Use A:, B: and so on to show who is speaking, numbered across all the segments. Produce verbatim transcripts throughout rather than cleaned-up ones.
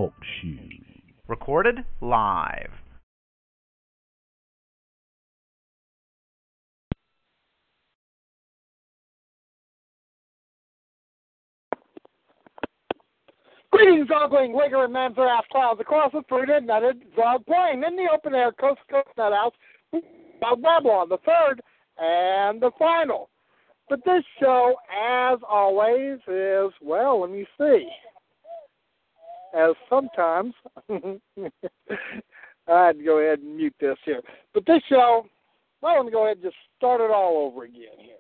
A: Talk Show.
B: Recorded live.
C: Greetings, Zogling, Wigger, and Manzaras clouds across the fruited, nutted Zog Plain in the open air coast to coast nut house, Zog Babylon, the third and the final. But this show, as always, is, well, let me see. As sometimes, I had to go ahead and mute this here. But this show, well, let me go ahead and just start it all over again here.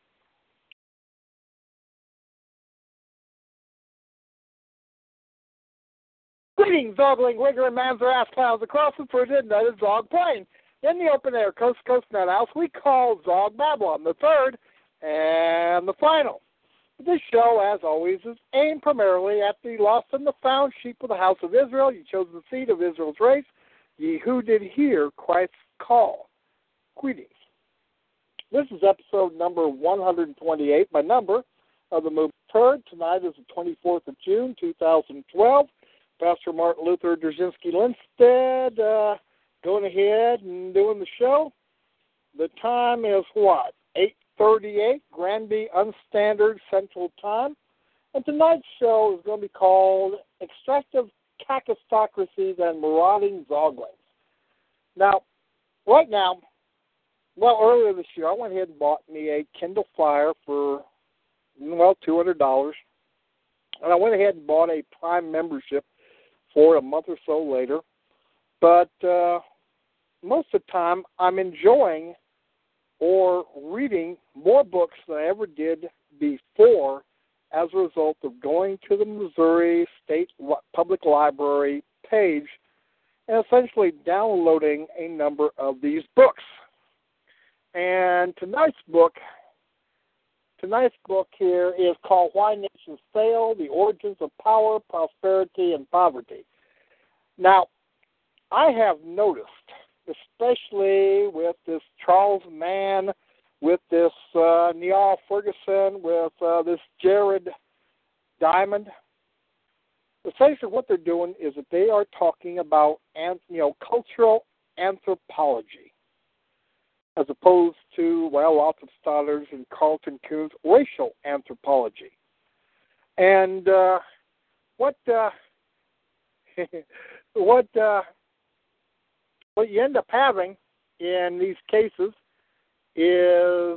C: Greetings, Zogling, Wigger, and Manzaras clouds across the fruited, nutted Zog Plain in the open air coast to coast nut house we call Zog Babylon, the third and the final. This show, as always, is aimed primarily at the lost and the found sheep of the house of Israel. You chose the seed of Israel's race, ye who did hear Christ's call. Greetings. This is episode number one hundred twenty-eight, my number of the movie Heard. Tonight is the twenty-fourth of June, two thousand twelve. Pastor Martin Luther Drzinski Lindstedt uh, going ahead and doing the show. The time is what? eight thirty-eight, Granby Unstandard Central Time. And tonight's show is going to be called Extractive Kakistocracies and Marauding Zoglings. Now, right now, well, earlier this year, I went ahead and bought me a Kindle Fire for, well, two hundred dollars. And I went ahead and bought a Prime membership for a month or so later. But uh, most of the time, I'm enjoying or reading more books than I ever did before as a result of going to the Missouri State Public Library page and essentially downloading a number of these books. And tonight's book, tonight's book here is called Why Nations Fail, The Origins of Power, Prosperity, and Poverty. Now, I have noticed, especially with this Charles Mann, with this uh, Niall Ferguson, with uh, this Jared Diamond, essentially what they're doing is that they are talking about, you know, cultural anthropology, as opposed to, well, lots of Stoddard's and Carlton Coon's racial anthropology. And uh, what uh, what uh, what you end up having in these cases is,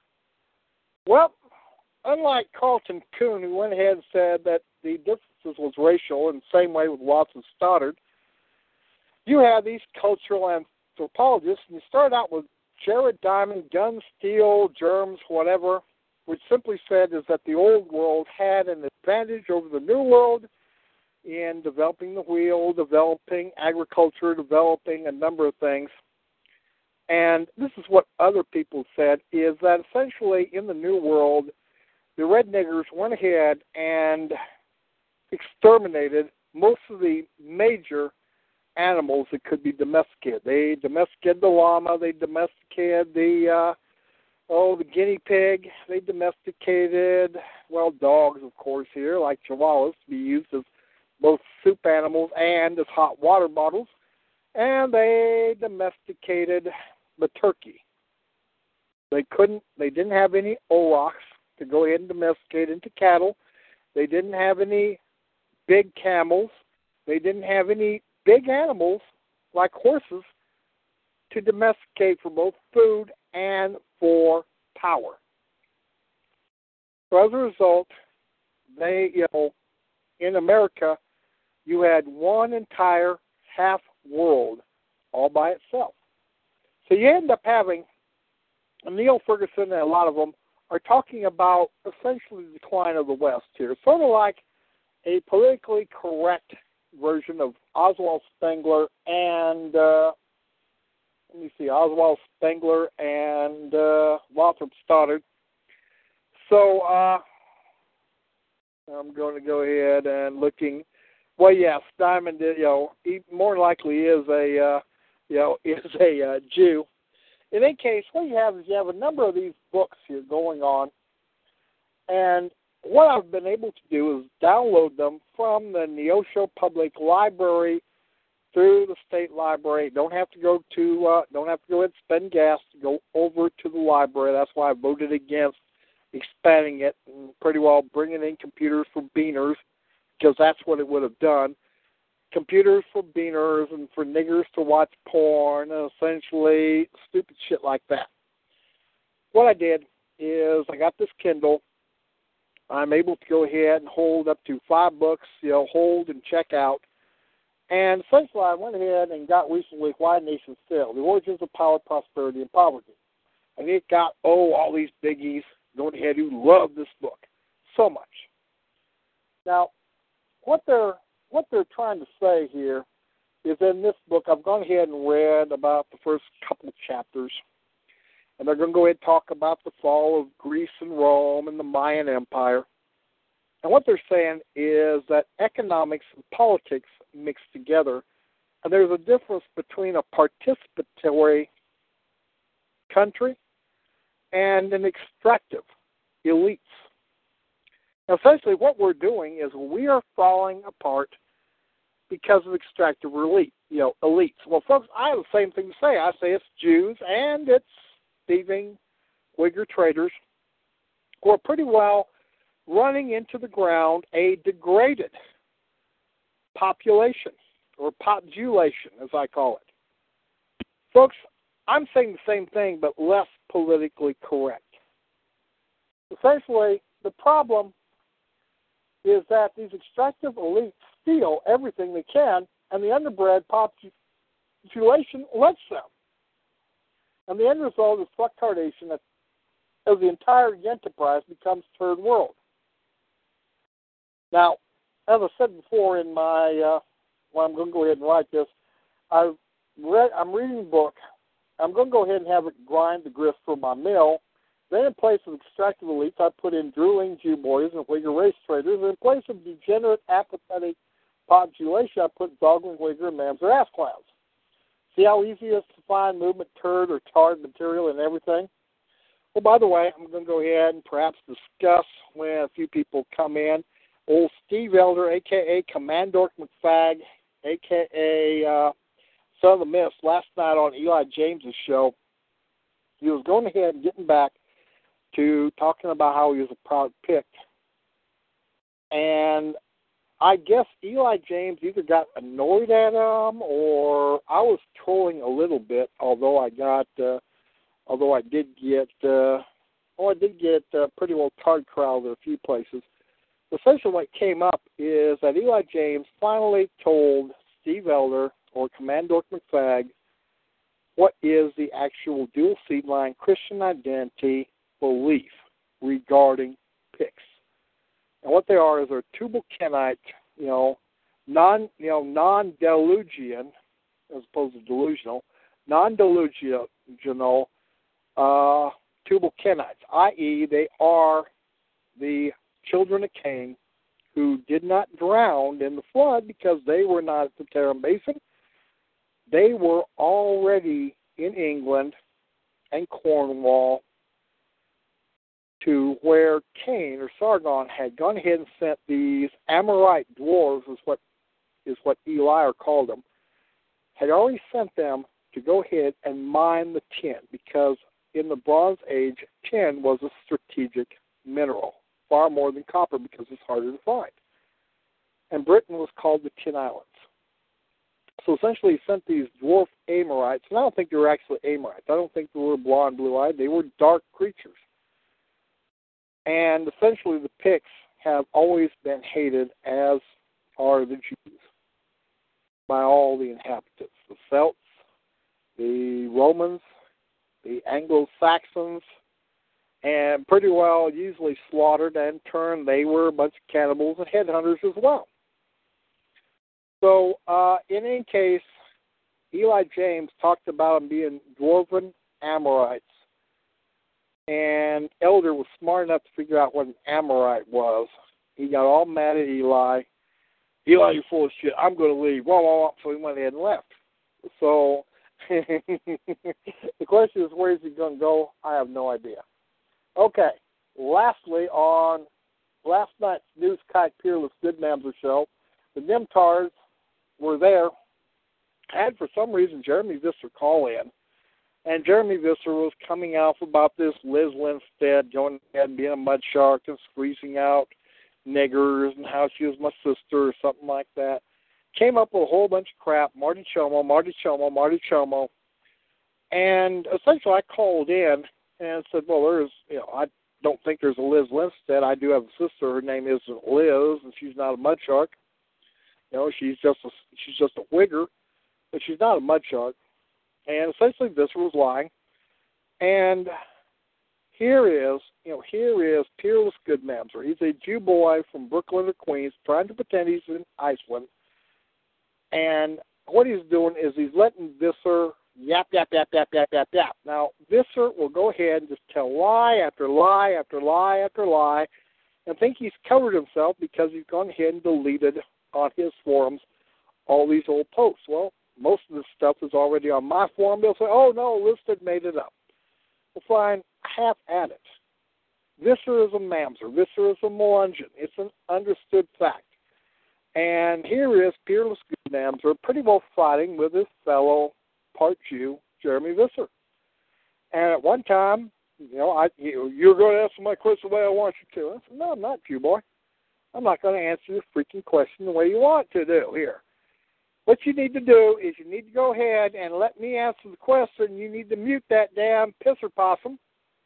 C: well, unlike Carlton Coon, who went ahead and said that the differences was racial, in the same way with Watson Stoddard, you have these cultural anthropologists, and you start out with Jared Diamond, Gun, Steel, Germs, whatever, which simply said is that the old world had an advantage over the new world in developing the wheel, developing agriculture, developing a number of things. And this is what other people said, is that essentially in the new world, the red niggers went ahead and exterminated most of the major animals that could be domesticated. They domesticated the llama, they domesticated the, uh, oh, the guinea pig, they domesticated, well, dogs, of course, here, like chihuahuas, to be used as both soup animals and as hot water bottles, and they domesticated the turkey. They couldn't, they didn't have any aurochs to go ahead and domesticate into cattle. They didn't have any big camels. They didn't have any big animals like horses to domesticate for both food and for power. So as a result, they, you know, in America, you had one entire half world all by itself. So you end up having, Neil Ferguson and a lot of them are talking about essentially the decline of the West here, sort of like a politically correct version of Oswald Spengler and, uh, let me see, Oswald Spengler and uh, Lothrop Stoddard. So uh, I'm going to go ahead and looking. Well, yes, Diamond, you know, he more likely is a, uh, you know, is a uh, Jew. In any case, what you have is you have a number of these books here going on, and what I've been able to do is download them from the Neosho Public Library through the state library. Don't have to go to uh, don't have to go and spend gas to go over to the library. That's why I voted against expanding it and pretty well bringing in computers for beaners, because that's what it would have done. Computers for beaners and for niggers to watch porn and essentially stupid shit like that. What I did is I got this Kindle. I'm able to go ahead and hold up to five books, you know, hold and check out. And essentially I went ahead and got recently Why Nations Fail, The Origins of Power, Prosperity, and Poverty. And it got, oh, all these biggies going ahead who love this book so much. Now, what they're what they're trying to say here is in this book, I've gone ahead and read about the first couple of chapters, and they're going to go ahead and talk about the fall of Greece and Rome and the Mayan Empire. And what they're saying is that economics and politics mix together, and there's a difference between a participatory country and an extractive elites. Now, essentially, what we're doing is we are falling apart because of extractive elite, you know, elites. Well, folks, I have the same thing to say. I say it's Jews and it's thieving Uyghur traders who are pretty well running into the ground a degraded population, or population, as I call it. Folks, I'm saying the same thing, but less politically correct. Essentially, the problem is that these extractive elites steal everything they can, and the underbred population lets them. And the end result is fluctuation as the entire enterprise becomes third world. Now, as I said before in my, uh, well, I'm going to go ahead and write this, I've read, I'm reading a book. I'm going to go ahead and have it grind the grist for my mill. Then in place of extractive elites, I put in drooling Jew boys and Uyghur race traders. And in place of degenerate, apathetic population, I put dogling Uyghur and Mamzer ass clowns. See how easy it is to find movement, turd, or tarred material and everything? Well, by the way, I'm going to go ahead and perhaps discuss when a few people come in. Old Steve Elder, a k a. Commandor McFag, a k a. Uh, Son of the Mist, last night on Eli James's show, he was going ahead and getting back to talking about how he was a proud pick. And I guess Eli James either got annoyed at him or I was trolling a little bit, although I got, uh, although I did get, uh, oh, I did get uh, pretty well card corralled in a few places. Essentially what came up is that Eli James finally told Steve Elder, or Commandor McFag, what is the actual dual seed line Christian identity belief regarding picks. And what they are is they're tubal Kenite, you know, non you know, non-delugian, as opposed to delusional, non-delusional uh, tubal Kenites, that is they are the children of Cain who did not drown in the flood because they were not at the Tarim Basin. They were already in England and Cornwall to where Cain or Sargon had gone ahead and sent these Amorite dwarves, is what is what Eli called them, had already sent them to go ahead and mine the tin, because in the Bronze Age, tin was a strategic mineral, far more than copper because it's harder to find. And Britain was called the Tin Islands. So essentially he sent these dwarf Amorites, and I don't think they were actually Amorites. I don't think they were blonde, blue-eyed. They were dark creatures. And essentially the Picts have always been hated, as are the Jews, by all the inhabitants. The Celts, the Romans, the Anglo-Saxons, and pretty well usually slaughtered and turned. They were a bunch of cannibals and headhunters as well. So, uh, in any case, Eli James talked about them being dwarven Amorites. And Elder was smart enough to figure out what an Amorite was. He got all mad at Eli. Eli, you're full of shit. I'm going to leave. Wah, wah, wah. So he went ahead and left. So, the question is, where is he going to go? I have no idea. Okay. Lastly, on last night's News Kite Peerless Good Mamzer show, the Nimtars were there, had for some reason Jeremy Visser call in. And Jeremy Visser was coming out about this Liz Lindstedt going ahead and being a mud shark and squeezing out niggers and how she was my sister or something like that. Came up with a whole bunch of crap, Marty Chomo, Marty Chomo, Marty Chomo. And essentially I called in and said, well, there's, you know, I don't think there's a Liz Lindstedt. I do have a sister. Her name isn't Liz, and she's not a mud shark. You know, she's just a, she's just a wigger, but she's not a mud shark. And essentially Visser was lying. And here is, you know, here is Peerless Good Mamzer. He's a Jew boy from Brooklyn or Queens trying to pretend he's in Iceland. And what he's doing is he's letting Visser yap, yap, yap, yap, yap, yap, yap. Now, Visser will go ahead and just tell lie after lie after lie after lie and think he's covered himself because he's gone ahead and deleted on his forums all these old posts. Well, most of this stuff is already on my forum. They'll say, oh, no, Listed made it up. Well, fine, have at it. Visser is a mamzer. Visser is a melungeon. It's an understood fact. And here is Peerless Good Mamzer pretty well fighting with his fellow part Jew, Jeremy Visser. And at one time, you know, I, you, you're going to answer my question the way I want you to. I said, no, I'm not, Jew boy. I'm not going to answer your freaking question the way you want to do here. What you need to do is you need to go ahead and let me answer the question. You need to mute that damn pisser possum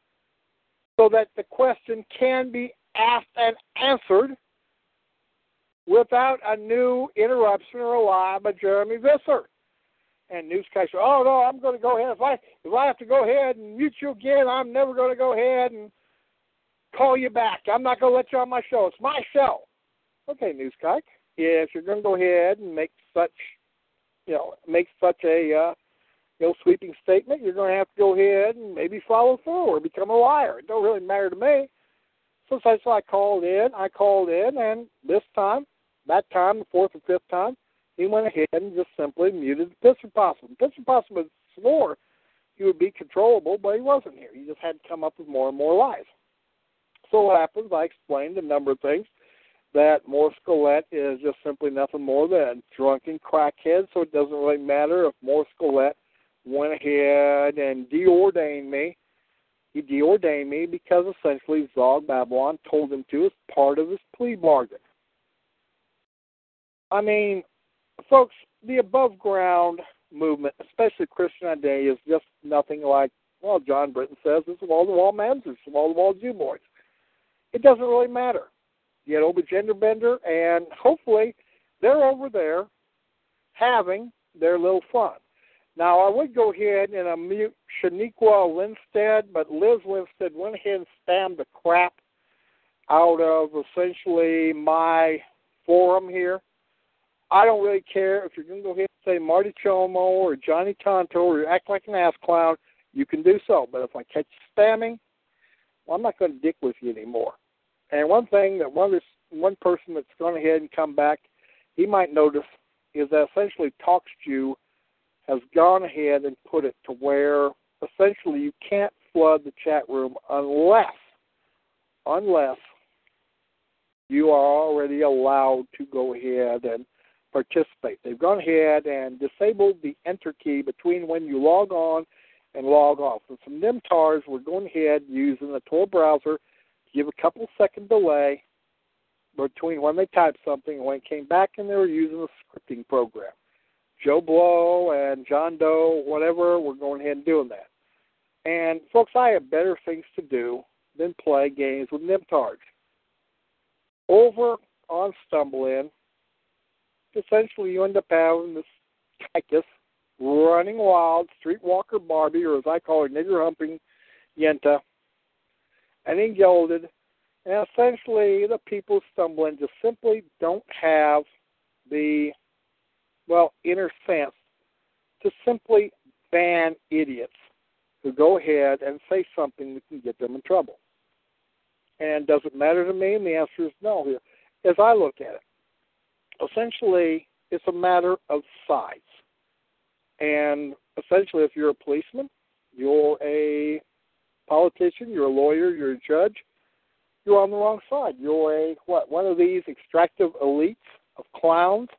C: so that the question can be asked and answered without a new interruption or a lie by Jeremy Visser. And Newscast said, oh, no, I'm going to go ahead. If I, if I have to go ahead and mute you again, I'm never going to go ahead and call you back. I'm not going to let you on my show. It's my show. Okay, Newskike, if you're going to go ahead and make such, you know, make such a, uh, you know, sweeping statement, you're going to have to go ahead and maybe follow through or become a liar. It don't really matter to me. So, so I called in. I called in, and this time, that time, the fourth or fifth time, he went ahead and just simply muted the Pisser Possum. Pisser Possum had swore he would be controllable, but he wasn't here. He just had to come up with more and more lies. So what happens, I explained a number of things, that Morse Collette is just simply nothing more than a drunken crackhead, so it doesn't really matter if Morse Collette went ahead and deordained me. He deordained me because essentially Zog Babylon told him to as part of his plea bargain. I mean, folks, the above-ground movement, especially Christian identity, is just nothing like, well, John Britton says, it's wall-to-wall mamzers, it's wall-to-wall Jew boys. It doesn't really matter. You get over gender bender, and hopefully they're over there having their little fun. Now, I would go ahead and unmute Shaniqua Lindstedt, but Liz Lindstedt went ahead and spammed the crap out of essentially my forum here. I don't really care if you're going to go ahead and say Marty Chomo or Johnny Tonto or you act like an ass clown, you can do so. But if I catch you spamming, well, I'm not going to dick with you anymore. And one thing that one, one person that's gone ahead and come back, he might notice, is that essentially TalkStew has gone ahead and put it to where essentially you can't flood the chat room unless, unless you are already allowed to go ahead and participate. They've gone ahead and disabled the enter key between when you log on and log off. And some Nimtars were going ahead using the Tor browser to give a couple second delay between when they typed something and when it came back, and they were using a scripting program. Joe Blow and John Doe, whatever, we're going ahead and doing that. And, folks, I have better things to do than play games with Nimtards. Over on StumbleIn, essentially you end up having this Tychus running wild, streetwalker Barbie, or as I call her, nigger-humping Yenta, and then Gilded. And essentially the people StumbleIn just simply don't have the, well, inner sense to simply ban idiots who go ahead and say something that can get them in trouble. And does it matter to me? And the answer is no here. As I look at it, essentially it's a matter of size. And essentially if you're a policeman, you're a politician, you're a lawyer, you're a judge, you're on the wrong side. You're a, what, one of these extractive elites of clowns,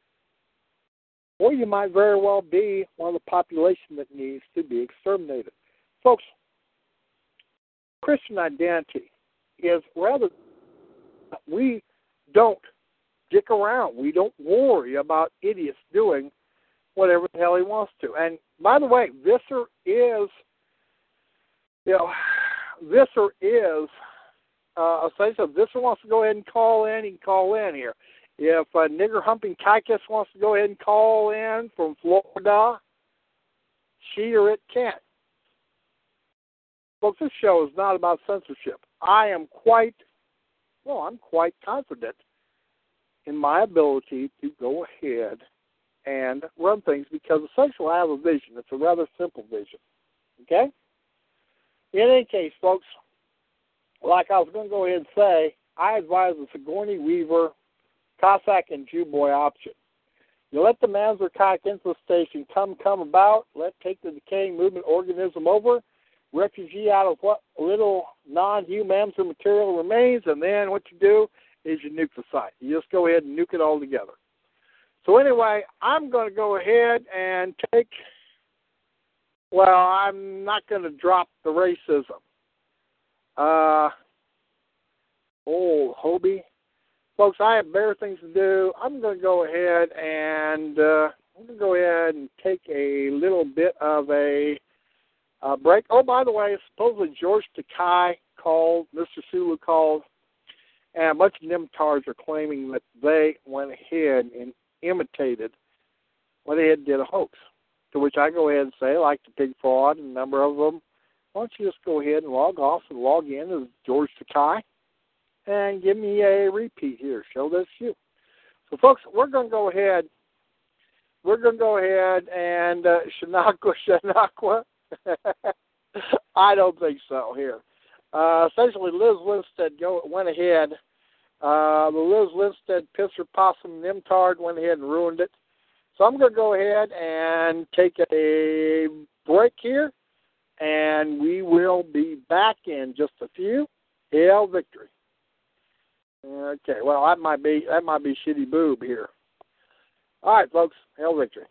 C: or you might very well be one of the population that needs to be exterminated. Folks, Christian identity is rather, we don't dick around. We don't worry about idiots doing whatever the hell he wants to. And by the way, Visser is, you know, Visser is, uh, essentially, if Visser wants to go ahead and call in, he can call in here. If uh, Nigger Humping Kaikus wants to go ahead and call in from Florida, she or it can't. Folks, this show is not about censorship. I am quite, well, I'm quite confident in my ability to go ahead and run things because essentially I have a vision. It's a rather simple vision. Okay? In any case, folks, like I was going to go ahead and say, I advise the Sigourney Weaver, Cossack, and Jew boy option. You let the Manzarkak infestation come come about, let take the decaying movement organism over, refugee out of what little non-human material remains, and then what you do is you nuke the site. You just go ahead and nuke it all together. So anyway, I'm going to go ahead and take, well, I'm not going to drop the racism. Uh, oh, Hobie. Folks, I have better things to do. I'm going to go ahead and uh, I'm going to go ahead and take a little bit of a uh, break. Oh, by the way, supposedly George Takei called, Mister Sulu called, and a bunch of Nimtards are claiming that they went ahead and imitated what they had did a hoax. To which I go ahead and say, like the Pig Fraud and a number of them, why don't you just go ahead and log off and log in as George Takei and give me a repeat here. Show this you. So, folks, we're going to go ahead. We're going to go ahead and uh, Shanakwa, Shanakwa. I don't think so here. Uh, essentially, Liz Winstead go, went ahead. Uh, the Liz Winstead Pisser Possum Nimtard went ahead and ruined it. So I'm going to go ahead and take a break here, and we will be back in just a few. Hail victory. Okay, well, that might be that might be Shitty Boob here. All right, folks, hail victory.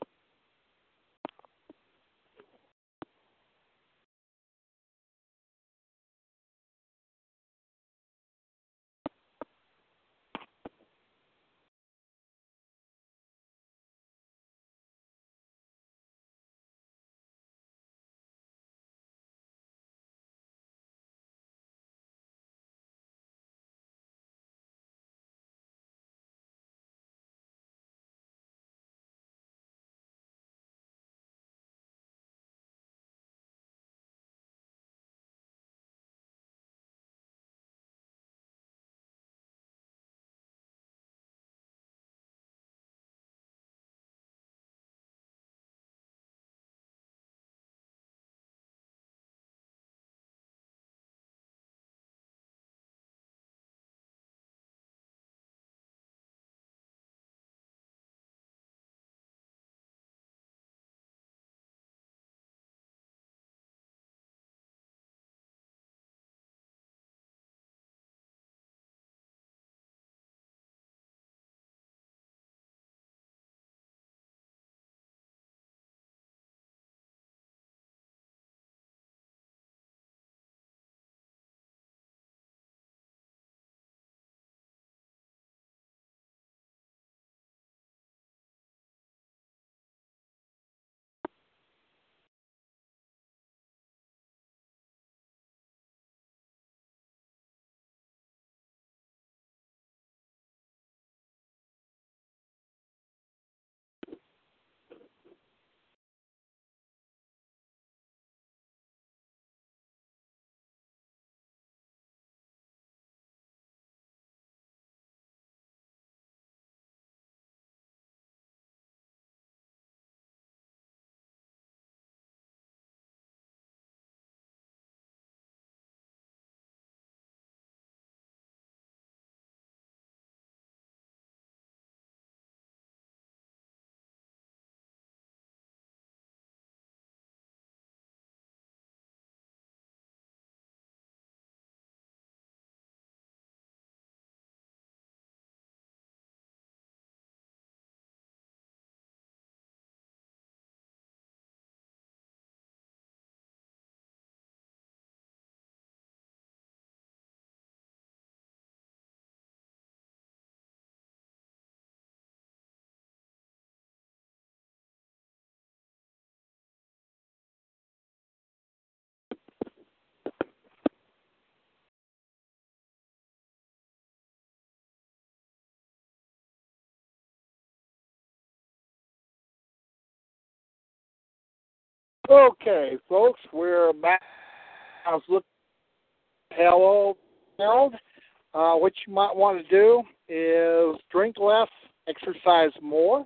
C: Okay, folks, we're back. I was looking at Hello World. Uh, what you might want to do is drink less, exercise more.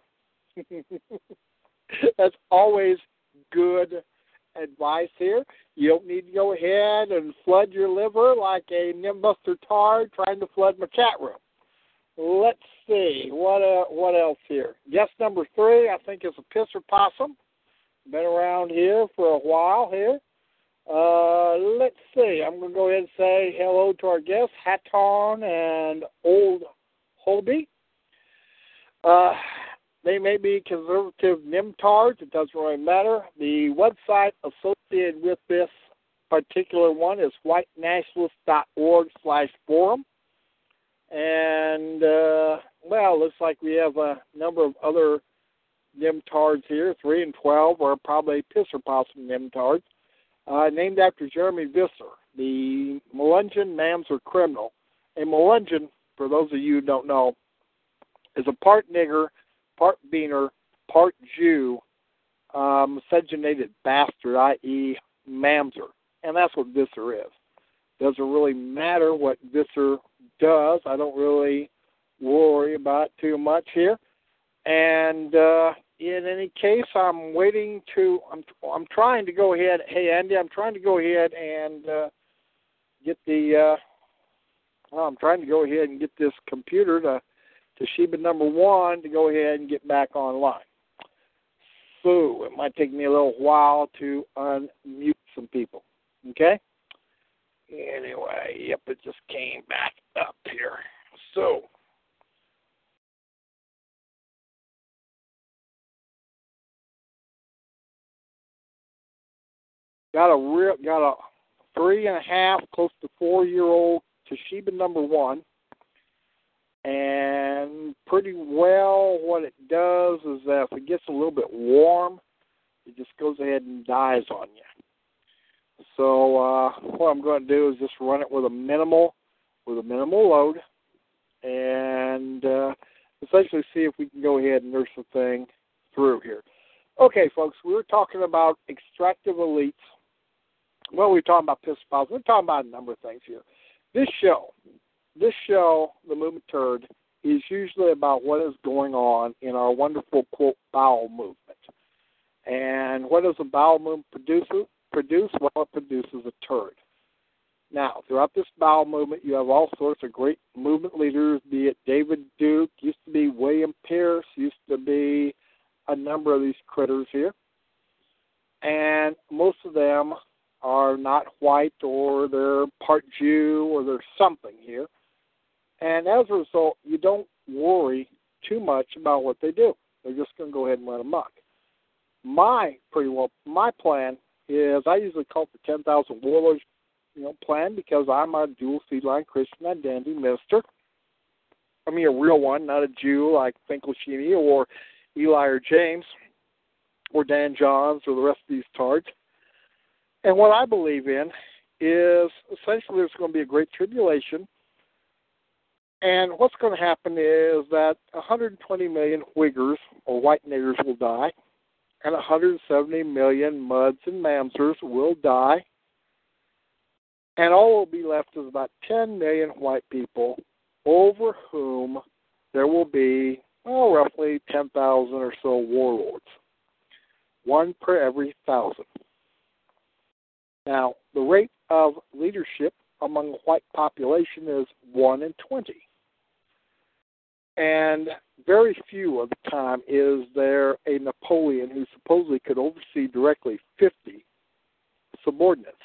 C: That's always good advice here. You don't need to go ahead and flood your liver like a Nimbuster Tard trying to flood my chat room. Let's see, what uh, what else here? Guest number three, I think, is a pisser possum. Been around here for a while here. Uh, let's see, I'm going to go ahead and say hello to our guests, Hatton and Old Hobie. Uh, they may be conservative Nimtards. It doesn't really matter. The website associated with this particular one is whitenationalist.org slash forum. And, uh, well, looks like we have a number of other Nimtards here. three and twelve are probably pisser possum Nimtards. Uh, named after Jeremy Visser, the Melungeon Mamzer criminal. A Melungeon, for those of you who don't know, is a part nigger, part beaner, part Jew, um, miscegenated bastard, that is. Mamzer. And that's what Visser is. Doesn't really matter what Visser does. I don't really worry about it too much here. And uh, in any case, I'm waiting to, I'm I'm trying to go ahead, hey Andy, I'm trying to go ahead and uh, get the, uh, well, I'm trying to go ahead and get this computer to Toshiba number one to go ahead and get back online. So it might take me a little while to unmute some people, okay? Anyway, yep, it just came back up here. So, got a real, got a three and a half, close to four-year-old Toshiba number one, and pretty well what it does is that if it gets a little bit warm, it just goes ahead and dies on you. So uh, what I'm going to do is just run it with a minimal, with a minimal load, and uh, essentially see if we can go ahead and nurse the thing through here. Okay, folks, we were talking about extractive elites. Well, we were talking about piss piles. We're talking about a number of things here. This show, this show, The Movement Turd, is usually about what is going on in our wonderful, quote, bowel movement. And what does a bowel movement produce? Produce? Well, it produces a turd. Now, throughout this bowel movement, you have all sorts of great movement leaders, be it David Duke, used to be William Pierce, used to be a number of these critters here. And most of them are not white, or they're part Jew, or they're something here. And as a result, you don't worry too much about what they do. They're just going to go ahead and run amok. My pretty well, my plan is I usually call for ten thousand warlords, you know, plan because I'm a dual feline Christian identity minister. I mean, a real one, not a Jew like Finkelstein or Eli or James or Dan Johns or the rest of these tards. And what I believe in is essentially there's going to be a great tribulation. And what's going to happen is that one hundred twenty million Uyghurs or white niggers will die, and one hundred seventy million muds and mamzers will die. And all will be left is about ten million white people over whom there will be, well, roughly ten thousand or so warlords. One per every thousand. Now, the rate of leadership among the white population is one in twenty. And very few of the time is there a Napoleon who supposedly could oversee directly fifty subordinates.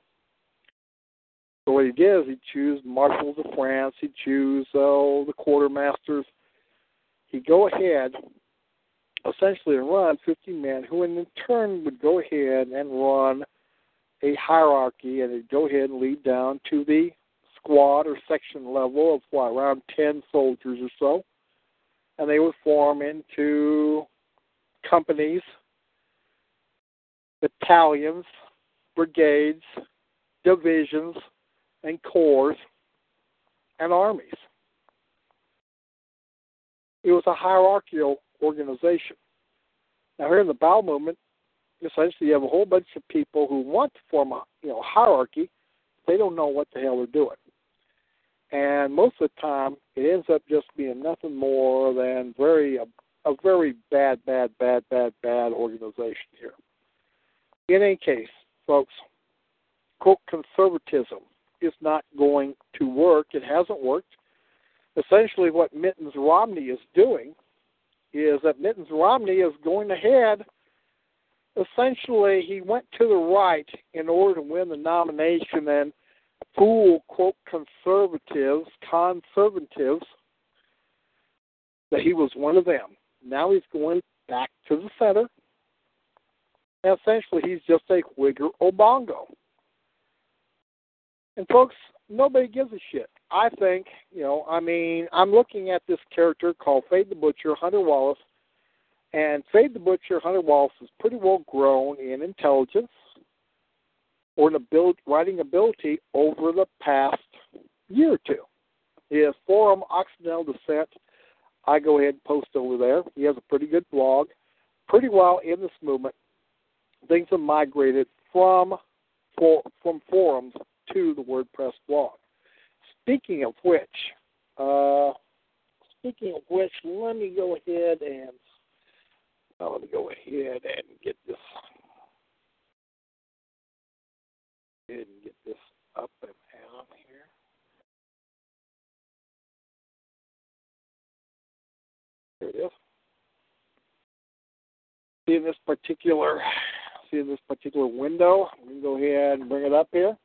C: So what he did is he'd choose marshals of France, he'd choose uh, the quartermasters. He'd go ahead, essentially, and run fifty men who in turn would go ahead and run a hierarchy, and it'd go ahead and lead down to the squad or section level of what, around ten soldiers or so. And they would form into companies, battalions, brigades, divisions, and corps, and armies. It was a hierarchical organization. Now here in the bowel movement, essentially you have a whole bunch of people who want to form a you know hierarchy. They don't know what the hell they're doing. And most of the time, it ends up just being nothing more than very a, a very bad, bad, bad, bad, bad organization here. In any case, folks, quote, conservatism is not going to work. It hasn't worked. Essentially what Mittens Romney is doing is that Mittens Romney is going ahead. Essentially, he went to the right in order to win the nomination and fool, quote, conservatives, conservatives, that he was one of them. Now he's going back to the center. And essentially, he's just a Whigger Obongo. And folks, nobody gives a shit. I think, you know, I mean, I'm looking at this character called Fade the Butcher, Hunter Wallace, and Fade the Butcher, Hunter Wallace, is pretty well grown in intelligence or an ability, writing ability over the past year or two. His forum, Occidental Descent, I go ahead and post over there. He has a pretty good blog. Pretty well in this movement, things have migrated from for, from forums to the WordPress blog. Speaking of which, uh, speaking of which, let me go ahead and uh, let me go ahead and get this. Go ahead and get this up and out here. There it is. See in this particular, see in this particular window. We can go ahead and bring it up here.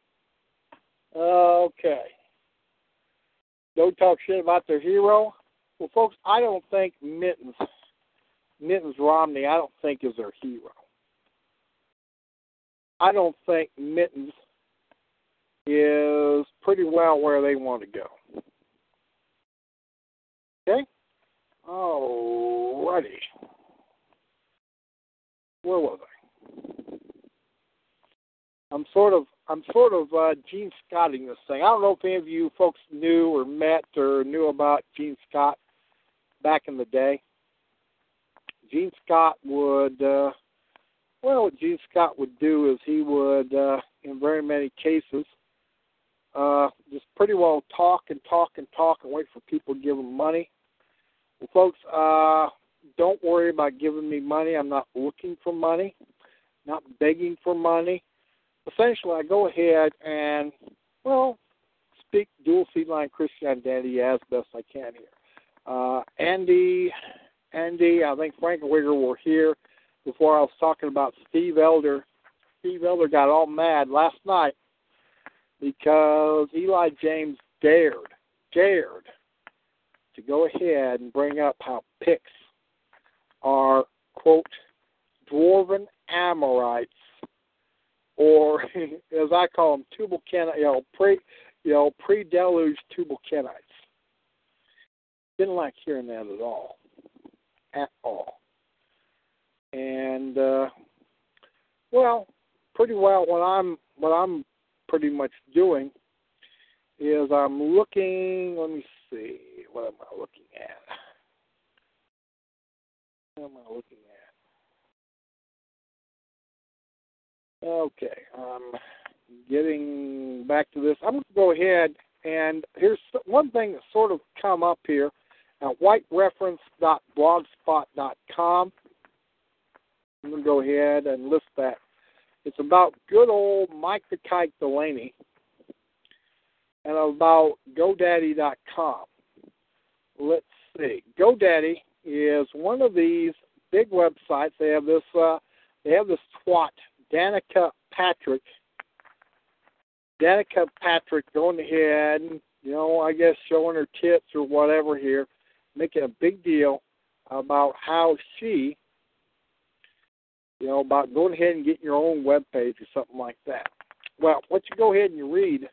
C: Okay. Don't talk shit about their hero. Well, folks, I don't think Mittens, Mittens Romney, I don't think is their hero. I don't think Mittens is pretty well where they want to go. Okay? Alrighty. Where was I? I'm sort of I'm sort of uh, Gene Scotting this thing. I don't know if any of you folks knew or met or knew about Gene Scott back in the day. Gene Scott would, uh, well, what Gene Scott would do is he would, uh, in very many cases, uh, just pretty well talk and talk and talk and wait for people to give him money. Well, folks, uh, don't worry about giving me money. I'm not looking for money, not begging for money. Essentially, I go ahead and, well, speak dual feline Christian identity as best I can here. Uh, Andy, Andy, I think Frank and Wigger were here before I was talking about Steve Elder. Steve Elder got all mad last night because Eli James dared, dared to go ahead and bring up how Picts are, quote, dwarven Amorites, or as I call them, Tubal Kenites, you know, pre, you know, pre-deluge Tubal Kenites. Didn't like hearing that at all, at all. And uh, well, pretty well. What I'm, what I'm pretty much doing is I'm looking. Let me see. What am I looking at? What am I looking at? Okay, I'm getting back to this. I'm going to go ahead, and here's one thing that's sort of come up here at white reference dot blogspot dot com. I'm going to go ahead and list that. It's about good old Mike the Kite Delaney and about GoDaddy dot com. Let's see. GoDaddy is one of these big websites. They have this. Uh, they have this twat, Danica Patrick. Danica Patrick going ahead and, you know, I guess showing her tits or whatever here, making a big deal about how she, you know, about going ahead and getting your own web page or something like that. Well, what you go ahead and you read,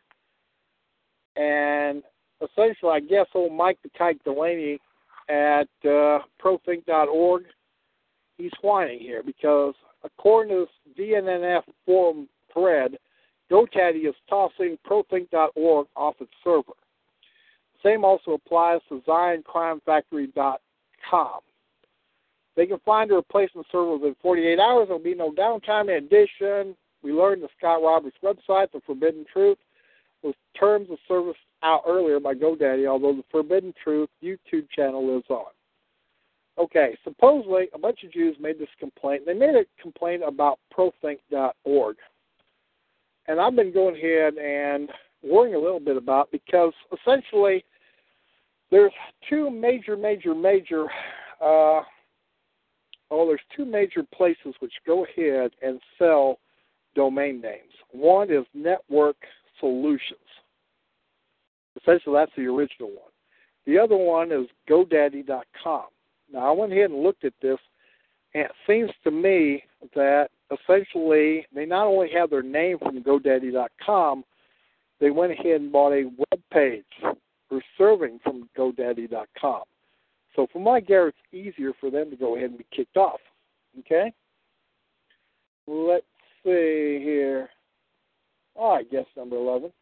C: and essentially, I guess old Mike the Kite Delaney at uh, prothink dot org, he's whining here because according to this D N N F forum thread, GoDaddy is tossing prothink dot org off its server. Same also applies to Zion Crime Factory dot com. They can find a replacement server within forty-eight hours. There will be no downtime. In addition, we learned the Scott Roberts website, The Forbidden Truth, with terms of service out earlier by GoDaddy, although the Forbidden Truth YouTube channel lives on. Okay, supposedly a bunch of Jews made this complaint. They made a complaint about Prothink dot org. And I've been going ahead and worrying a little bit about because essentially there's two major, major, major, uh, oh, there's two major places which go ahead and sell domain names. One is Network Solutions. Essentially, that's the original one. The other one is GoDaddy dot com. Now, I went ahead and looked at this, and it seems to me that essentially they not only have their name from GoDaddy dot com, they went ahead and bought a web page for serving from GoDaddy dot com. So from my guess, it's easier for them to go ahead and be kicked off. Okay? Let's see here. All right, guess number eleven.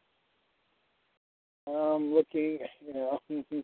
C: I'm looking, you know.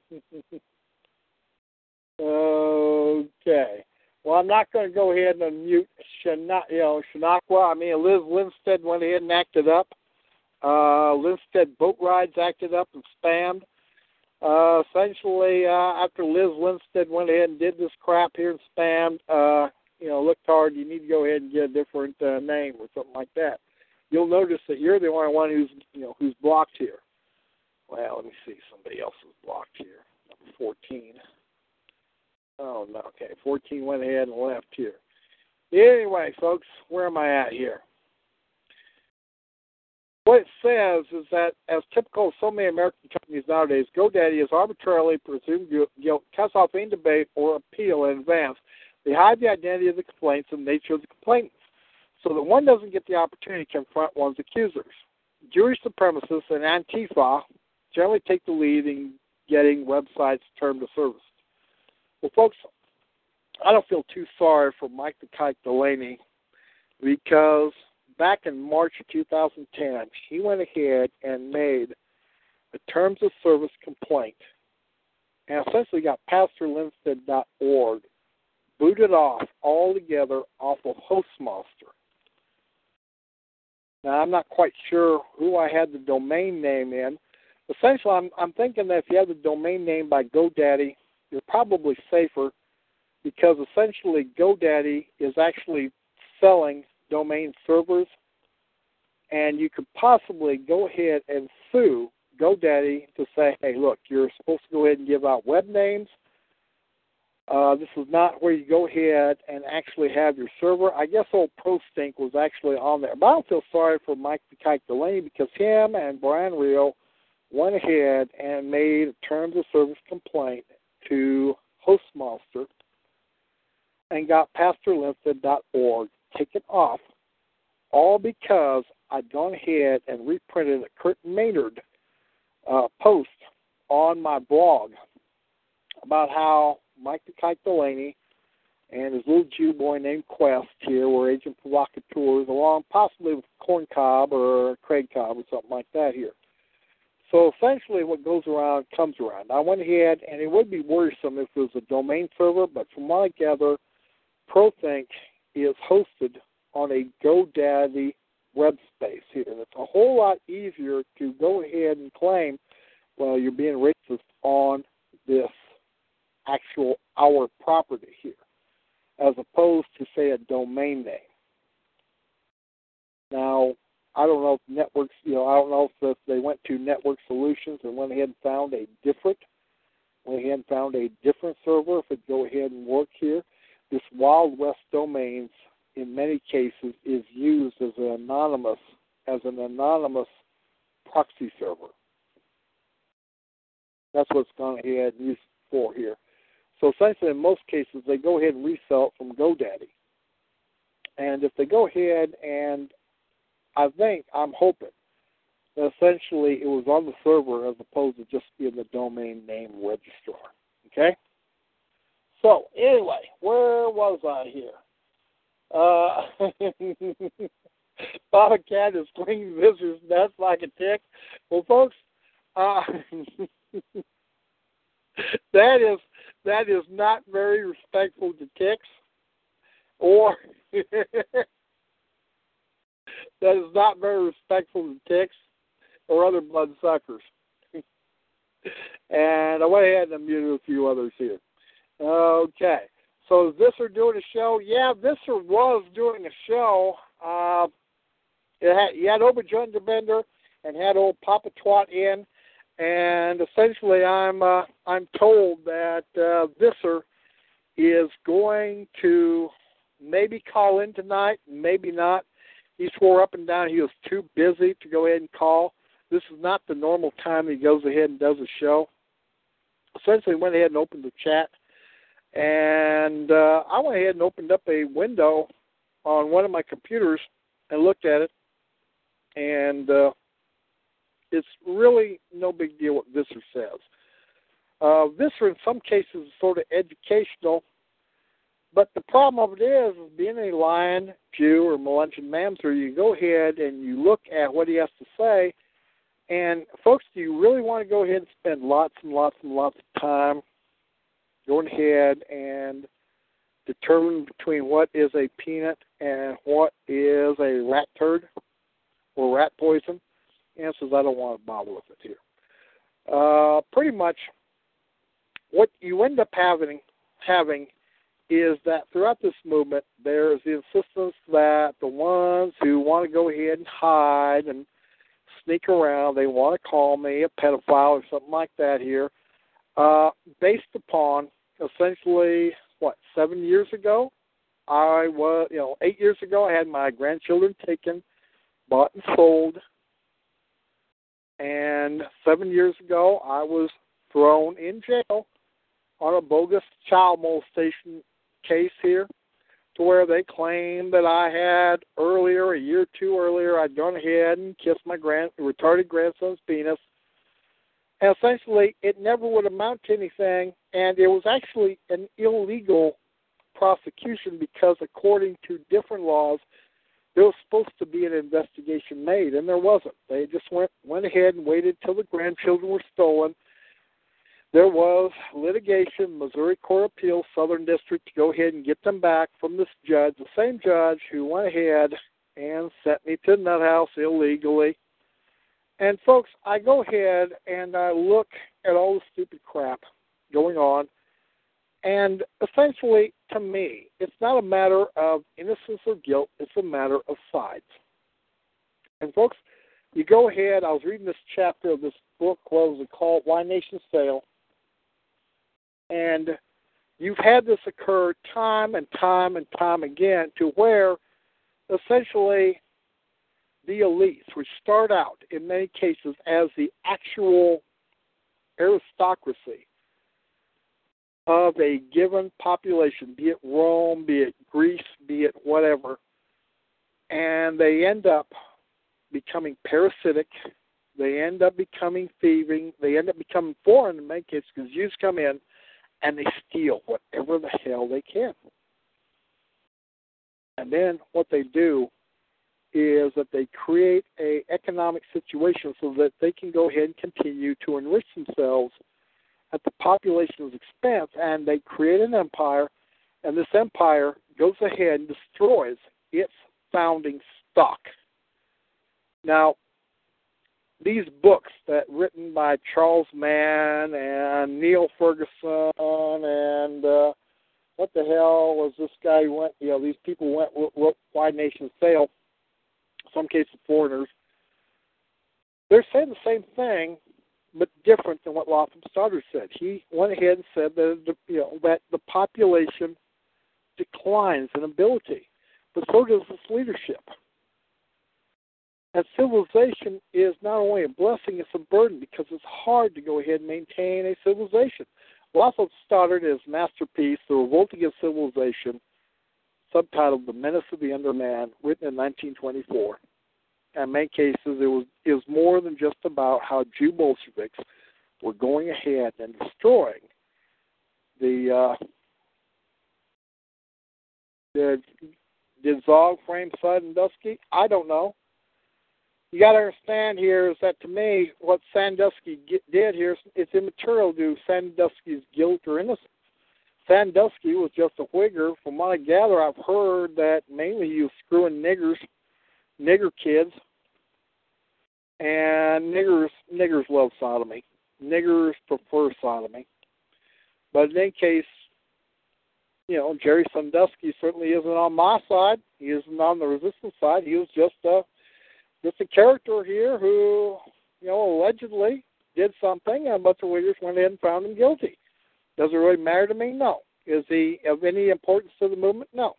C: Okay. Well, I'm not going to go ahead and mute Shana, you know, Shanakwa. I mean, Liz Lindstedt went ahead and acted up. Uh, Lindstedt Boat Rides acted up and spammed. Uh, essentially, uh, after Liz Lindstedt went ahead and did this crap here and spammed, uh, you know, looked hard, you need to go ahead and get a different uh, name or something like that. You'll notice that you're the only one who's, you know, who's blocked here. Well, let me see. Somebody else is blocked here. Number fourteen. Oh, no. Okay, fourteen went ahead and left here. Anyway, folks, where am I at here? What it says is that, as typical of so many American companies nowadays, GoDaddy is arbitrarily presumed guilt, cuts off any debate or appeal in advance. They hide the identity of the complaints and the nature of the complainants, so that one doesn't get the opportunity to confront one's accusers. Jewish supremacists and Antifa generally take the lead in getting websites turned to service. Well, folks, I don't feel too sorry for Mike the Kite Delaney because back in March of two thousand ten, he went ahead and made a terms of service complaint and essentially got Pastor Lindstedt dot org booted off altogether off of Hostmaster. Now, I'm not quite sure who I had the domain name in. Essentially, I'm, I'm thinking that if you have the domain name by GoDaddy, you're probably safer because essentially GoDaddy is actually selling domain servers, and you could possibly go ahead and sue GoDaddy to say, hey, look, you're supposed to go ahead and give out web names. Uh, this is not where you go ahead and actually have your server. I guess old ProStink was actually on there. But I don't feel sorry for Mike the Kite Delaney because him and Brian Rio went ahead and made a terms of service complaint to Hostmaster and got Pastor Lindstedt dot org taken off, all because I'd gone ahead and reprinted a Kurt Maynard uh, post on my blog about how Mike the Kite Delaney and his little Jew boy named Quest here were agent provocateurs, along possibly with Corn Cob or Craig Cobb or something like that here. So essentially what goes around comes around. I went ahead, and it would be worrisome if it was a domain server, but from what I gather, Prothink is hosted on a GoDaddy web space here. And it's a whole lot easier to go ahead and claim, well, you're being racist on this actual our property here, as opposed to, say, a domain name. Now, I don't know if networks, you know, I don't know if they went to Network Solutions and went ahead and found a different, went ahead and found a different server, if it go ahead and work here. This Wild West Domains, in many cases, is used as an anonymous, as an anonymous proxy server. That's what it's gone ahead and used for here. So essentially, in most cases, they go ahead and resell it from GoDaddy. And if they go ahead and, I think, I'm hoping, that essentially it was on the server as opposed to just being the domain name registrar. Okay? So, anyway, where was I here? Uh, Baba Cat is cleaning visitors' nest like a tick. Well, folks, uh, that is that is not very respectful to ticks. or that is not very respectful to ticks or other bloodsuckers. And I went ahead and muted a few others here. Okay. So is Visser doing a show? Yeah, Visser was doing a show. Uh, it had, he had Oberjunder Bender and had old Papa Twat in. And essentially I'm uh, I'm told that uh, Visser is going to maybe call in tonight, maybe not. He swore up and down he was too busy to go ahead and call. This is not the normal time he goes ahead and does a show. Essentially went ahead and opened the chat. And uh, I went ahead and opened up a window on one of my computers and looked at it. And uh, it's really no big deal what Visser says. Uh, Visser in some cases is sort of educational. But the problem of it is, is being a lion, Jew, or Melungeon Mamzer, you go ahead and you look at what he has to say. And, folks, do you really want to go ahead and spend lots and lots and lots of time going ahead and determine between what is a peanut and what is a rat turd or rat poison? The answer is I don't want to bother with it here. Uh, pretty much what you end up having, having is that throughout this movement, there is the insistence that the ones who want to go ahead and hide and sneak around, they want to call me a pedophile or something like that here, uh, based upon essentially, what, seven years ago, I was, you know, eight years ago, I had my grandchildren taken, bought and sold, and seven years ago, I was thrown in jail on a bogus child molestation case here, to where they claimed that I had earlier, a year or two earlier, I'd gone ahead and kissed my grand, retarded grandson's penis. And essentially, it never would amount to anything, and it was actually an illegal prosecution because according to different laws, there was supposed to be an investigation made, and there wasn't. They just went, went ahead and waited till the grandchildren were stolen. There was litigation, Missouri Court of Appeals, Southern District, to go ahead and get them back from this judge, the same judge who went ahead and sent me to the nut house illegally. And, folks, I go ahead and I look at all the stupid crap going on, and essentially, to me, it's not a matter of innocence or guilt. It's a matter of sides. And, folks, you go ahead. I was reading this chapter of this book, what was it called, Why Nations Fail. And you've had this occur time and time and time again to where essentially the elites, which start out in many cases as the actual aristocracy of a given population, be it Rome, be it Greece, be it whatever, and they end up becoming parasitic, they end up becoming thieving, they end up becoming foreign in many cases because Jews come in and they steal whatever the hell they can. And then what they do is that they create an economic situation so that they can go ahead and continue to enrich themselves at the population's expense, and they create an empire, and this empire goes ahead and destroys its founding stock. Now, these books that written by Charles Mann and Neil Ferguson and uh, what the hell was this guy who went, you know, these people went, wrote Why Nations Fail, in some cases foreigners, they're saying the same thing, but different than what Latham Stoddard said. He went ahead and said that, you know, that the population declines in ability, but so does its leadership. And civilization is not only a blessing, it's a burden because it's hard to go ahead and maintain a civilization. Latham Stoddard, his masterpiece, The Revolt Against Civilization, subtitled The Menace of the Underman, written in nineteen twenty-four. In many cases, it was, it was more than just about how Jew Bolsheviks were going ahead and destroying the, uh, the did Zog frame Sandusky? I don't know. You got to understand here is that to me, what Sandusky did here, it's immaterial to Sandusky's guilt or innocence. Sandusky was just a Whigger. From what I gather, I've heard that mainly he was screwing niggers, nigger kids, and niggers niggers love sodomy. Niggers prefer sodomy. But in any case, you know, Jerry Sandusky certainly isn't on my side. He isn't on the resistance side. He was just a just a character here who, you know, allegedly did something, and a bunch of Whiggers went in and found him guilty. Does it really matter to me? No. Is he of any importance to the movement? No.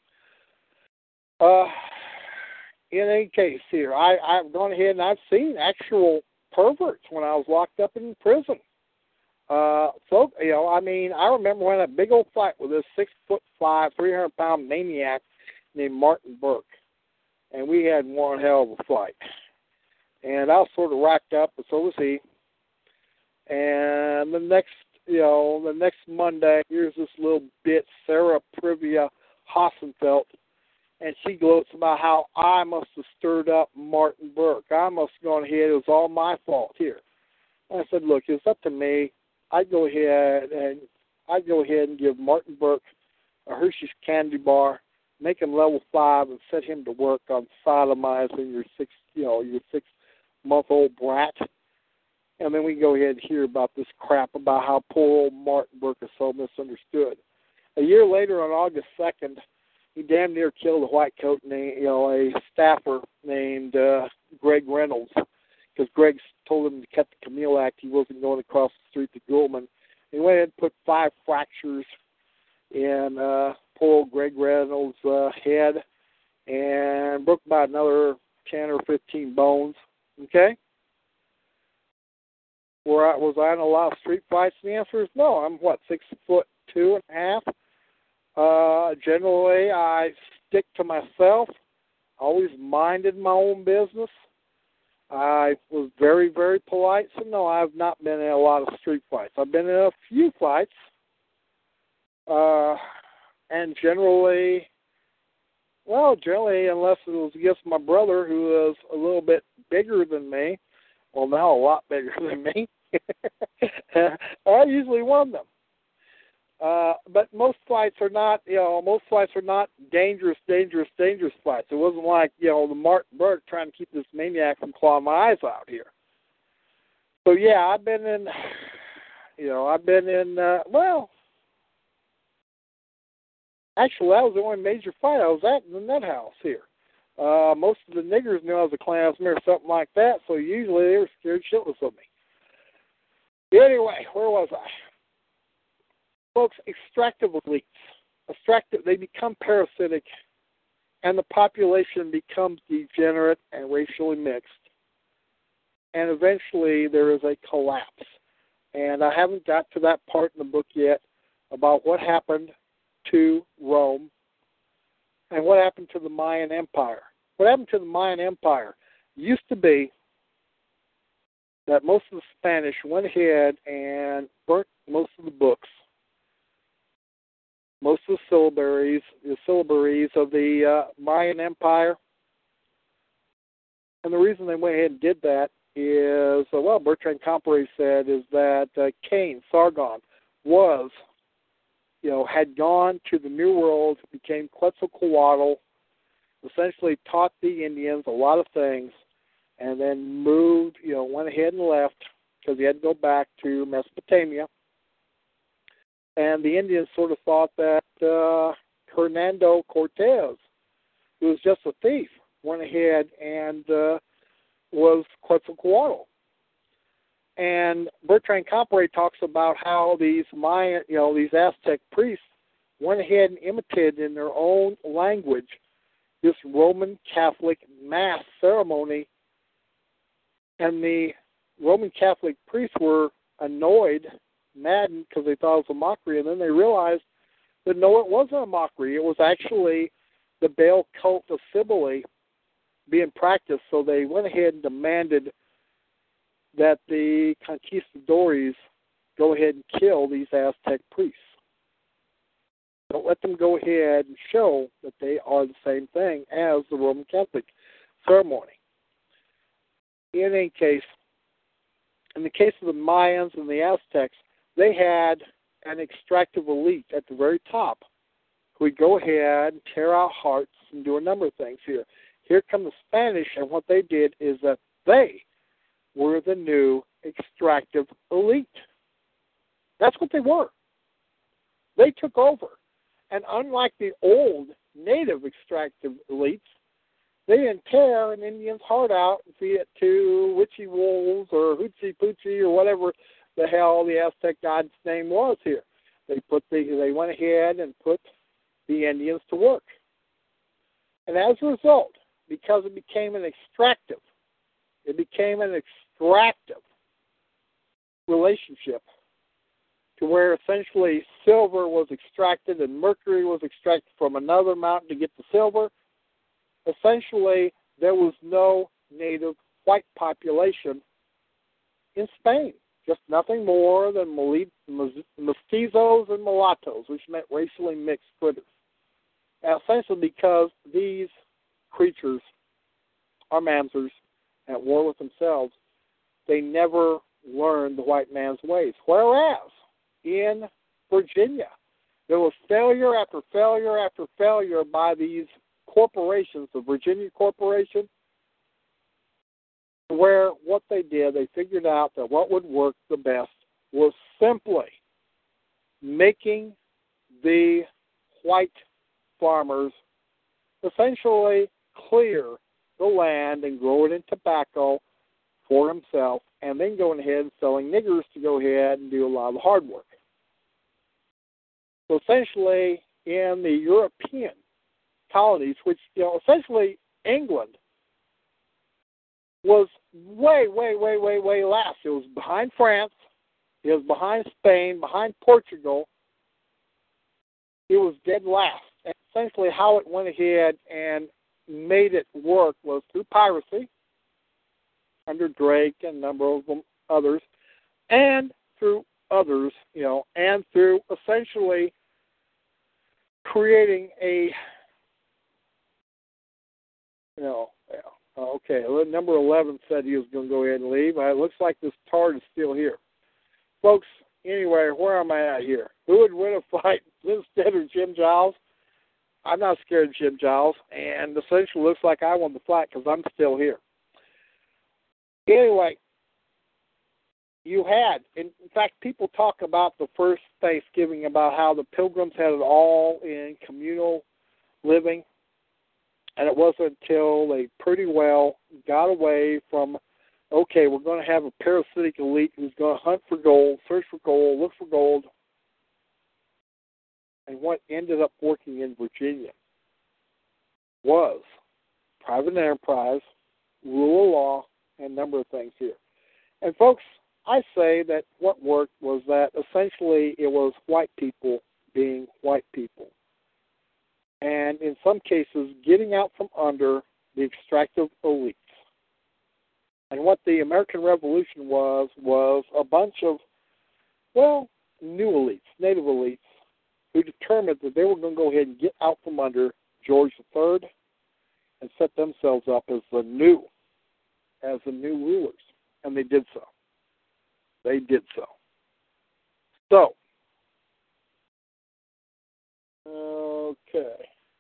C: Uh, in any case here, I, I've gone ahead and I've seen actual perverts when I was locked up in prison. Uh, so, you know, I mean, I remember when a big old fight with this six foot five, three hundred pound maniac named Martin Burke. And we had one hell of a fight. And I was sort of racked up, but so was he. And the next, you know, the next Monday, here's this little bit, Sarah Privia Hassenfeld, and she gloats about how I must have stirred up Martin Burke. I must have gone ahead. It was all my fault here. And I said, look, it's up to me. I'd go ahead and I'd go ahead and give Martin Burke a Hershey's candy bar, make him level five, and set him to work on sodomizing your six, you know, your six-month-old brat. And then we go ahead and hear about this crap about how poor old Martin Burke is so misunderstood. A year later, on August second, he damn near killed a white coat, named, you know, a staffer named uh, Greg Reynolds, because Greg told him to cut the Camille Act. He wasn't going across the street to Gulman. He went ahead and put five fractures in uh, poor old Greg Reynolds' uh, head and broke about another ten or fifteen bones. Okay? Were I, was I in a lot of street fights? And the answer is no. I'm, what, six foot two and a half? Uh, generally, I stick to myself. Always minded my own business. I was very, very polite. So, no, I've not been in a lot of street fights. I've been in a few fights. Uh, and generally, well, generally, unless it was against my brother, who was a little bit bigger than me, well, now a lot bigger than me, I usually won them. Uh, but most fights are not, you know, most fights are not dangerous, dangerous, dangerous fights. It wasn't like, you know, the Martin Burke trying to keep this maniac from clawing my eyes out here. So, yeah, I've been in, you know, I've been in, uh, well, actually, that was the only major fight I was at in the nut house here. Uh, most of the niggers knew I was a Klansman or something like that, so usually they were scared shitless of me. Anyway, where was I? Folks, extractive elites, extractive, they become parasitic, and the population becomes degenerate and racially mixed. And eventually there is a collapse. And I haven't got to that part in the book yet about what happened to Rome and what happened to the Mayan Empire. What happened to the Mayan Empire used to be that most of the Spanish went ahead and burnt most of the books, most of the syllabaries, the syllabaries of the uh, Mayan Empire. And the reason they went ahead and did that is, uh, well, Bertrand Comparet said, is that uh, Cain, Sargon, was, you know, had gone to the New World, became Quetzalcoatl, essentially taught the Indians a lot of things, and then moved, you know, went ahead and left because he had to go back to Mesopotamia. And the Indians sort of thought that uh, Hernando Cortez, who was just a thief, went ahead and uh, was Quetzalcoatl. And Bertrand Comparet talks about how these Mayan, you know, these Aztec priests went ahead and imitated in their own language this Roman Catholic Mass ceremony. And the Roman Catholic priests were annoyed, maddened, because they thought it was a mockery. And then they realized that, no, it wasn't a mockery. It was actually the Baal cult of Cybele being practiced. So they went ahead and demanded that the conquistadores go ahead and kill these Aztec priests. Don't let them go ahead and show that they are the same thing as the Roman Catholic ceremony. In any case, in the case of the Mayans and the Aztecs, they had an extractive elite at the very top who would go ahead and tear out hearts and do a number of things here. Here come the Spanish, and what they did is that they were the new extractive elite. That's what they were. They took over. And unlike the old native extractive elites, they didn't tear an Indian's heart out and feed it to witchy wolves or hoochie poochie or whatever the hell the Aztec god's name was here. They put the they went ahead and put the Indians to work. And as a result, because it became an extractive, it became an extractive relationship to where essentially silver was extracted and mercury was extracted from another mountain to get the silver. Essentially, there was no native white population in Spain. Just nothing more than mestizos and mulattoes, which meant racially mixed critters. Now, essentially because these creatures are mamzers at war with themselves, they never learned the white man's ways. Whereas in Virginia, there was failure after failure after failure by these corporations, the Virginia Corporation, where what they did, they figured out that what would work the best was simply making the white farmers essentially clear the land and grow it in tobacco for himself, and then going ahead and selling niggers to go ahead and do a lot of the hard work. So essentially, in the European colonies, which, you know, essentially England was way, way, way, way, way last. It was behind France. It was behind Spain, behind Portugal. It was dead last. And essentially how it went ahead and made it work was through piracy, under Drake and a number of them, others, and through others, you know, and through essentially creating a, you know, okay, number eleven said he was going to go ahead and leave. It looks like this tart is still here. Folks, anyway, where am I at here? Who would win a fight, Linstead or Jim Giles? I'm not scared of Jim Giles, and essentially looks like I won the fight because I'm still here. Anyway, you had, in fact, people talk about the first Thanksgiving, about how the Pilgrims had it all in communal living, and it wasn't until they pretty well got away from, okay, we're going to have a parasitic elite who's going to hunt for gold, search for gold, look for gold, and what ended up working in Virginia was private enterprise, rule of law, and a number of things here. And folks, I say that what worked was that essentially it was white people being white people. And in some cases, getting out from under the extractive elites. And what the American Revolution was, was a bunch of, well, new elites, native elites, who determined that they were going to go ahead and get out from under George the Third and set themselves up as the new, as the new rulers. And they did so. They did so. So, okay.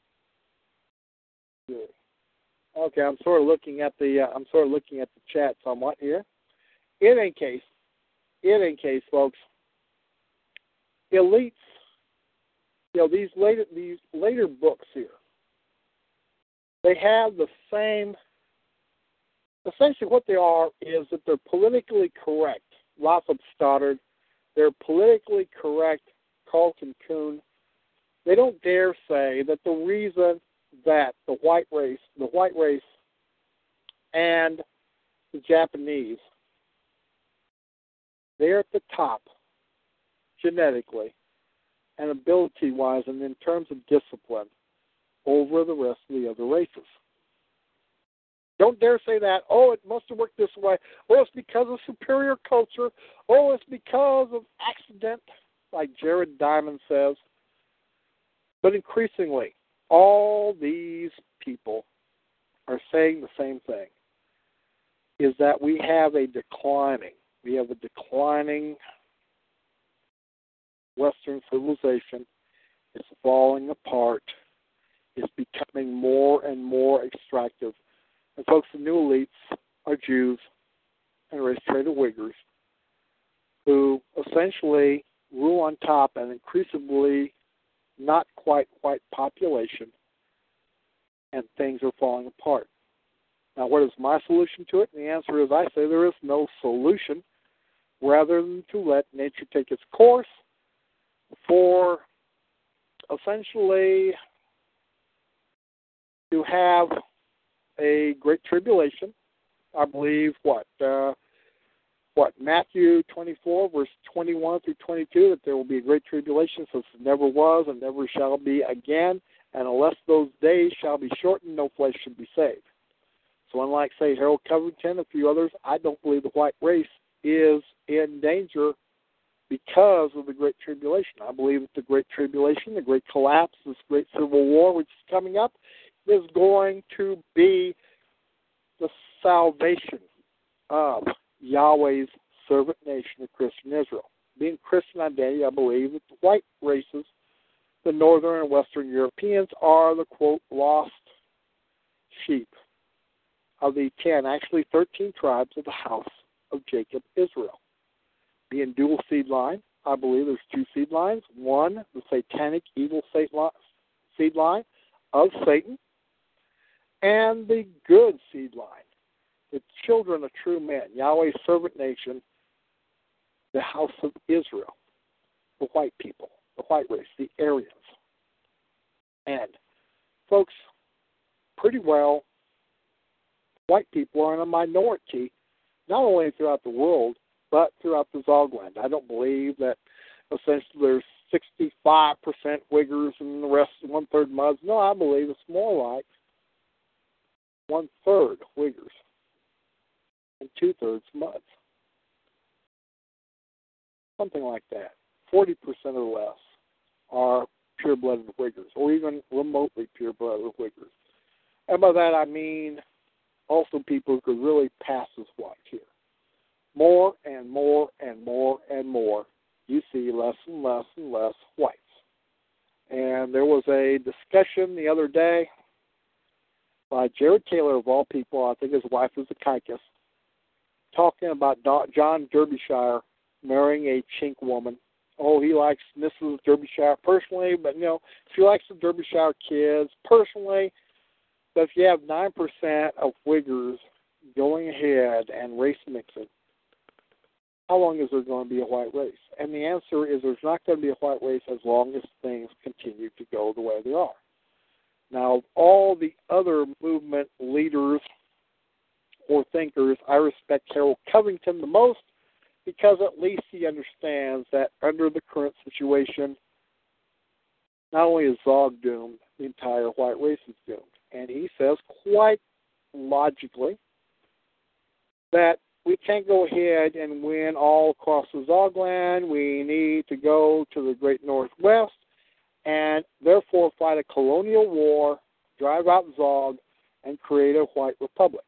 C: Good. Okay, I'm sort of looking at the uh, I'm sort of looking at the chat somewhat here. In any case, in any case, folks, elites, you know, these later these later books here, they have the same. Essentially, what they are is that they're politically correct. Lothrop Stoddard, they're politically correct. Carlton Kuhn. They don't dare say that the reason that the white race, the white race, and the Japanese, they're at the top genetically and ability-wise and in terms of discipline over the rest of the other races. Don't dare say that, oh, it must have worked this way. Oh, it's because of superior culture. Oh, it's because of accident, like Jared Diamond says. But increasingly, all these people are saying the same thing, is that we have a declining, we have a declining Western civilization is falling apart. It's becoming more and more extractive. And folks, the new elites are Jews and race trader Uyghurs who essentially rule on top an increasingly not quite white population, and things are falling apart. Now, what is my solution to it? And the answer is I say there is no solution rather than to let nature take its course for essentially to have a great tribulation. I believe what uh, what Matthew twenty-four verse twenty-one through twenty-two, that there will be a great tribulation, since it never was and never shall be again, and unless those days shall be shortened, no flesh should be saved. So unlike, say, Harold Covington and a few others, I don't believe the white race is in danger because of the Great Tribulation. I believe that the Great Tribulation, the Great Collapse, this Great Civil War which is coming up, is going to be the salvation of Yahweh's servant nation of Christian Israel. Being Christian identity, I believe that the white races, the Northern and Western Europeans, are the, quote, lost sheep of the ten, actually thirteen tribes of the house of Jacob, Israel. Being dual seed line, I believe there's two seed lines. One, the satanic evil seed line of Satan, and the good seed line, the children of true men, Yahweh's servant nation, the house of Israel, the white people, the white race, the Aryans. And, folks, pretty well, white people are in a minority, not only throughout the world, but throughout the Zogland. I don't believe that essentially there's sixty-five percent Uyghurs and the rest, one-third Muds. No, I believe it's more like one-third Uyghurs and two-thirds Muds. Something like that. forty percent or less are pure-blooded Uyghurs, or even remotely pure-blooded Uyghurs. And by that I mean also people who could really pass as white here. More and more and more and more, you see less and less and less whites. And there was a discussion the other day by Jared Taylor, of all people, I think his wife is a Caicus, talking about John Derbyshire marrying a chink woman. Oh, he likes Missus Derbyshire personally, but, you know, if he likes the Derbyshire kids personally, but if you have nine percent of Uyghurs going ahead and race mixing, how long is there going to be a white race? And the answer is there's not going to be a white race as long as things continue to go the way they are. Now, all the other movement leaders or thinkers, I respect Harold Covington the most, because at least he understands that under the current situation, not only is Zog doomed, the entire white race is doomed. And he says quite logically that we can't go ahead and win all across the Zogland. We need to go to the great Northwest and therefore fight a colonial war, drive out Zog, and create a white republic.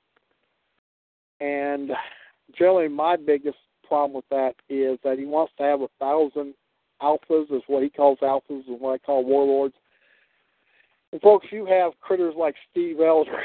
C: And generally my biggest problem with that is that he wants to have a thousand alphas, is what he calls alphas, and what I call warlords. And folks, you have critters like Steve Elder,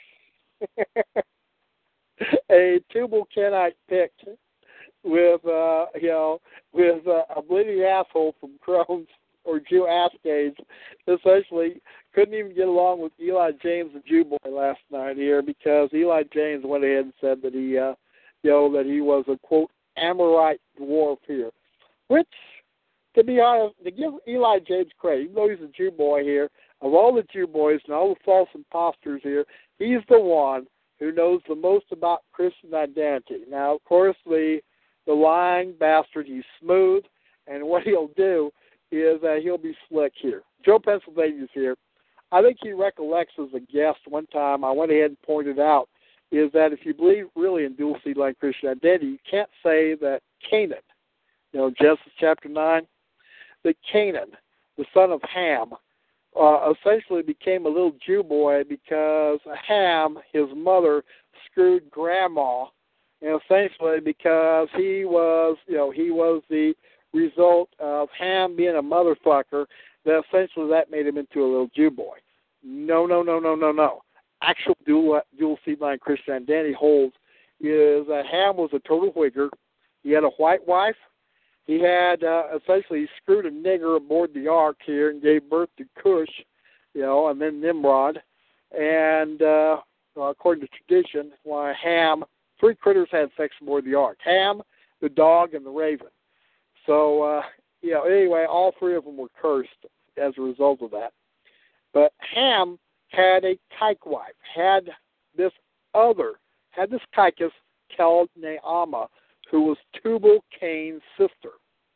C: a Tubal Kenite picked with, uh, you know, with uh, a bleeding asshole from Crohn's or Jew Ascades, essentially couldn't even get along with Eli James, the Jew boy, last night here, because Eli James went ahead and said that he, uh, you know, that he was a, quote, Amorite dwarf here, which, to be honest, to give Eli James credit, even though he's a Jew boy here, of all the Jew boys and all the false imposters here, he's the one who knows the most about Christian identity. Now, of course, the the lying bastard, he's smooth, and what he'll do is that uh, he'll be slick here. Joe Pennsylvania's here. I think he recollects as a guest one time, I went ahead and pointed out, is that if you believe really in dual seed line Christian identity, you can't say that Canaan, you know, Genesis chapter nine, that Canaan, the son of Ham, Uh, essentially became a little Jew boy because Ham, his mother, screwed grandma, and essentially because he was, you know, he was the result of Ham being a motherfucker, that essentially that made him into a little Jew boy. No, no, no, no, no, no. Actual dual, dual seed line Christian identity holds is that Ham was a total Whigger. He had a white wife. He had, uh, essentially, he screwed a nigger aboard the ark here and gave birth to Cush, you know, and then Nimrod. And uh, according to tradition, why Ham, three critters had sex aboard the ark. Ham, the dog, and the raven. So, uh, you know, anyway, all three of them were cursed as a result of that. But Ham had a kike wife, had this other, had this kikis called Naamah, who was Tubal-Cain's sister.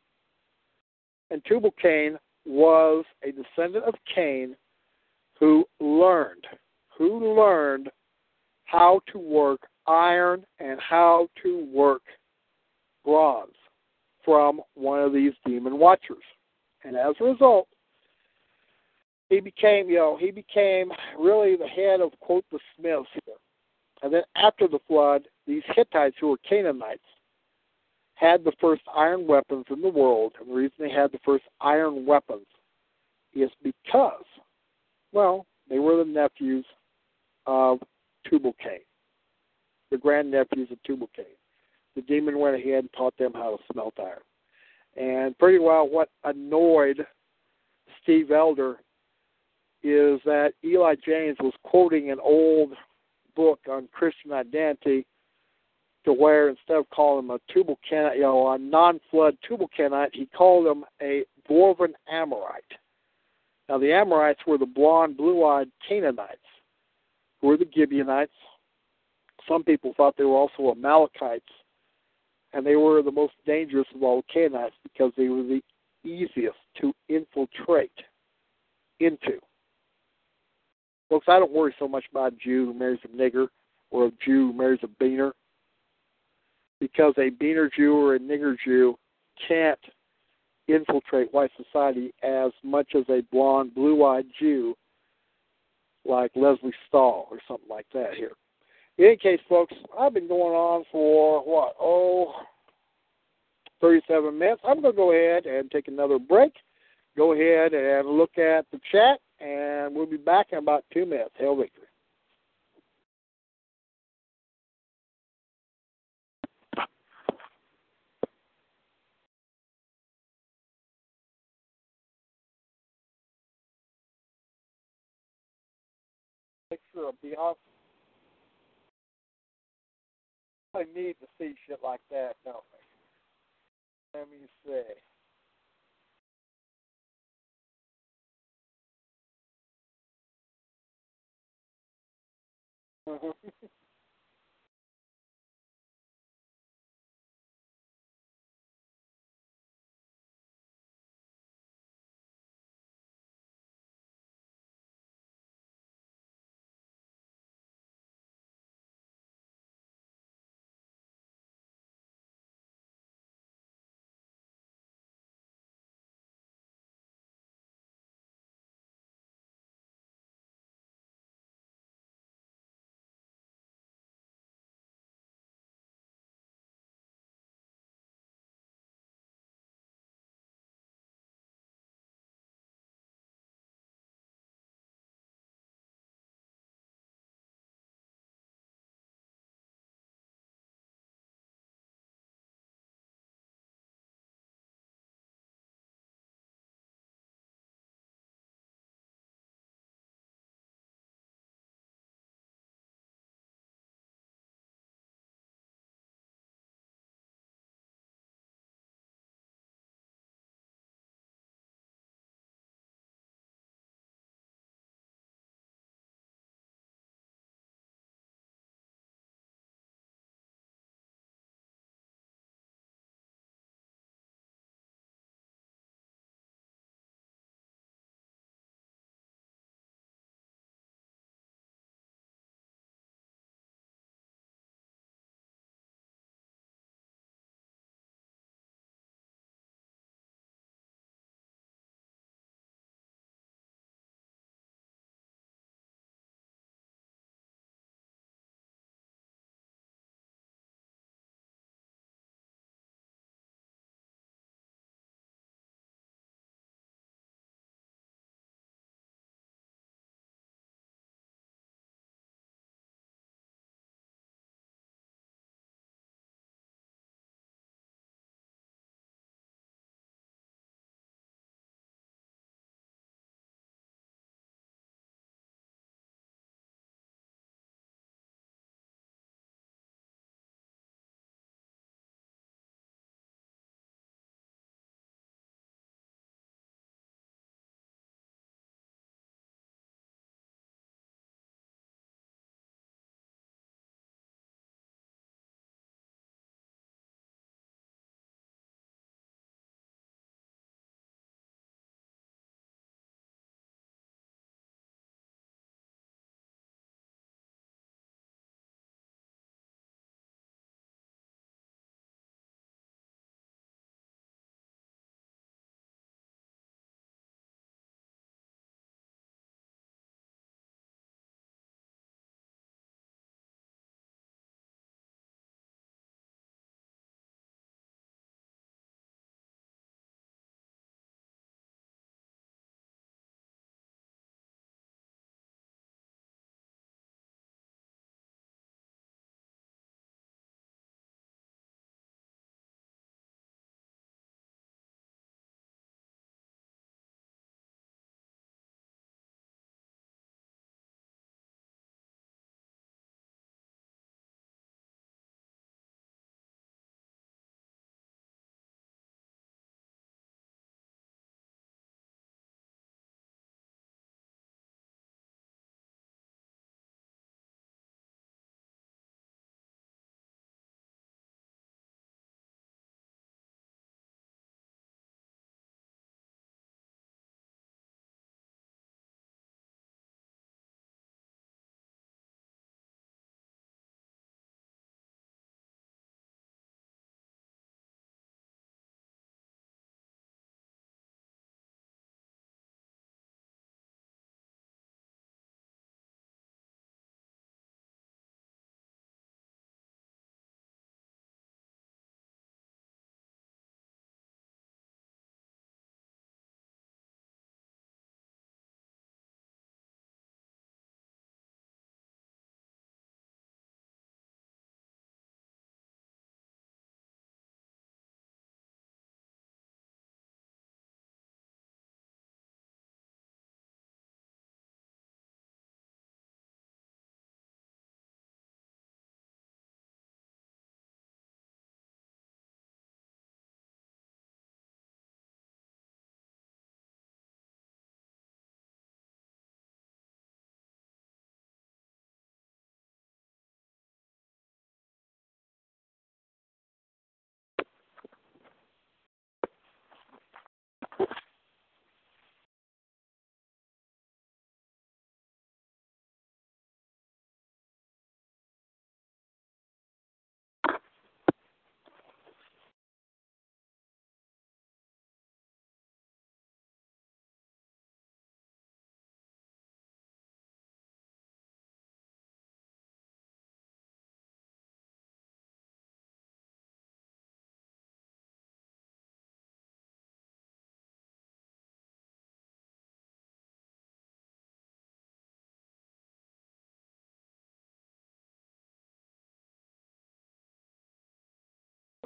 C: And Tubal-Cain was a descendant of Cain who learned, who learned how to work iron and how to work bronze from one of these demon watchers. And as a result, he became, you know, he became really the head of, quote, the smiths here. And then after the flood, these Hittites, who were Canaanites, had the first iron weapons in the world. And the reason they had the first iron weapons is because, well, they were the nephews of Tubal-Cain, the grandnephews of Tubal-Cain. The demon went ahead and taught them how to smelt iron. And pretty well what annoyed Steve Elder is that Eli James was quoting an old book on Christian identity to where instead of calling him a Tubal-Cainite, you know, a non-flood Tubal-Cainite, he called him a dwarven Amorite. Now, the Amorites were the blonde, blue-eyed Canaanites, who were the Gibeonites. Some people thought they were also Amalekites, and they were the most dangerous of all the Canaanites because they were the easiest to infiltrate into. Folks, I don't worry so much about a Jew who marries a nigger or a Jew who marries a beaner, because a beaner Jew or a nigger Jew can't infiltrate white society as much as a blonde, blue-eyed Jew like Leslie Stahl or something like that here. In any case, folks, I've been going on for, what, oh, thirty-seven minutes. I'm going to go ahead and take another break, go ahead and look at the chat, and we'll be back in about two minutes. Hail victory. Picture of Beyonce. I need to see shit like that, don't we? Let me see.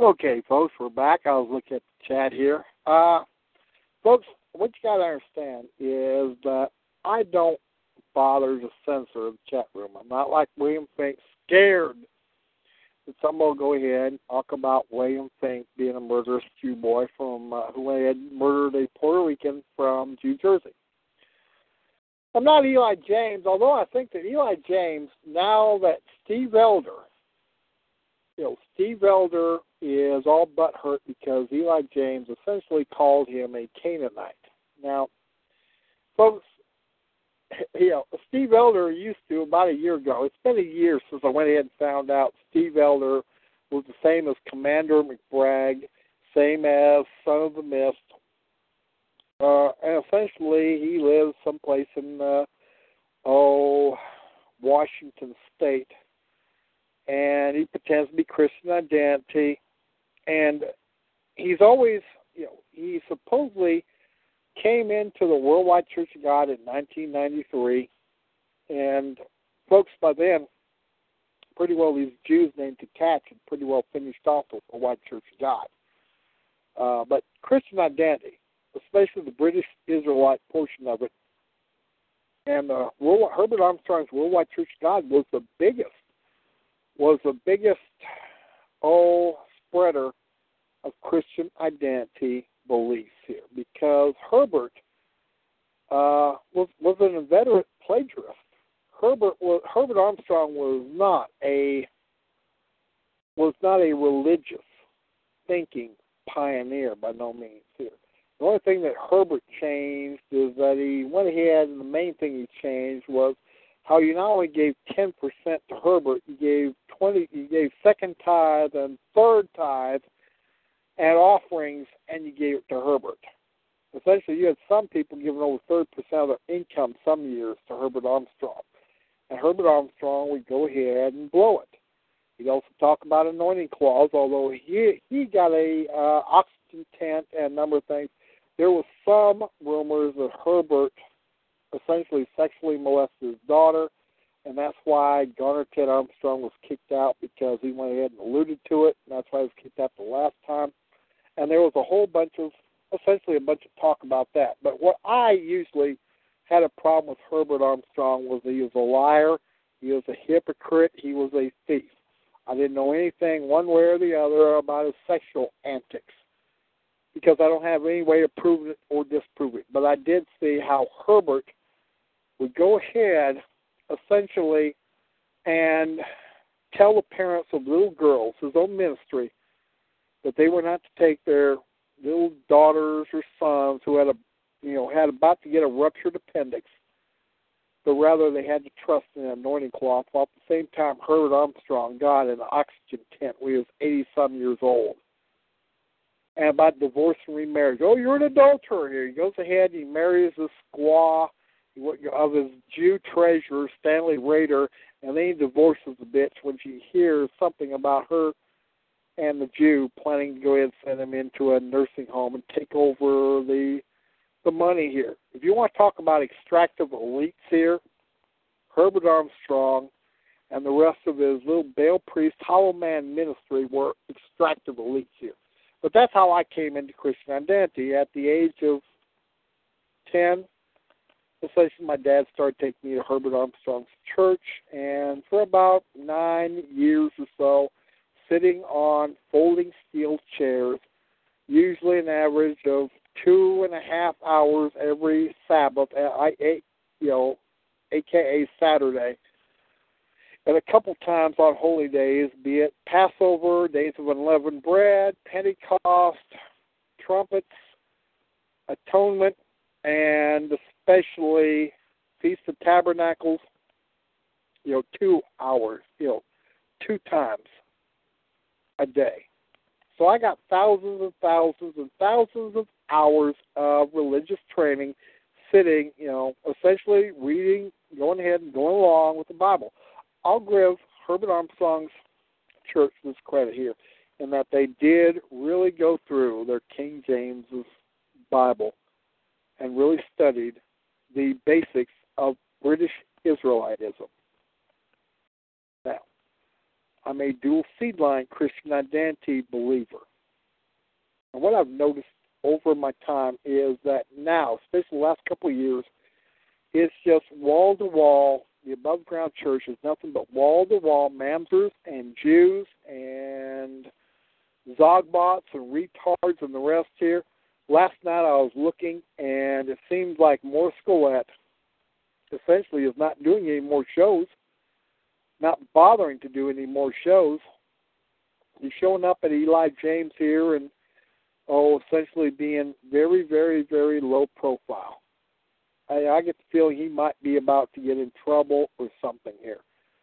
C: Okay, folks, we're back. I was looking at the chat here. Uh, folks, what you got to understand is that I don't bother to censor the chat room. I'm not like William Fink, scared that someone will go ahead and talk about William Fink being a murderous Jew boy from uh, who had murdered a Puerto Rican from New Jersey. I'm not Eli James, although I think that Eli James, now that Steve Elder, you know, Steve Elder is all but hurt because Eli James essentially called him a Canaanite. Now, folks, you know, Steve Elder used to, about a year ago, it's been a year since I went ahead and found out Steve Elder was the same as Commander McBragg, same as Son of the Mist. Uh, and essentially, he lives someplace in, uh, oh, Washington State. And he pretends to be Christian Identity. And he's always, you know, he supposedly came into the Worldwide Church of God in nineteen ninety-three. And folks, by then, pretty well these Jews named Tkach had pretty well finished off with the Worldwide Church of God. Uh, but Christian Identity, especially the British Israelite portion of it, and uh, World, Herbert Armstrong's Worldwide Church of God was the biggest, was the biggest, oh, spreader of Christian identity beliefs here, because Herbert uh, was was an inveterate plagiarist. Herbert was, Herbert Armstrong was not a was not a religious thinking pioneer by no means here. The only thing that Herbert changed is that he went ahead, and the main thing he changed was how you not only gave ten percent to Herbert, you gave twenty, you gave second tithe and third tithe and offerings, and you gave it to Herbert. Essentially, you had some people giving over thirty percent of their income some years to Herbert Armstrong. And Herbert Armstrong would go ahead and blow it. He'd also talk about anointing clause, although he he got a uh, oxygen tent and a number of things. There was some rumors that Herbert essentially sexually molested his daughter, and that's why Garner Ted Armstrong was kicked out, because he went ahead and alluded to it, and that's why he was kicked out the last time. And there was a whole bunch of, essentially a bunch of talk about that. But what I usually had a problem with Herbert Armstrong was that he was a liar, he was a hypocrite, he was a thief. I didn't know anything one way or the other about his sexual antics, because I don't have any way to prove it or disprove it. But I did see how Herbert would go ahead, essentially, and tell the parents of little girls, his own ministry, that they were not to take their little daughters or sons who had a, you know, had about to get a ruptured appendix, but rather they had to trust in an anointing cloth. While at the same time, Herbert Armstrong got in an oxygen tent when he was eighty-some years old. And about divorce and remarriage. Oh, you're an adulterer here. He goes ahead and he marries this squaw of his Jew treasurer, Stanley Rader, and then he divorces the bitch when she hears something about her and the Jew planning to go ahead and send him into a nursing home and take over the the money here. If you want to talk about extractive elites here, Herbert Armstrong and the rest of his little Baal priest, hollow man ministry were extractive elites here. But that's how I came into Christian identity. At the age of ten, essentially my dad started taking me to Herbert Armstrong's church, and for about nine years or so, sitting on folding steel chairs, usually an average of two and a half hours every Sabbath, I, you know, A K A Saturday, and a couple times on holy days, be it Passover, Days of Unleavened Bread, Pentecost, trumpets, atonement, and especially Feast of Tabernacles, you know, two hours, you know, two times a day. So I got thousands and thousands and thousands of hours of religious training sitting, you know, essentially reading, going ahead and going along with the Bible. I'll give Herbert Armstrong's church this credit here in that they did really go through their King James Bible and really studied the basics of British Israelitism. Now, I'm a dual seed line Christian identity believer. And what I've noticed over my time is that now, especially the last couple of years, it's just wall-to-wall. The above-ground church is nothing but wall-to-wall Mamzers and Jews and Zogbots and retards and the rest here. Last night I was looking, and it seems like Morse Collette essentially is not doing any more shows, not bothering to do any more shows. He's showing up at Eli James here and, oh, essentially being very, very, very low profile. I, I get the feeling he might be about to get in trouble or something here.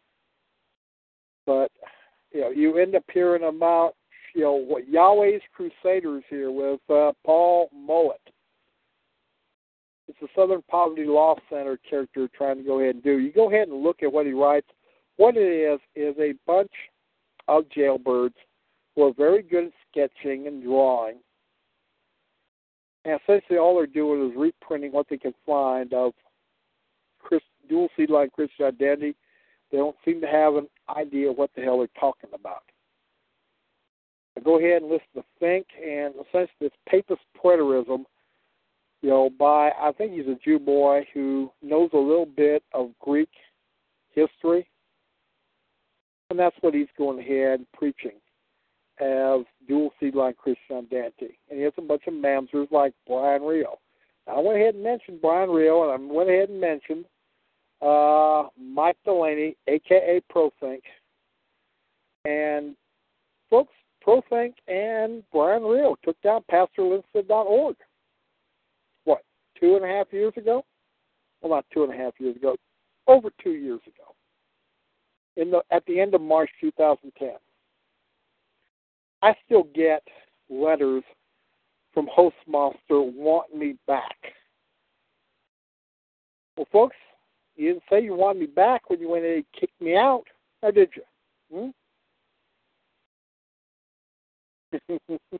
C: But, you know, you end up hearing about, you know, what Yahweh's Crusaders here with uh, Paul Mowat. It's a Southern Poverty Law Center character trying to go ahead and do. You go ahead and look at what he writes. What it is is a bunch of jailbirds who are very good at sketching and drawing. And essentially all they're doing is reprinting what they can find of Chris, dual seed line Christian identity. They don't seem to have an idea what the hell they're talking about. I go ahead and listen to Think, and essentially it's papist preterism, you know, by, I think he's a Jew boy who knows a little bit of Greek history, and that's what he's going ahead preaching as dual seed line Christian identity. And he has a bunch of mamzers like Brian Rio. Now, I went ahead and mentioned Brian Rio, and I went ahead and mentioned uh, Mike Delaney, a k a. ProThink. And folks, ProThink and Brian Rio took down Pastor Linstead dot org. What, two and a half years ago? Well, not two and a half years ago. Over two years ago. In the at the end of March two thousand ten. I still get letters from Hostmaster wanting me back. Well, folks, you didn't say you wanted me back when you went in and kicked me out, or did you? Hmm?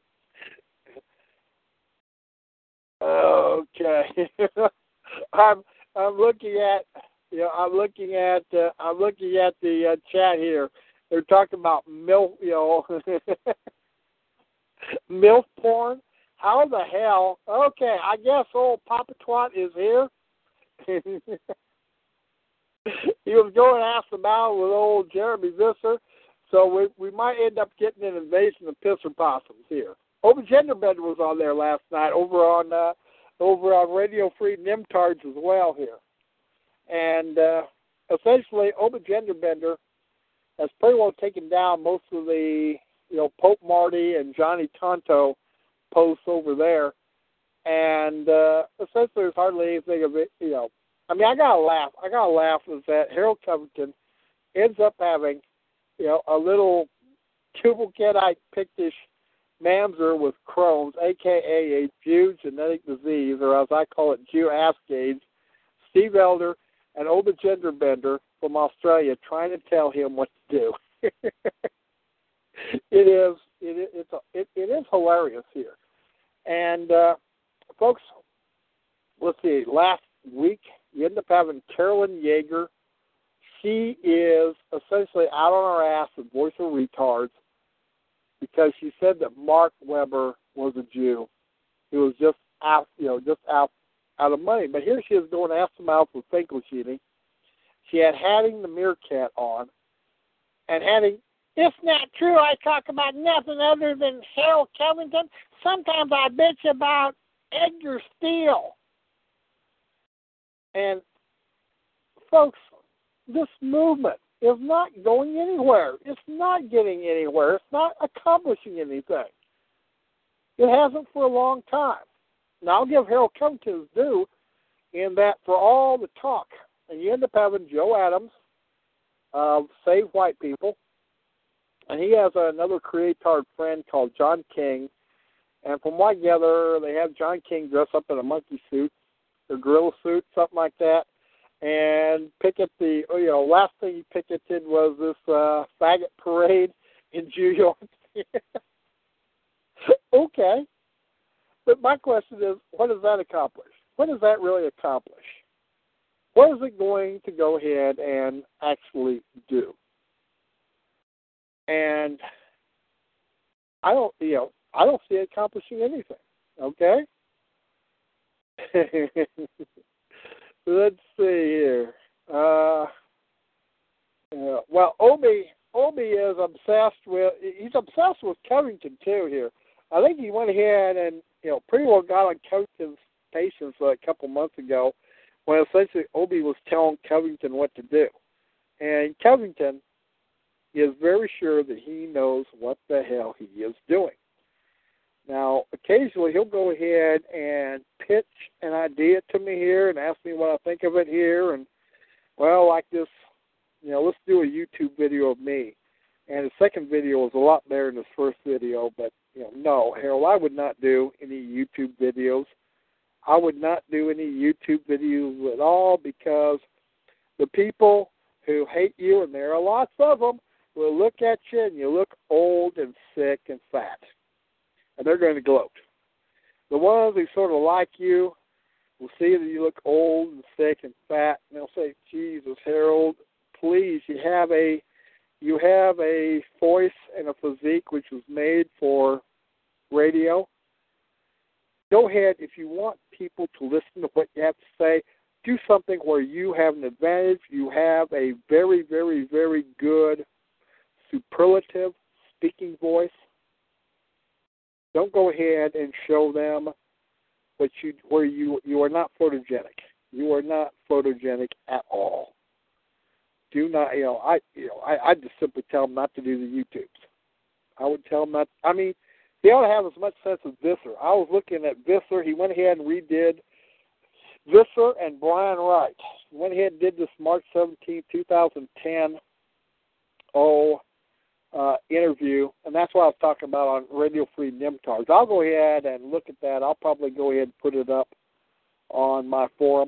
C: Okay. I'm I'm looking at you know I'm looking at uh, I'm looking at the uh, chat here. They're talking about milk, you know, milk porn. How the hell? Okay, I guess old Papa Twat is here. He was going ass about with old Jeremy Visser, so we we might end up getting an invasion of pisser possums here. Over Genderbender was on there last night, over on uh, over on Radio Free Nimtards as well here, and uh, essentially Over Genderbender has pretty well taken down most of the, you know, Pope Marty and Johnny Tonto posts over there. And uh, essentially there's hardly anything of it, you know. I mean, I got to laugh. I got to laugh is that Harold Covington ends up having, you know, a little tuberculite pictish mamzer with Crohn's, a k a a Jew genetic disease, or as I call it, Jew ass-gauge, Steve Elder, and Oba Genderbender from Australia trying to tell him what to do. it is it, it's a, it, it is hilarious here. And, uh, folks, let's see, last week you end up having Carolyn Yeager. She is essentially out on her ass at Voice of Retards because she said that Mark Webber was a Jew. He was just out, you know, just out out of money. But here she is going ass to mouth with Finkelstein. She had Hatting the Meerkat on, and Hatting, it's not true. I talk about nothing other than Harold Covington. Sometimes I bitch about Edgar Steele. And, folks, this movement is not going anywhere. It's not getting anywhere. It's not accomplishing anything. It hasn't for a long time. Now, I'll give Harold Covington his due in that for all the talk, and you end up having Joe Adams of Save White People, and he has another creatard friend called John King, and from what I gather, they have John King dress up in a monkey suit, or gorilla suit, something like that, and picket the, you know, last thing he picketed was this uh, faggot parade in New York. Okay. But my question is, what does that accomplish? What does that really accomplish? What is it going to go ahead and actually do? And I don't, you know, I don't see it accomplishing anything. Okay. Let's see here. Uh, uh, well, Obi, Obi is obsessed with. He's obsessed with Covington too. Here, I think he went ahead and you know pretty well got on Covington's patience uh, a couple months ago, when essentially Obi was telling Covington what to do, and Covington is very sure that he knows what the hell he is doing. Now, occasionally he'll go ahead and pitch an idea to me here and ask me what I think of it here. And, well, like this, you know, let's do a YouTube video of me. And the second video was a lot better than his first video. But, you know, no, Harold, I would not do any YouTube videos. I would not do any YouTube videos at all, because the people who hate you, and there are lots of them, will look at you and you look old and sick and fat. And they're going to gloat. The ones who sort of like you will see that you look old and sick and fat, and they'll say, "Jesus, Harold, please, you have a you have a voice and a physique which was made for radio. Go ahead, if you want people to listen to what you have to say, do something where you have an advantage. You have a very, very, very good superlative speaking voice. Don't go ahead and show them what you where you you are not photogenic. You are not photogenic at all. Do not, you know, I you know, I I just simply tell them not to do the YouTubes. I would tell them not. I mean, they ought to have as much sense as Visser. I was looking at Visser. He went ahead and redid Visser and Brian Wright. He went ahead and did this March seventeenth, twenty ten. Oh. Uh, interview, and that's what I was talking about on Radio Free Nimtards. I'll go ahead and look at that. I'll probably go ahead and put it up on my forum.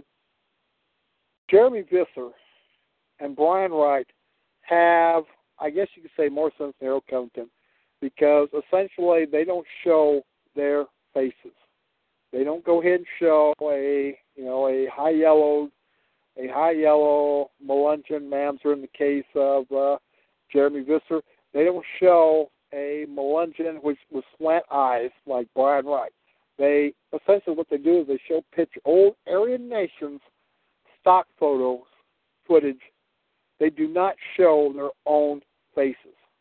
C: Jeremy Visser and Brian Wright have, I guess you could say, more sense than Harold Covington, because essentially they don't show their faces. They don't go ahead and show a, you know, a high yellow, a high yellow Melungeon Mamzer in the case of uh, Jeremy Visser. They don't show a Melungeon which with slant eyes like Brian Wright. They essentially what they do is they show picture old Aryan Nations stock photos, footage. They do not show their own faces.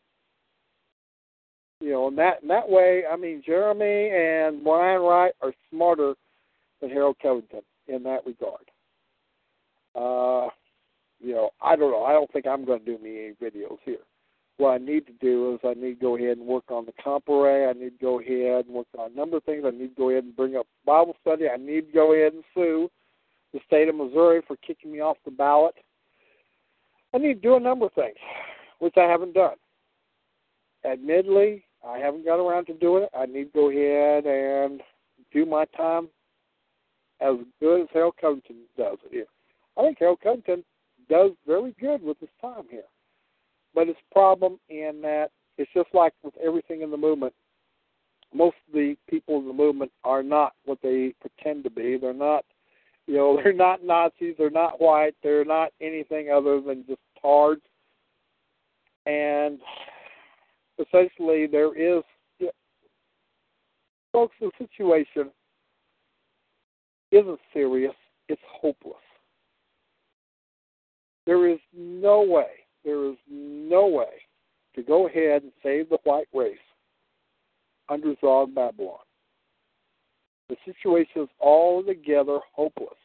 C: You know, and that in that way, I mean, Jeremy and Brian Wright are smarter than Harold Covington in that regard. Uh, you know, I don't know. I don't think I'm going to do me any videos here. What I need to do is I need to go ahead and work on the comp array. I need to go ahead and work on a number of things. I need to go ahead and bring up Bible study. I need to go ahead and sue the state of Missouri for kicking me off the ballot. I need to do a number of things, which I haven't done. Admittedly, I haven't got around to doing it. I need to go ahead and do my time as good as Harold Covington does it here. I think Harold Covington does very good with his time here. But it's a problem in that it's just like with everything in the movement. Most of the people in the movement are not what they pretend to be. They're not, you know, they're not Nazis. They're not white. They're not anything other than just tards. And essentially there is, you know, folks, the situation isn't serious. It's hopeless. There is no way. There is no way to go ahead and save the white race under Zog Babylon. The situation is altogether hopeless.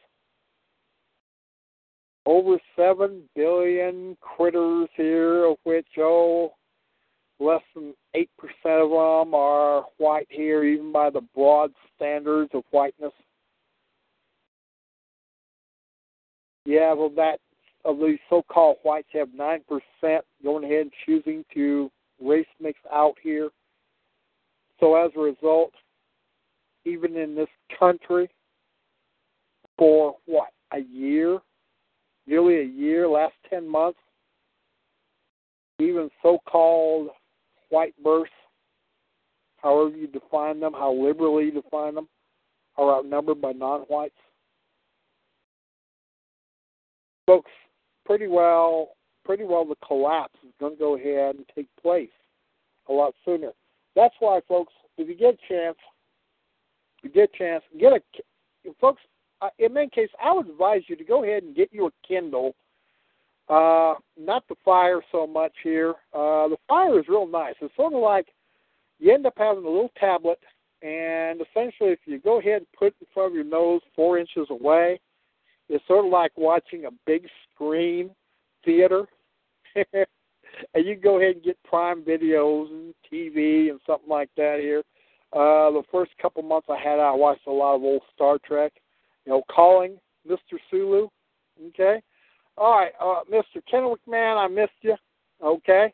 C: Over seven billion critters here, of which, oh, less than eight percent of them are white here, even by the broad standards of whiteness. Yeah, well, that of these so-called whites have nine percent going ahead and choosing to race mix out here. So as a result, even in this country, for what, a year, nearly a year, last ten months, even so-called white births, however you define them, how liberally you define them, are outnumbered by non-whites. Folks, pretty well, pretty well the collapse is going to go ahead and take place a lot sooner. That's why, folks, if you get a chance, if you get a chance, get a, folks, uh, in many cases, I would advise you to go ahead and get you a Kindle. Uh, not the Fire so much here. Uh, the Fire is real nice. It's sort of like you end up having a little tablet, and essentially if you go ahead and put it in front of your nose four inches away, it's sort of like watching a big screen theater. And you can go ahead and get Prime Videos and T V and something like that here. Uh, the first couple months I had it, I watched a lot of old Star Trek. You know, Calling Mister Sulu. Okay? All right, uh, Mister Kennewick, man, I missed you. Okay?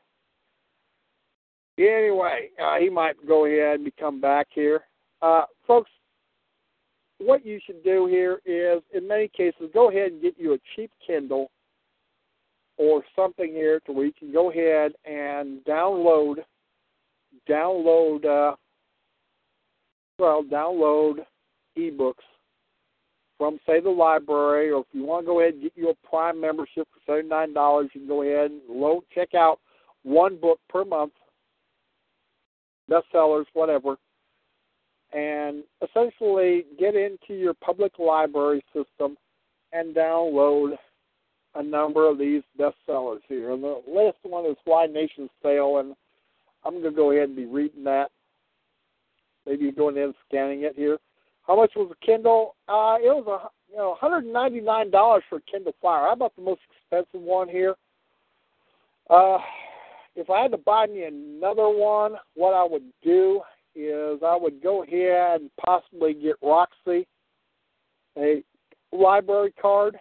C: Anyway, uh, he might go ahead and come back here. Uh, folks, what you should do here is, in many cases, go ahead and get you a cheap Kindle or something here to where you can go ahead and download, download, uh, well, download ebooks from, say, the library, or if you want to go ahead and get you a Prime membership for seventy-nine dollars, you can go ahead and load, check out one book per month, bestsellers, whatever, and essentially get into your public library system and download a number of these bestsellers here. And the latest one is Why Nations Fail, and I'm going to go ahead and be reading that. Maybe going in and scanning it here. How much was a Kindle? Uh, it was a, you know, one hundred ninety-nine dollars for a Kindle Fire. How about the most expensive one here? Uh, if I had to buy me another one, what I would do is I would go ahead and possibly get Roxy a library card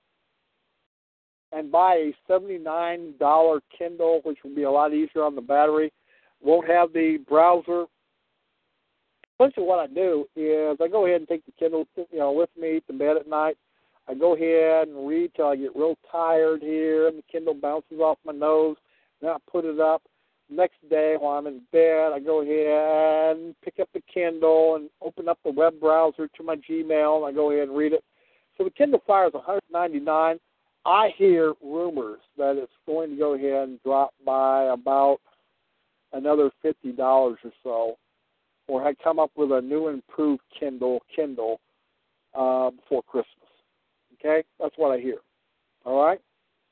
C: and buy a seventy-nine dollars Kindle, which would be a lot easier on the battery. Won't have the browser. Essentially what I do is I go ahead and take the Kindle, you know, with me to bed at night. I go ahead and read till I get real tired here, and the Kindle bounces off my nose. Then I put it up. Next day while I'm in bed, I go ahead and pick up the Kindle and open up the web browser to my Gmail, and I go ahead and read it. So the Kindle Fire is one hundred ninety-nine dollars. I hear rumors that it's going to go ahead and drop by about another fifty dollars or so, or had come up with a new improved Kindle Kindle uh, before Christmas. Okay? That's what I hear. All right?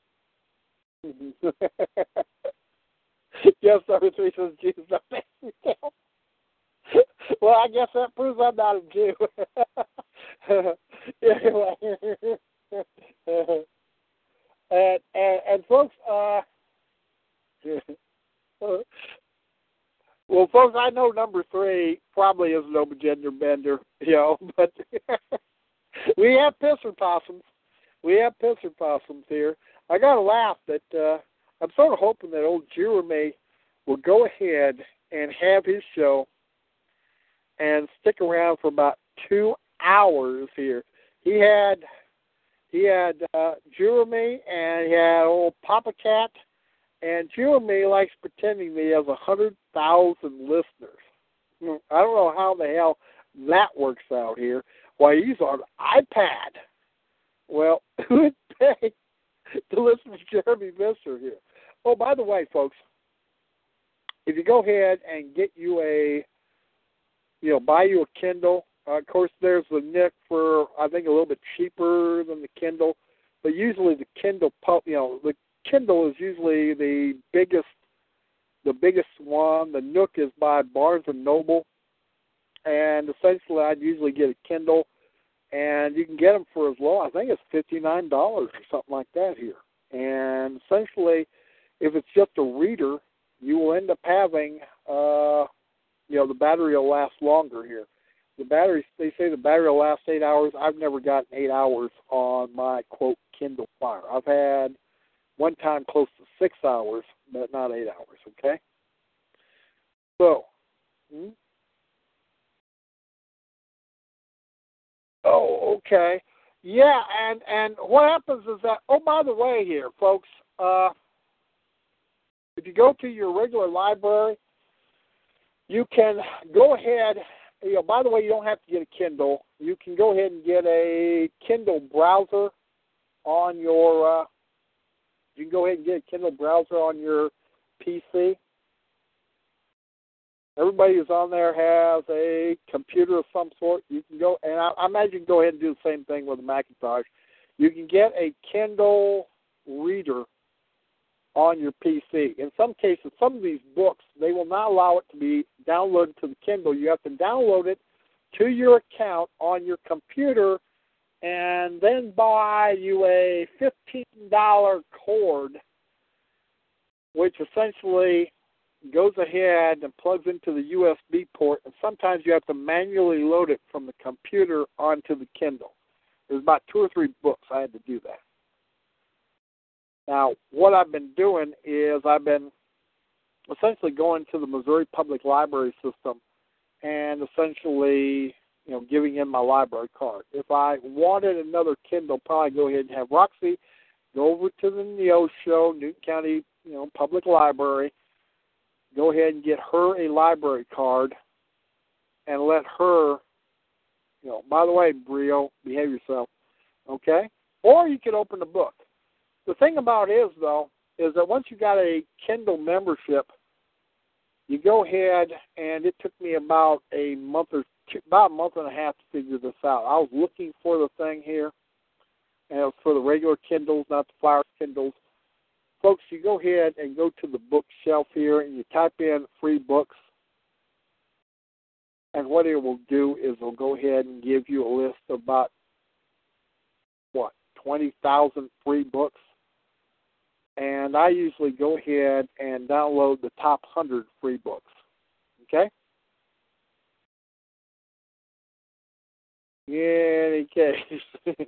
C: Yes, number three says Jesus not me down. Well, I guess that proves I'm not a Jew. Anyway. and, and, and folks, uh, well, folks, I know number three probably isn't no gender bender, you know, but we have pisser possums. We have pisser possums here. I got to laugh that uh, I'm sort of hoping that old Jeremy will go ahead and have his show and stick around for about two hours here. He had he had uh, Jeremy and he had old Papa Cat, and Jeremy likes pretending that he has a hundred thousand listeners. I don't know how the hell that works out here. Why, he's on iPad. Well, who would pay to listen to Jeremy Visser here? Oh, by the way, folks, if you go ahead and get you a, you know, buy you a Kindle, uh, of course, there's the Nick for, I think, a little bit cheaper than the Kindle, but usually the Kindle, you know, the Kindle is usually the biggest, the biggest one. The Nook is by Barnes and Noble, and essentially I'd usually get a Kindle, and you can get them for as low, I think it's fifty-nine dollars or something like that here. And essentially, if it's just a reader, you will end up having, uh, you know, the battery will last longer here. The battery, they say the battery will last eight hours. I've never gotten eight hours on my, quote, Kindle Fire. I've had one time close to six hours, but not eight hours, okay? So, hmm? Oh, okay. Yeah, and, and what happens is that, oh, by the way here, folks, uh, if you go to your regular library, you can go ahead, you know, by the way, you don't have to get a Kindle. You can go ahead and get a Kindle browser on your, uh, you can go ahead and get a Kindle browser on your P C. Everybody who's on there has a computer of some sort. You can go, and I, I imagine you can go ahead and do the same thing with a Macintosh. You can get a Kindle reader on your P C. In some cases, some of these books, they will not allow it to be downloaded to the Kindle. You have to download it to your account on your computer and then buy you a fifteen dollars cord, which essentially goes ahead and plugs into the U S B port, and sometimes you have to manually load it from the computer onto the Kindle. There's about two or three books I had to do that. Now, what I've been doing is I've been essentially going to the Missouri Public Library system and essentially, you know, giving in my library card. If I wanted another Kindle, probably go ahead and have Roxy go over to the Neosho, Newton County, you know, Public Library, go ahead and get her a library card and let her, you know, by the way, Brio, behave yourself, okay? Or you can open the book. The thing about it is, though, is that once you got a Kindle membership, you go ahead, and it took me about a month or two, about a month and a half to figure this out. I was looking for the thing here, and it was for the regular Kindles, not the Fire Kindles. Folks, you go ahead and go to the bookshelf here, and you type in free books, and what it will do is it'll go ahead and give you a list of about, what, twenty thousand free books. And I usually go ahead and download the top one hundred free books, okay? In any case.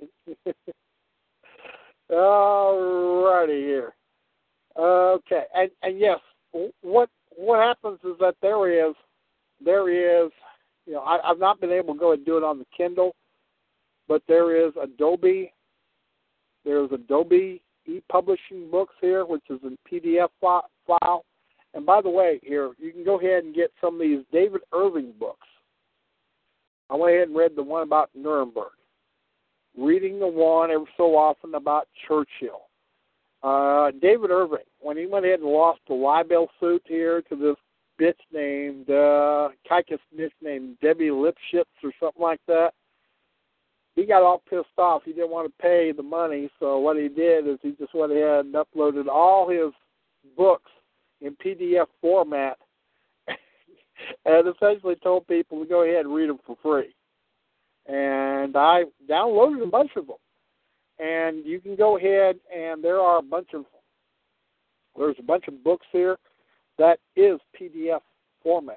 C: All righty here. Okay, and, and yes, what what happens is that there is, there is, you know, I, I've not been able to go and do it on the Kindle, but there is Adobe, there's Adobe e-publishing books here, which is in P D F file. And by the way, here, you can go ahead and get some of these David Irving books. I went ahead and read the one about Nuremberg, reading the one every so often about Churchill. Uh, David Irving, when he went ahead and lost the libel suit here to this bitch named, uh, Kikis bitch named Debbie Lipschitz or something like that, he got all pissed off. He didn't want to pay the money, so what he did is he just went ahead and uploaded all his books in P D F format and essentially told people to go ahead and read them for free. And I downloaded a bunch of them. And you can go ahead, and there are a bunch of, there's a bunch of books here that is P D F format.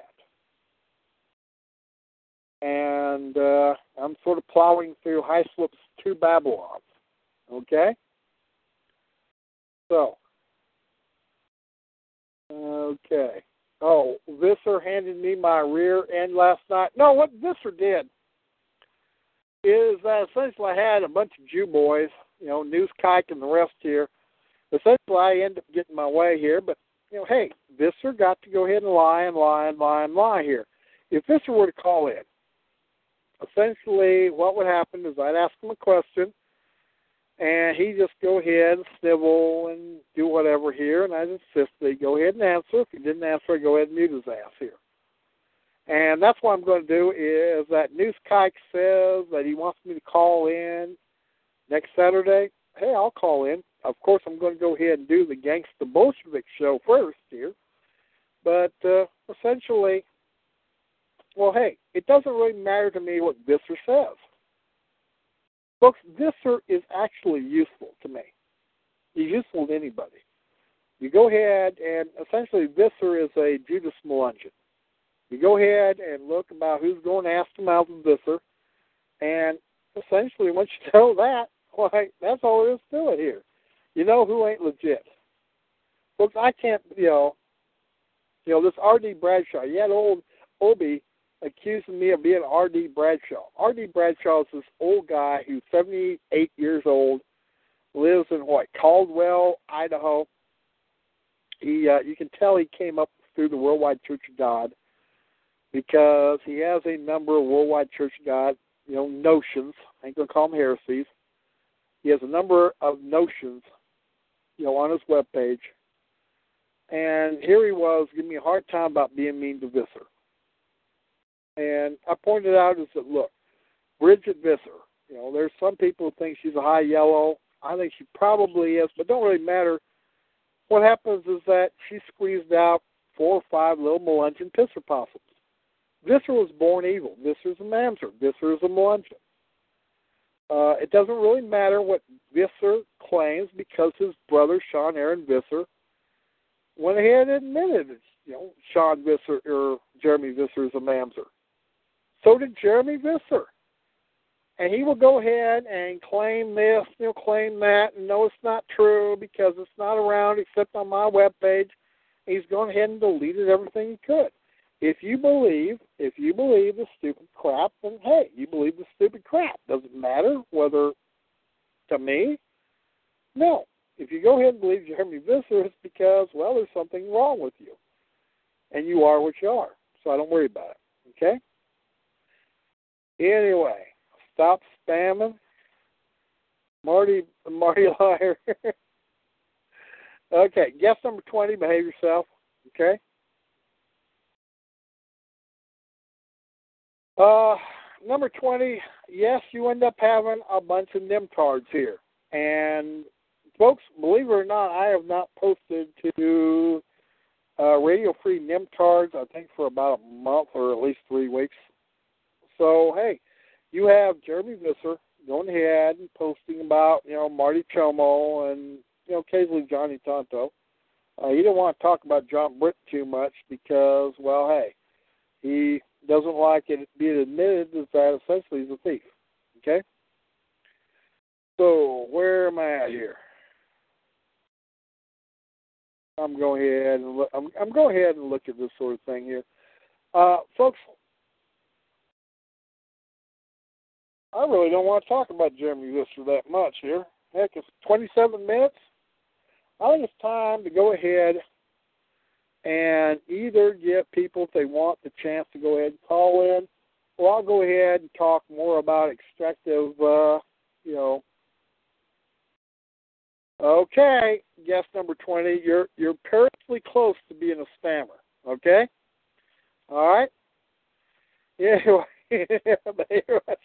C: And uh, I'm sort of plowing through Hyslop's Two Babylons, okay? So, okay. Oh, Visser handed me my rear end last night. No, what Visser did is that essentially I had a bunch of Jew boys, you know, Newskike and the rest here. Essentially, I ended up getting my way here, but, you know, hey, Visser got to go ahead and lie and lie and lie and lie here. If Visser were to call in, essentially, what would happen is I'd ask him a question, and he'd just go ahead and snivel and do whatever here, and I'd insist that he go ahead and answer. If he didn't answer, I'd go ahead and mute his ass here. And that's what I'm going to do is that Newskike says that he wants me to call in next Saturday. Hey, I'll call in. Of course, I'm going to go ahead and do the Gangsta Bolshevik show first here. But uh, essentially, well, hey, it doesn't really matter to me what Visser says. Folks, Visser is actually useful to me. He's useful to anybody. You go ahead and essentially Visser is a Judas Melungeon. You go ahead and look about who's going to ask him out with Visser, and essentially once you know that, well, hey, that's all there is to it here. You know who ain't legit. Folks, I can't, you know, you know, this R D Bradshaw, you had old Obi accusing me of being R D Bradshaw. R D Bradshaw is this old guy who's seventy-eight years old, lives in what, Caldwell, Idaho. He, uh, you can tell he came up through the Worldwide Church of God because he has a number of Worldwide Church of God, you know, notions. I ain't going to call them heresies. He has a number of notions, you know, on his webpage. And here he was giving me a hard time about being mean to Visser. And I pointed out is that, look, Bridget Visser, you know, there's some people who think she's a high yellow. I think she probably is, but don't really matter. What happens is that she squeezed out four or five little Melungeon pisser possums. Visser was born evil. Visser's a mamzer. Visser is a Melungeon. Uh, it doesn't really matter what Visser claims because his brother, Sean Aaron Visser, went ahead and admitted it. You know, Sean Visser or Jeremy Visser is a mamzer. So did Jeremy Visser. And he will go ahead and claim this, you know, claim that, and no, it's not true because it's not around except on my webpage. He's gone ahead and deleted everything he could. If you believe, if you believe the stupid crap, then hey, you believe the stupid crap. Does it matter whether to me? No. If you go ahead and believe Jeremy Visser, it's because, well, there's something wrong with you. And you are what you are. So I don't worry about it. Okay? Anyway, stop spamming. Marty, Marty Liar. Okay, guess number twenty, behave yourself. Okay? Uh, number twenty, yes, you end up having a bunch of nimtards here. And, folks, believe it or not, I have not posted to uh, Radio Free Nimtards, I think, for about a month or at least three weeks. So, hey, you have Jeremy Visser going ahead and posting about, you know, Marty Chomo and, you know, occasionally Johnny Tonto. Uh, he didn't want to talk about John Britt too much because, well, hey, he doesn't like it being admitted that essentially he's a thief. Okay? So, where am I at here? I'm going ahead and look, I'm, I'm going ahead and look at this sort of thing here. Uh, folks, I really don't want to talk about Jeremy Visser that much here. Heck, it's twenty-seven minutes. I think it's time to go ahead and either give people, if they want, the chance to go ahead and call in, or I'll go ahead and talk more about extractive, uh, you know. Okay, guess number twenty, you're you're perilously close to being a spammer, okay? All right? Yeah, that's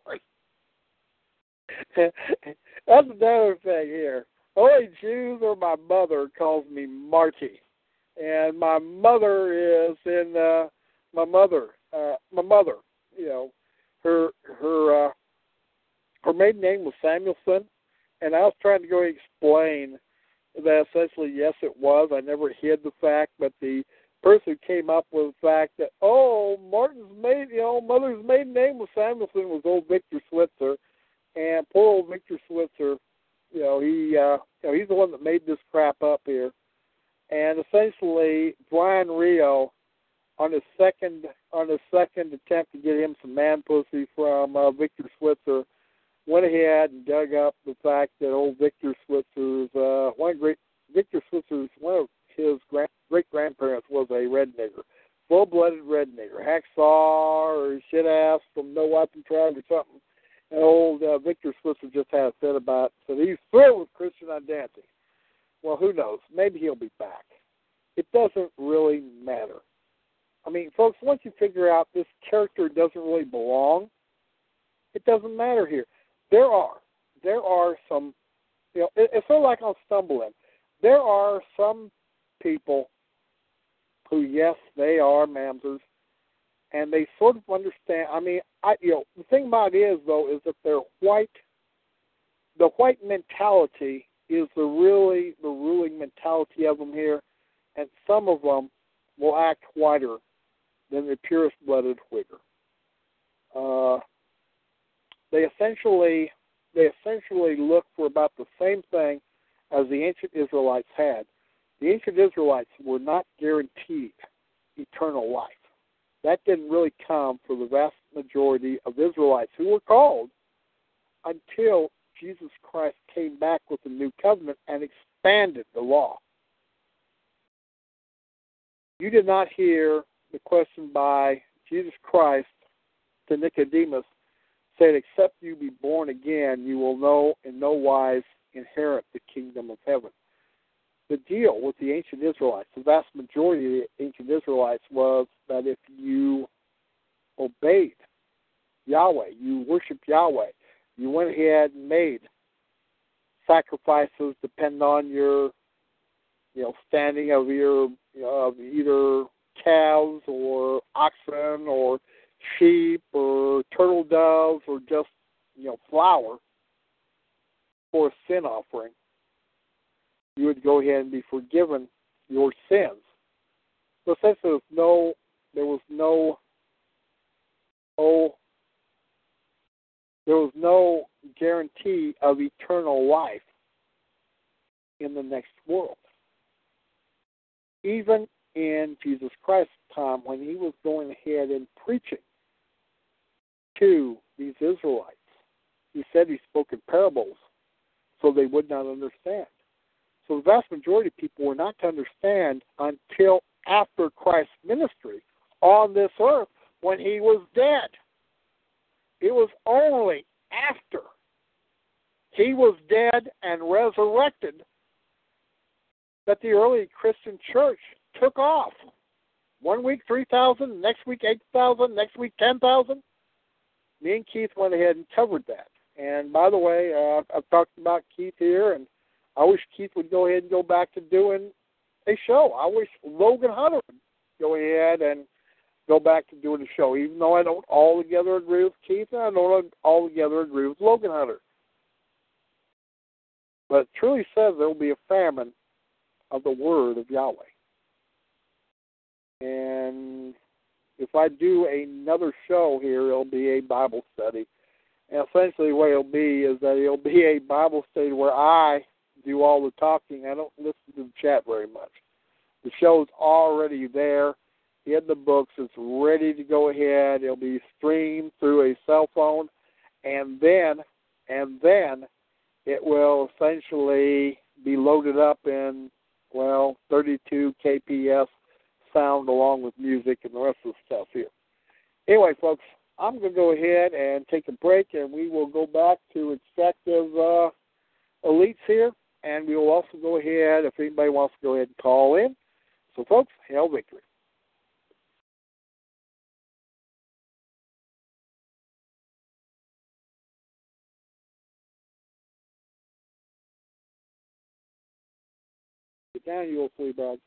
C: another thing here. Only Jews or my mother calls me Marty. And my mother is in, uh, my mother, uh, my mother, you know, her, her, uh, her maiden name was Samuelson. And I was trying to go explain that essentially, yes, it was. I never hid the fact, but the person who came up with the fact that, oh, Martin's maiden, you know, mother's maiden name was Samuelson was old Victor Switzer. And poor old Victor Switzer, you know, he, uh, you know, he's the one that made this crap up here. And essentially, Brian Rio, on his second on his second attempt to get him some man pussy from uh, Victor Switzer, went ahead and dug up the fact that old Victor Switzer's uh, one great Victor Switzer's one of his grand, great grandparents was a red nigger, full blooded red nigger, hacksaw or shit ass from No Weapon Tribe or something. And old uh, Victor Switzer just had a fit about it. So he's thrilled with Christian identity. Well, who knows? Maybe he'll be back. It doesn't really matter. I mean, folks, once you figure out this character doesn't really belong, it doesn't matter here. There are, there are some, you know, it, it's sort of like on Stumbling. There are some people who, yes, they are mamzers, and they sort of understand. I mean, I, you know, the thing about it is, though, is that they're white. The white mentality is the really the ruling mentality of them here, and some of them will act whiter than the purest-blooded Whigger. Uh, they essentially they essentially look for about the same thing as the ancient Israelites had. The ancient Israelites were not guaranteed eternal life. That didn't really come for the vast majority of Israelites who were called until Jesus Christ came back with the new covenant and expanded the law. You did not hear the question by Jesus Christ to Nicodemus, said, except you be born again, you will know in no wise inherit the kingdom of heaven. The deal with the ancient Israelites, the vast majority of the ancient Israelites, was that if you obeyed Yahweh. You worshiped Yahweh. You went ahead and made sacrifices depend on your, you know, standing of your you know, of either calves or oxen or sheep or turtle doves or just, you know, flour for a sin offering. You would go ahead and be forgiven your sins. So since there was no, there was no, oh, there was no guarantee of eternal life in the next world. Even in Jesus Christ's time, when he was going ahead and preaching to these Israelites, he said he spoke in parables so they would not understand. So the vast majority of people were not to understand until after Christ's ministry on this earth when he was dead. It was only after he was dead and resurrected that the early Christian church took off. One week, three thousand, next week, eight thousand, next week, ten thousand. Me and Keith went ahead and covered that. And by the way, uh, I've talked about Keith here, and I wish Keith would go ahead and go back to doing a show. I wish Logan Hunter would go ahead and go back to doing a show, even though I don't altogether agree with Keith, and I don't altogether agree with Logan Hunter. But it truly says there will be a famine of the word of Yahweh. And if I do another show here, it'll be a Bible study. And essentially what it'll be is that it'll be a Bible study where I do all the talking. I don't listen to the chat very much. The show's already there in the books. It's ready to go ahead. It'll be streamed through a cell phone, and then, and then it will essentially be loaded up in, well, thirty-two K P S sound along with music and the rest of the stuff here. Anyway, folks, I'm going to go ahead and take a break, and we will go back to extractive uh, elites here, and we will also go ahead, if anybody wants to go ahead and call in. So, folks, hail victory. Get down, you old flea bag.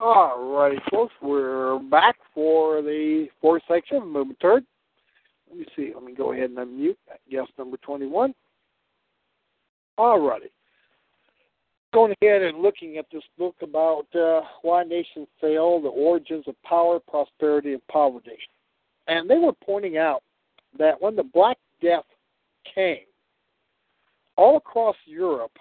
C: All righty, folks, we're back for the fourth section, moving third. Let me see. Let me go ahead and unmute guest number twenty-one. All righty. Going ahead and looking at this book about uh, why nations fail, the origins of power, prosperity, and poverty. And they were pointing out that when the Black Death came, all across Europe,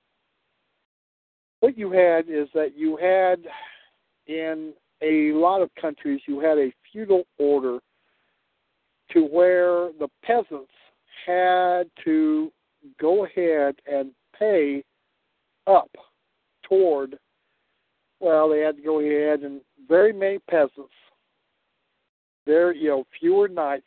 C: what you had is that you had, in a lot of countries, you had a feudal order to where the peasants had to go ahead and pay up toward, well, they had to go ahead and very many peasants, there, you know, fewer knights,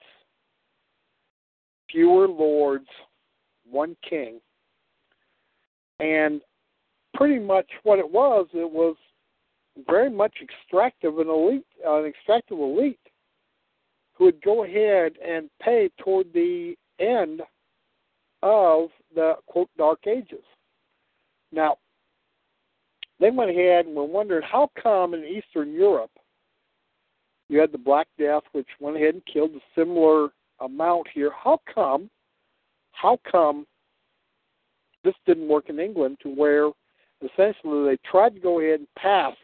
C: fewer lords, one king, and pretty much what it was, it was very much extractive and elite, uh, an extractive elite who would go ahead and pay toward the end of the, quote, Dark Ages. Now, they went ahead and were wondering how come in Eastern Europe you had the Black Death, which went ahead and killed a similar amount here. How come, how come this didn't work in England, to where essentially they tried to go ahead and pass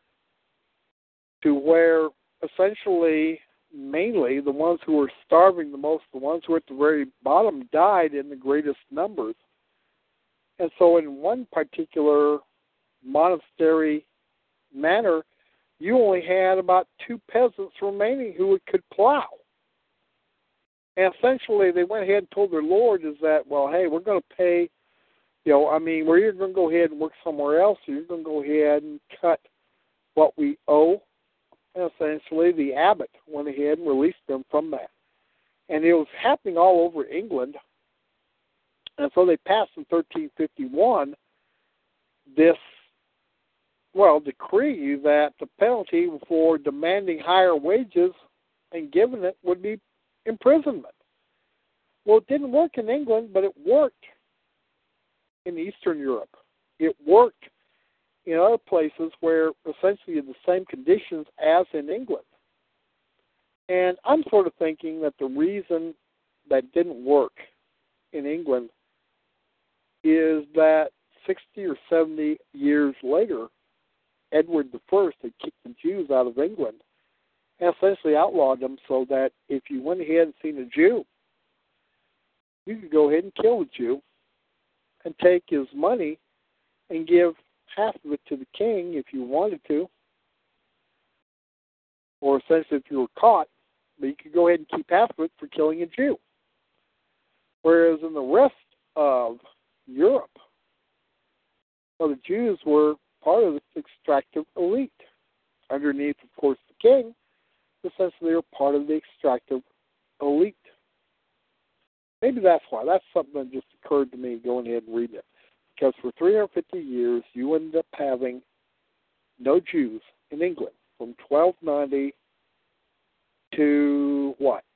C: to where essentially mainly the ones who were starving the most, the ones who were at the very bottom, died in the greatest numbers. And so in one particular monastery manor, you only had about two peasants remaining who could plow. And essentially they went ahead and told their lord is that, well, hey, we're going to pay, you know, I mean, we're either going to go ahead and work somewhere else, or you're going to go ahead and cut what we owe. And essentially the abbot went ahead and released them from that. And it was happening all over England. And so they passed in thirteen fifty-one this, well, decree that the penalty for demanding higher wages and giving it would be imprisonment. Well, it didn't work in England, but it worked in Eastern Europe. It worked in other places where essentially the same conditions as in England. And I'm sort of thinking that the reason that didn't work in England is that sixty or seventy years later, Edward the First had kicked the Jews out of England and essentially outlawed them, so that if you went ahead and seen a Jew, you could go ahead and kill the Jew and take his money and give half of it to the king if you wanted to, or essentially if you were caught, but you could go ahead and keep half of it for killing a Jew. Whereas in the rest of Europe, well, the Jews were part of the extractive elite. Underneath, of course, the king, essentially they were part of the extractive elite. Maybe that's why. That's something that just occurred to me going ahead and reading it. Because for three hundred fifty years, you ended up having no Jews in England from twelve ninety to what?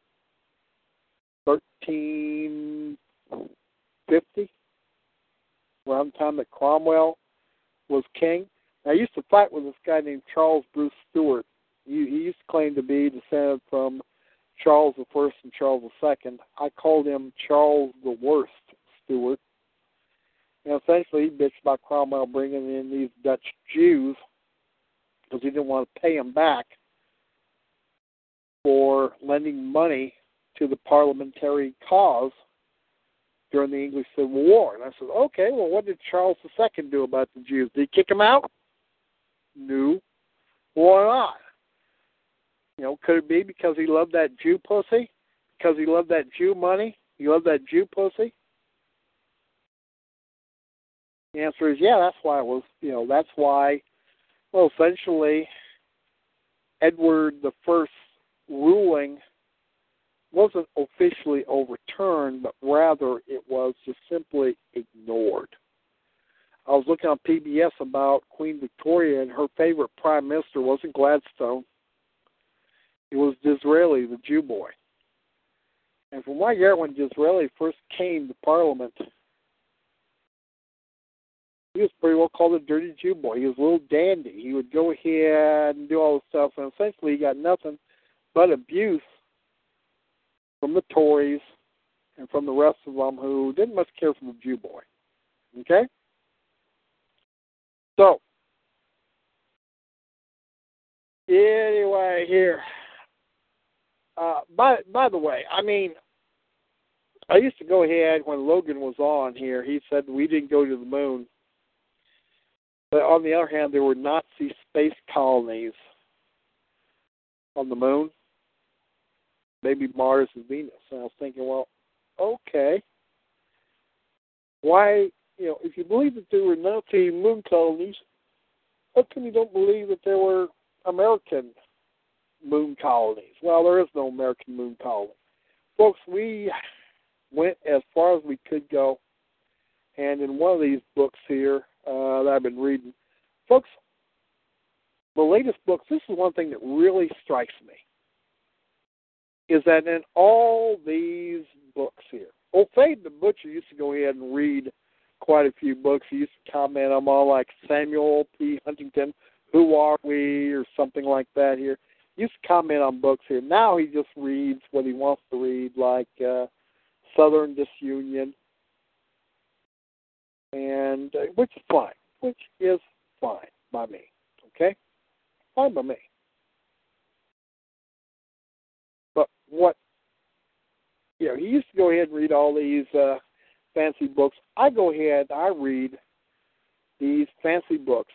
C: thirteen fifty? Around the time that Cromwell was king. Now, I used to fight with this guy named Charles Bruce Stewart. He, he used to claim to be descended from Charles the First and Charles the Second. I called him Charles the Worst Stewart. And essentially, he bitched about Cromwell bringing in these Dutch Jews because he didn't want to pay them back for lending money to the parliamentary cause during the English Civil War. And I said, okay, well, what did Charles the Second do about the Jews? Did he kick them out? No. Why not? You know, could it be because he loved that Jew pussy? Because he loved that Jew money? He loved that Jew pussy? The answer is, yeah, that's why it was, you know, that's why, well, essentially, Edward the First's ruling wasn't officially overturned, but rather it was just simply ignored. I was looking on P B S about Queen Victoria, and her favorite prime minister wasn't Gladstone. It was Disraeli, the Jew boy. And from what I hear, when Disraeli first came to Parliament, he was pretty well called a dirty Jew boy. He was a little dandy. He would go ahead and do all this stuff, and essentially he got nothing but abuse from the Tories and from the rest of them who didn't much care for the Jew boy. Okay? So, anyway, here. Uh, by by the way, I mean, I used to go ahead when Logan was on here. He said we didn't go to the moon. But on the other hand, there were Nazi space colonies on the moon. Maybe Mars and Venus. And I was thinking, well, okay. Why, you know, if you believe that there were Nazi moon colonies, how come you don't believe that there were American moon colonies? Well, there is no American moon colony. Folks, we went as far as we could go. And in one of these books here uh, that I've been reading, folks, the latest books, this is one thing that really strikes me, is that in all these books here, old Fade the Butcher used to go ahead and read quite a few books. He used to comment on all like Samuel P. Huntington, Who Are We, or something like that here. He used to comment on books here. Now he just reads what he wants to read, like uh, Southern Disunion, and uh, which is fine, which is fine by me, okay? Fine by me. But what, you know, he used to go ahead and read all these uh, fancy books. I go ahead, I read these fancy books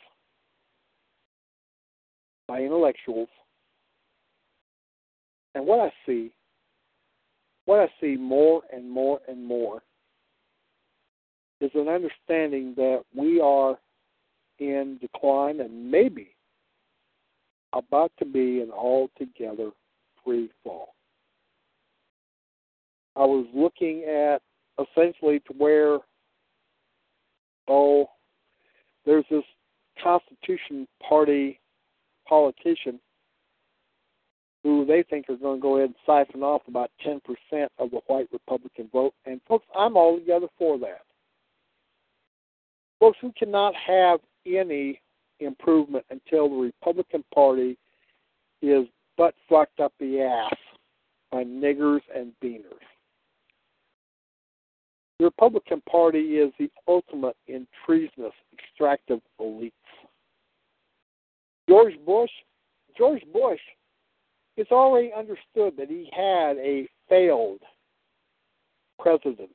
C: by intellectuals, and what I see, what I see more and more and more is an understanding that we are in decline and maybe about to be an altogether free fall. I was looking at essentially to where, oh, there's this Constitution Party politician who they think are going to go ahead and siphon off about ten percent of the white Republican vote. And, folks, I'm altogether for that. Folks, we cannot have any improvement until the Republican Party is butt fucked up the ass by niggers and beaners. The Republican Party is the ultimate in treasonous, extractive elites. George Bush, George Bush, it's already understood that he had a failed presidency.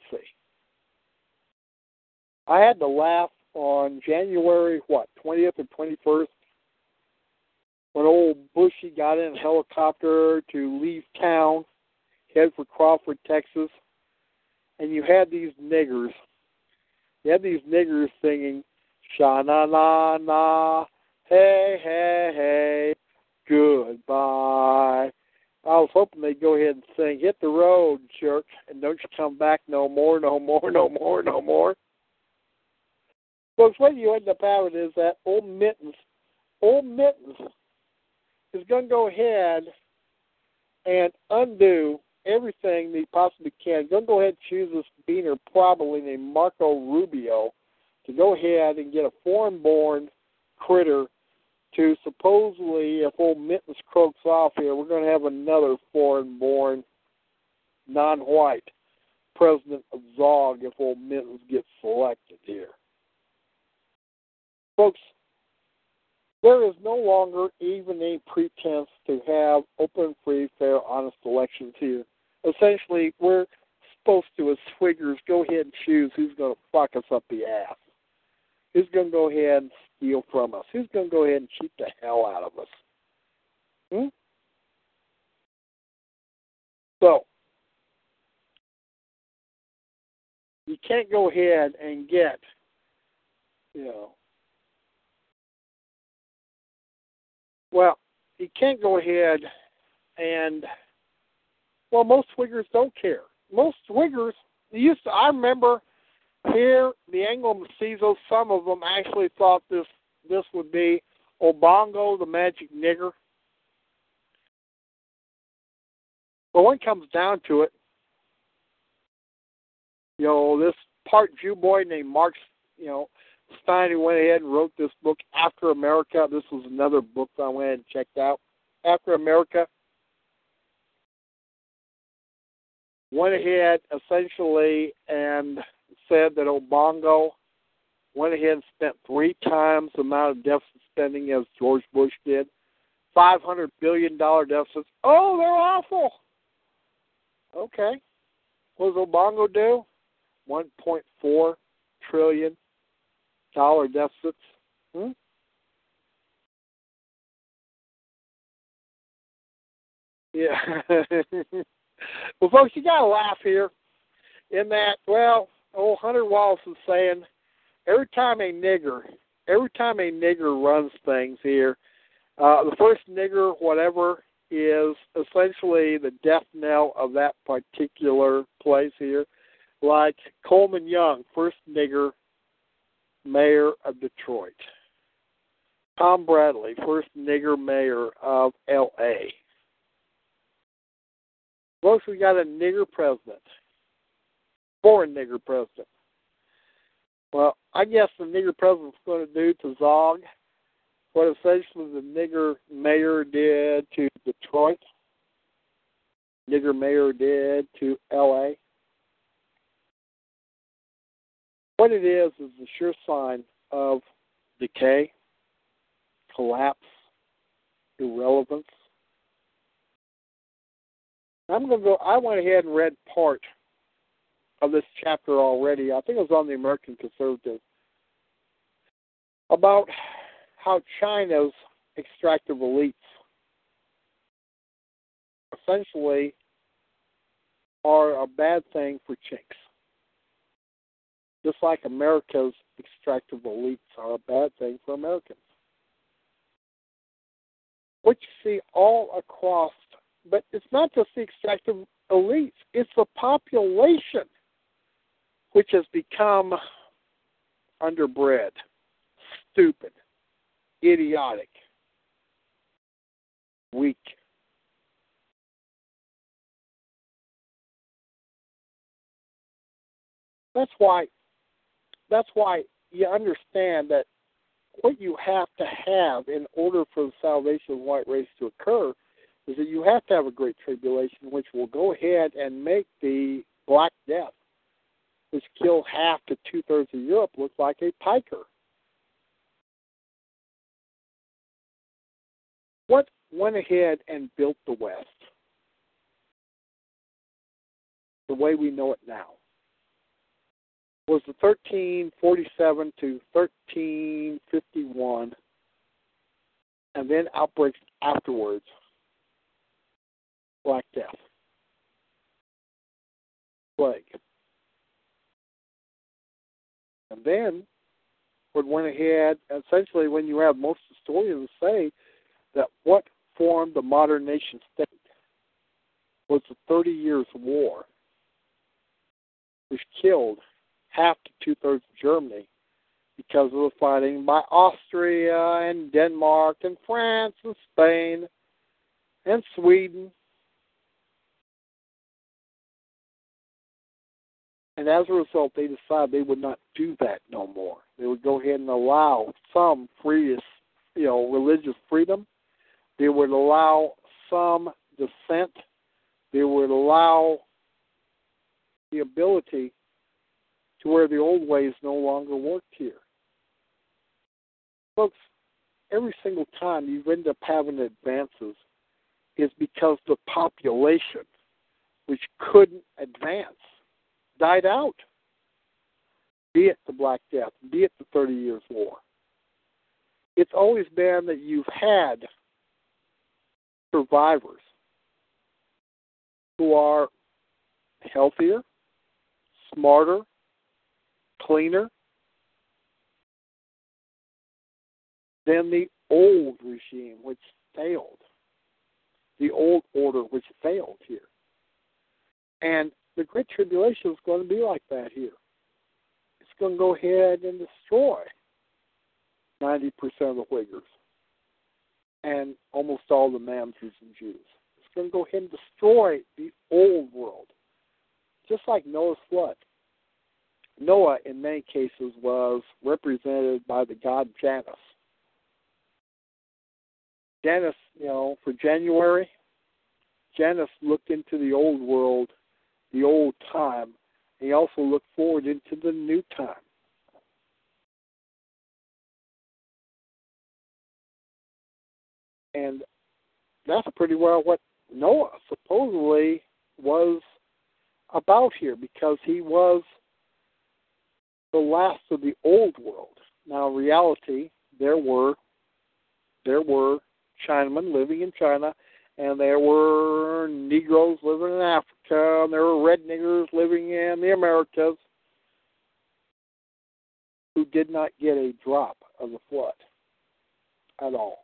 C: I had to laugh on January, what, twentieth or twenty-first, when old Bushy got in a helicopter to leave town, head for Crawford, Texas, and you had these niggers, you had these niggers singing, sha-na-na-na, hey, hey, hey, goodbye. I was hoping they'd go ahead and sing, hit the road, jerk, and don't you come back no more, no more, no more, no more. Folks, what you end up having is that old Mittens, old Mittens is going to go ahead and undo everything that he possibly can. Going to go ahead and choose this beaner, probably named Marco Rubio, to go ahead and get a foreign-born critter to supposedly, if old Mittens croaks off here, we're going to have another foreign-born, non-white president of Zog if old Mittens gets selected here. Folks, there is no longer even a pretense to have open, free, fair, honest elections here. Essentially, we're supposed to, as swiggers, go ahead and choose who's going to fuck us up the ass. Who's going to go ahead and steal from us? Who's going to go ahead and cheat the hell out of us? Hmm? So, you can't go ahead and get, you know, well, you can't go ahead and, well, most swiggers don't care. Most swiggers, used to, I remember here, the Anglo-Mestizos, some of them actually thought this this would be Obongo, the magic nigger. But when it comes down to it, you know, this part Jew boy named Mark, you know, Steiner went ahead and wrote this book, After America. This was another book that I went ahead and checked out. After America went ahead essentially and said that Obongo went ahead and spent three times the amount of deficit spending as George Bush did. five hundred billion dollars deficits. Oh, they're awful. Okay. What does Obongo do? one point four trillion dollars deficits. Hmm? Yeah. Well, folks, you got to laugh here in that, well, old Hunter Wallace is saying, every time a nigger, every time a nigger runs things here, uh, the first nigger, whatever, is essentially the death knell of that particular place here. Like Coleman Young, first nigger mayor of Detroit. Tom Bradley, first nigger mayor of L A Folks, we got a nigger president. Foreign nigger president. Well, I guess the nigger president's going to do to Zog what essentially the nigger mayor did to Detroit, nigger mayor did to L A What it is is a sure sign of decay, collapse, irrelevance. I'm going to go, I went ahead and read part of this chapter already. I think it was on the American Conservative, about how China's extractive elites essentially are a bad thing for chinks. Just like America's extractive elites are a bad thing for Americans. What you see all across, but it's not just the extractive elites, it's the population which has become underbred, stupid, idiotic, weak. That's why that's why you understand that what you have to have in order for the salvation of the white race to occur is that you have to have a great tribulation which will go ahead and make the Black Death, which killed half to two-thirds of Europe, look like a piker. What went ahead and built the West the way we know it now was the thirteen forty-seven to thirteen fifty-one, and then outbreaks afterwards, Black Death, plague. And then what went ahead, essentially when you have most historians say that what formed the modern nation state was the Thirty Years' War, which killed half to two-thirds of Germany because of the fighting by Austria and Denmark and France and Spain and Sweden. And as a result, they decided they would not do that no more. They would go ahead and allow some free, you know, religious freedom. They would allow some dissent. They would allow the ability to where the old ways no longer worked here. Folks, every single time you end up having advances is because the population, which couldn't advance, died out. Be it the Black Death, be it the Thirty Years' War. It's always been that you've had survivors who are healthier, smarter, cleaner than the old regime, which failed, the old order, which failed here. And the Great Tribulation is going to be like that here. It's going to go ahead and destroy ninety percent of the Uyghurs and almost all the Mamzers and Jews. It's going to go ahead and destroy the old world, just like Noah's flood. Noah, in many cases, was represented by the god Janus. Janus, you know, for January, Janus looked into the old world, the old time. He also looked forward into the new time. And that's pretty well what Noah supposedly was about here, because he was the last of the old world. Now, in reality, there were there were Chinamen living in China, and there were Negroes living in Africa, and there were red niggers living in the Americas who did not get a drop of the flood at all.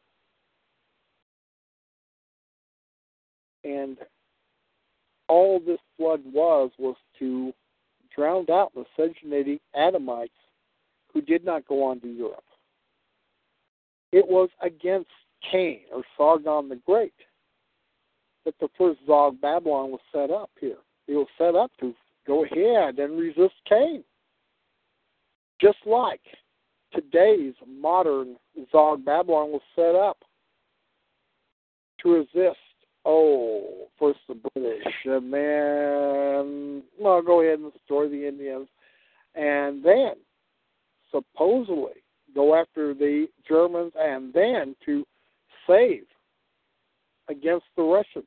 C: And all this flood was was to drown out the miscegenating Adamites who did not go on to Europe. It was against Cain, or Sargon the Great, that the first Zog Babylon was set up here. It was set up to go ahead and resist Cain. Just like today's modern Zog Babylon was set up to resist, oh, first the British, and then, well, go ahead and destroy the Indians, and then supposedly go after the Germans, and then to save against the Russians.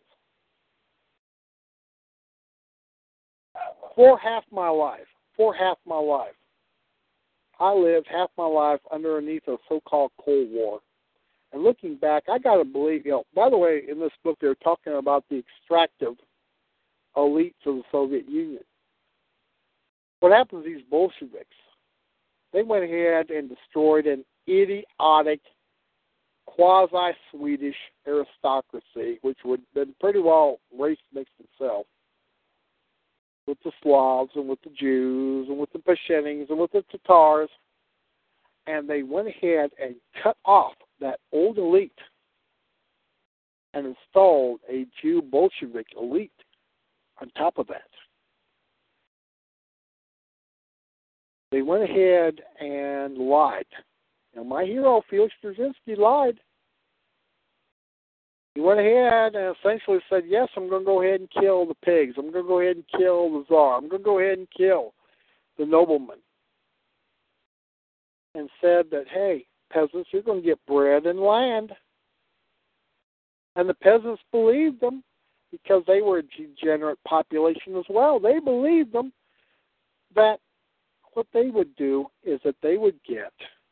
C: For half my life, for half my life, I lived half my life underneath a so-called Cold War. And looking back, I got to believe, you know, by the way, in this book, they're talking about the extractive elites of the Soviet Union. What happened to these Bolsheviks? They went ahead and destroyed an idiotic quasi-Swedish aristocracy, which would have been pretty well race mixed itself, with the Slavs and with the Jews and with the Peshenings and with the Tatars. And they went ahead and cut off that old elite and installed a Jew Bolshevik elite on top of that. They went ahead and lied. Now, my hero, Felix Dzerzhinsky, lied. He went ahead and essentially said, yes, I'm going to go ahead and kill the pigs. I'm going to go ahead and kill the czar. I'm going to go ahead and kill the noblemen. And said that, hey, peasants, you're going to get bread and land. And the peasants believed them because they were a degenerate population as well. They believed them that what they would do is that they would get,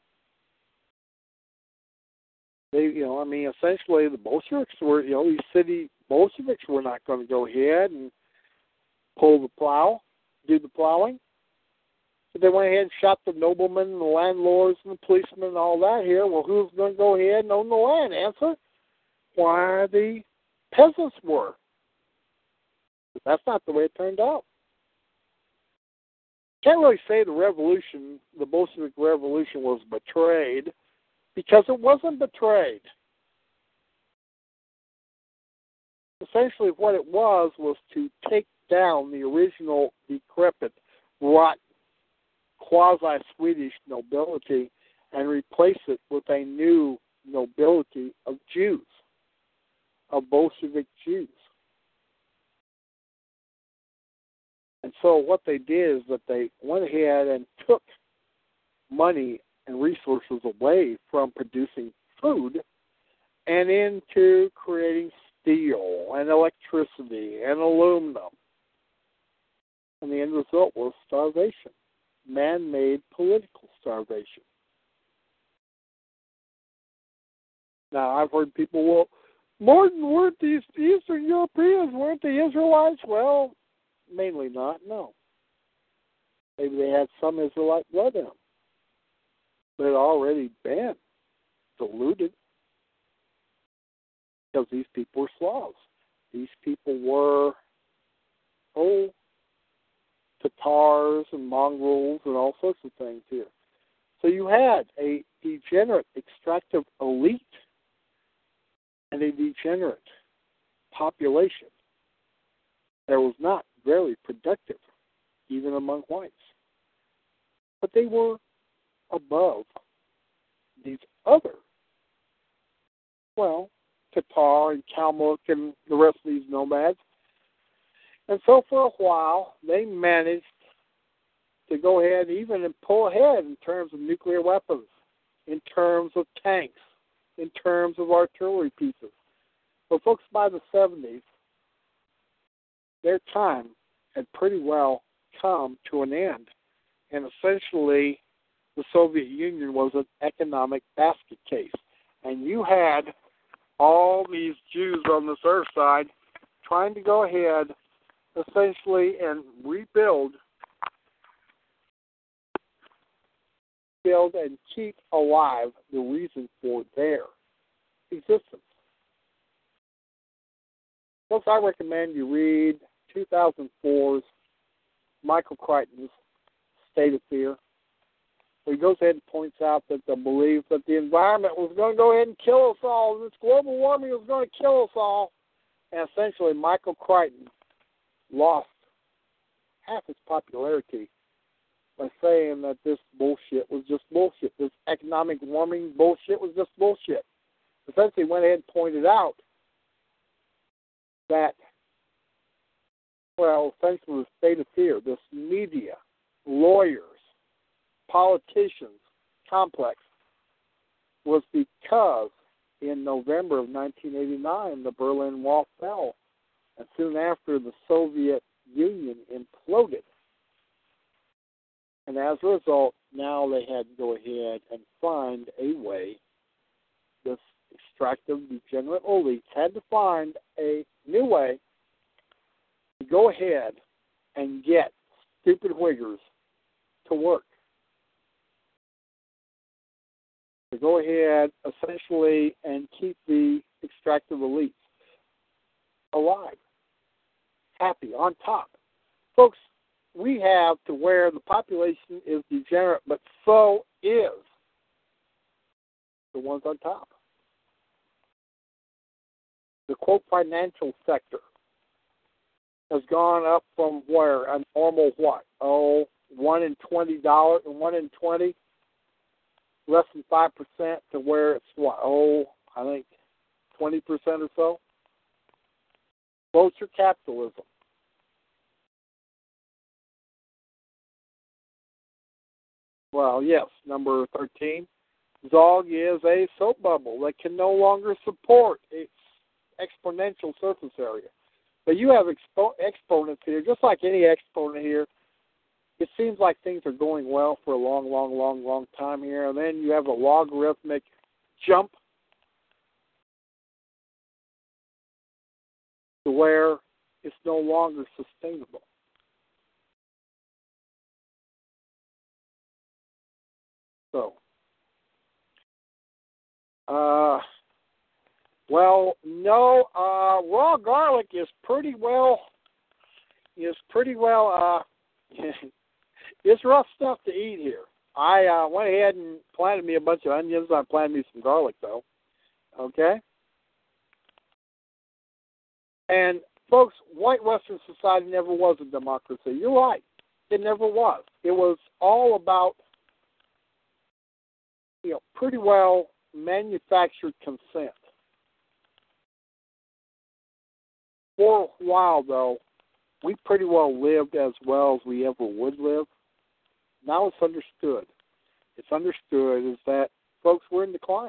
C: they, you know, I mean, essentially the Bolsheviks were, you know, these city Bolsheviks were not going to go ahead and pull the plow, do the plowing. So they went ahead and shot the noblemen and the landlords and the policemen and all that here. Well, who's going to go ahead and own the land? Answer, why the peasants were. But that's not the way it turned out. Can't really say the revolution, the Bolshevik Revolution, was betrayed, because it wasn't betrayed. Essentially what it was was to take down the original decrepit, rotten, quasi-Swedish nobility and replace it with a new nobility of Jews, of Bolshevik Jews. And so what they did is that they went ahead and took money and resources away from producing food and into creating steel and electricity and aluminum. And the end result was starvation, man-made political starvation. Now, I've heard people, well, Martin, weren't these Eastern Europeans, weren't the Israelites? Well, mainly not, no. Maybe they had some Israelite blood in them. But it had already been diluted because these people were Slavs. These people were, oh, Tatars and Mongols and all sorts of things here. So you had a degenerate extractive elite and a degenerate population that was not very productive, even among whites. but they were above these other, well, Tatar and Kalmuk and the rest of these nomads. And so for a while, they managed to go ahead even and pull ahead in terms of nuclear weapons, in terms of tanks, in terms of artillery pieces. But folks, by the seventies, their time had pretty well come to an end. And essentially, the Soviet Union was an economic basket case. And you had all these Jews on this earth side trying to go ahead essentially and rebuild, build and keep alive the reason for their existence. Folks, I recommend you read two thousand four's Michael Crichton's State of Fear, where he goes ahead and points out that the belief that the environment was going to go ahead and kill us all, this global warming was going to kill us all, and essentially Michael Crichton lost half his popularity by saying that this bullshit was just bullshit. This economic warming bullshit was just bullshit. Essentially went ahead and pointed out that, well, essentially the state of fear, this media, lawyers, politicians complex was because in November of nineteen eighty-nine, the Berlin Wall fell, and soon after, the Soviet Union imploded. And as a result, now they had to go ahead and find a way. This extractive, degenerate elites had to find a new way to go ahead and get stupid Uyghurs to work. To go ahead, essentially, and keep the extractive elites alive, happy, on top. Folks, we have to where the population is degenerate, but so is the ones on top. The, quote, financial sector has gone up from where? A normal what? Oh, one in twenty dollars, one in twenty, less than five percent to where it's what? Oh, I think twenty percent or so. Vulture capitalism. Well, yes, number thirteen. Zog is a soap bubble that can no longer support its exponential surface area. But you have expo- exponents here, just like any exponent here. It seems like things are going well for a long, long, long, long time here, and then you have a logarithmic jump to where it's no longer sustainable. So, uh, well, no, uh, raw garlic is pretty well, is pretty well, uh, it's rough stuff to eat here. I uh, went ahead and planted me a bunch of onions. I planted me some garlic, though. Okay? And, folks, white Western society never was a democracy. You're right. It never was. It was all about, you know, pretty well manufactured consent. For a while, though, we pretty well lived as well as we ever would live. Now it's understood. It's understood is that, folks, we're in decline.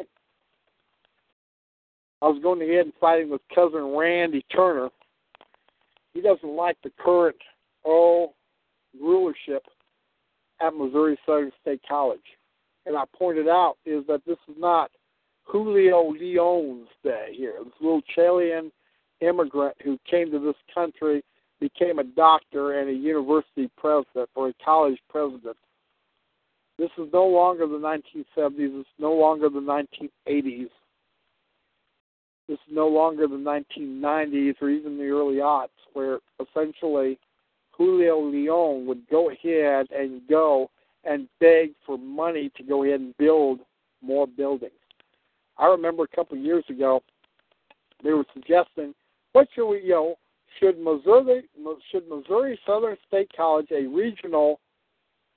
C: I was going ahead and fighting with cousin Randy Turner. He doesn't like the current, oh, rulership at Missouri Southern State College. And I pointed out is that this is not Julio Leon's day here. This little Chilean immigrant who came to this country, became a doctor and a university president or a college president. This is no longer the nineteen seventies. It's no longer the nineteen eighties. This is no longer the nineteen nineties or even the early aughts, where essentially Julio Leon would go ahead and go and beg for money to go ahead and build more buildings. I remember a couple of years ago, they were suggesting, what should we, you know, should Missouri, should Missouri Southern State College, a regional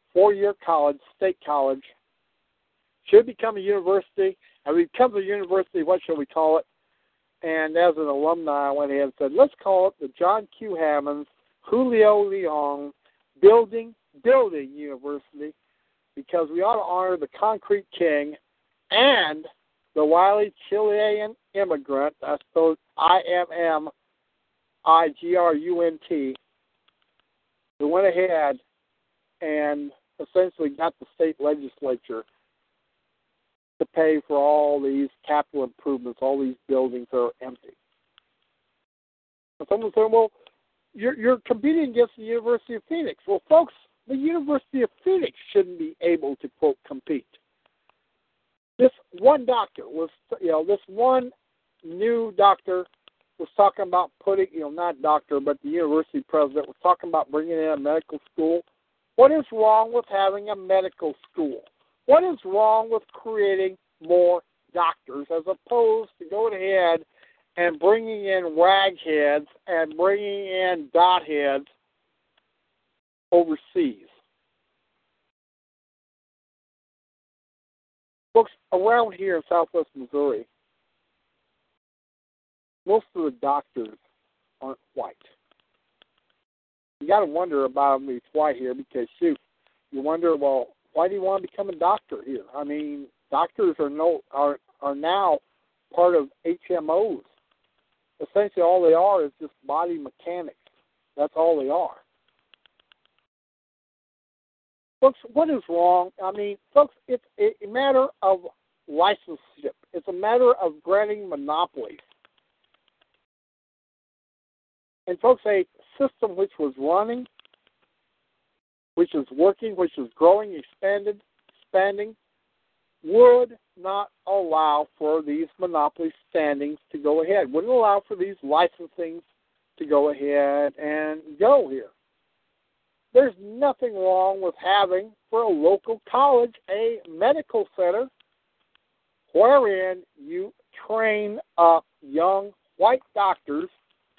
C: four-year college, state college, should become a university. And we become a university, what shall we call it? And as an alumni, I went ahead and said, let's call it the John Q. Hammonds Julio Leon Building Building University, because we ought to honor the concrete king and the wily Chilean immigrant, I suppose I M M I G R U N T, who went ahead and essentially got the state legislature to pay for all these capital improvements, all these buildings that are empty. And someone said, well, you're, you're competing against the University of Phoenix. Well, folks, the University of Phoenix shouldn't be able to, quote, compete. This one doctor was, you know, this one new doctor was talking about putting, you know, not doctor, but the university president was talking about bringing in a medical school. What is wrong with having a medical school? What is wrong with creating more doctors as opposed to going ahead and bringing in ragheads and bringing in dot heads overseas? Folks, around here in southwest Missouri, most of the doctors aren't white. You got to wonder about them, it's white here, because, shoot, you wonder, well, why do you want to become a doctor here? I mean, doctors are no are are now part of H M Os. Essentially, all they are is just body mechanics. That's all they are. Folks, what is wrong? I mean, folks, it's a matter of licenseship. It's a matter of granting monopolies. And folks, a system which was running, which is working, which is growing, expanded, expanding, would not allow for these monopoly standings to go ahead. Wouldn't allow for these licensings to go ahead and go here. There's nothing wrong with having, for a local college, a medical center wherein you train up young white doctors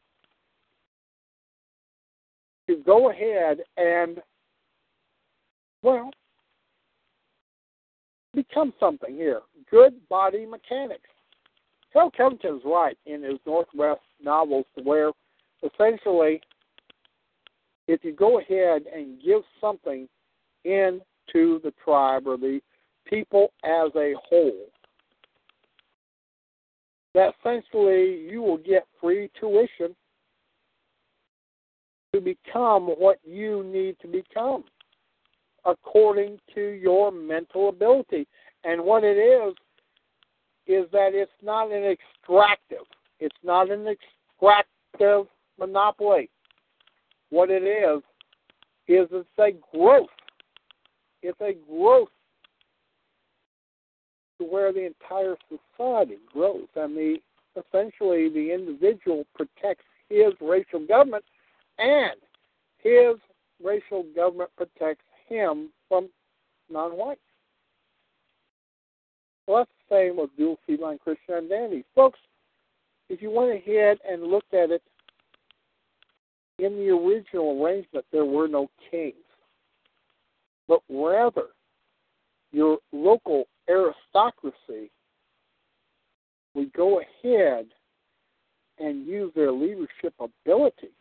C: to go ahead and, well, become something here. Good body mechanics. Harold Covington's right in his Northwest novels, where essentially, if you go ahead and give something into the tribe or the people as a whole, that essentially you will get free tuition to become what you need to become according to your mental ability. And what it is, is that it's not an extractive. It's not an extractive monopoly. What it is, is it's a growth. It's a growth to where the entire society grows. And the essentially the individual protects his racial government, and his racial government protects him from non-whites. Well, that's the same with dual feline Christian identity. Folks, if you went ahead and looked at it, in the original arrangement, there were no kings, but rather your local aristocracy would go ahead and use their leadership ability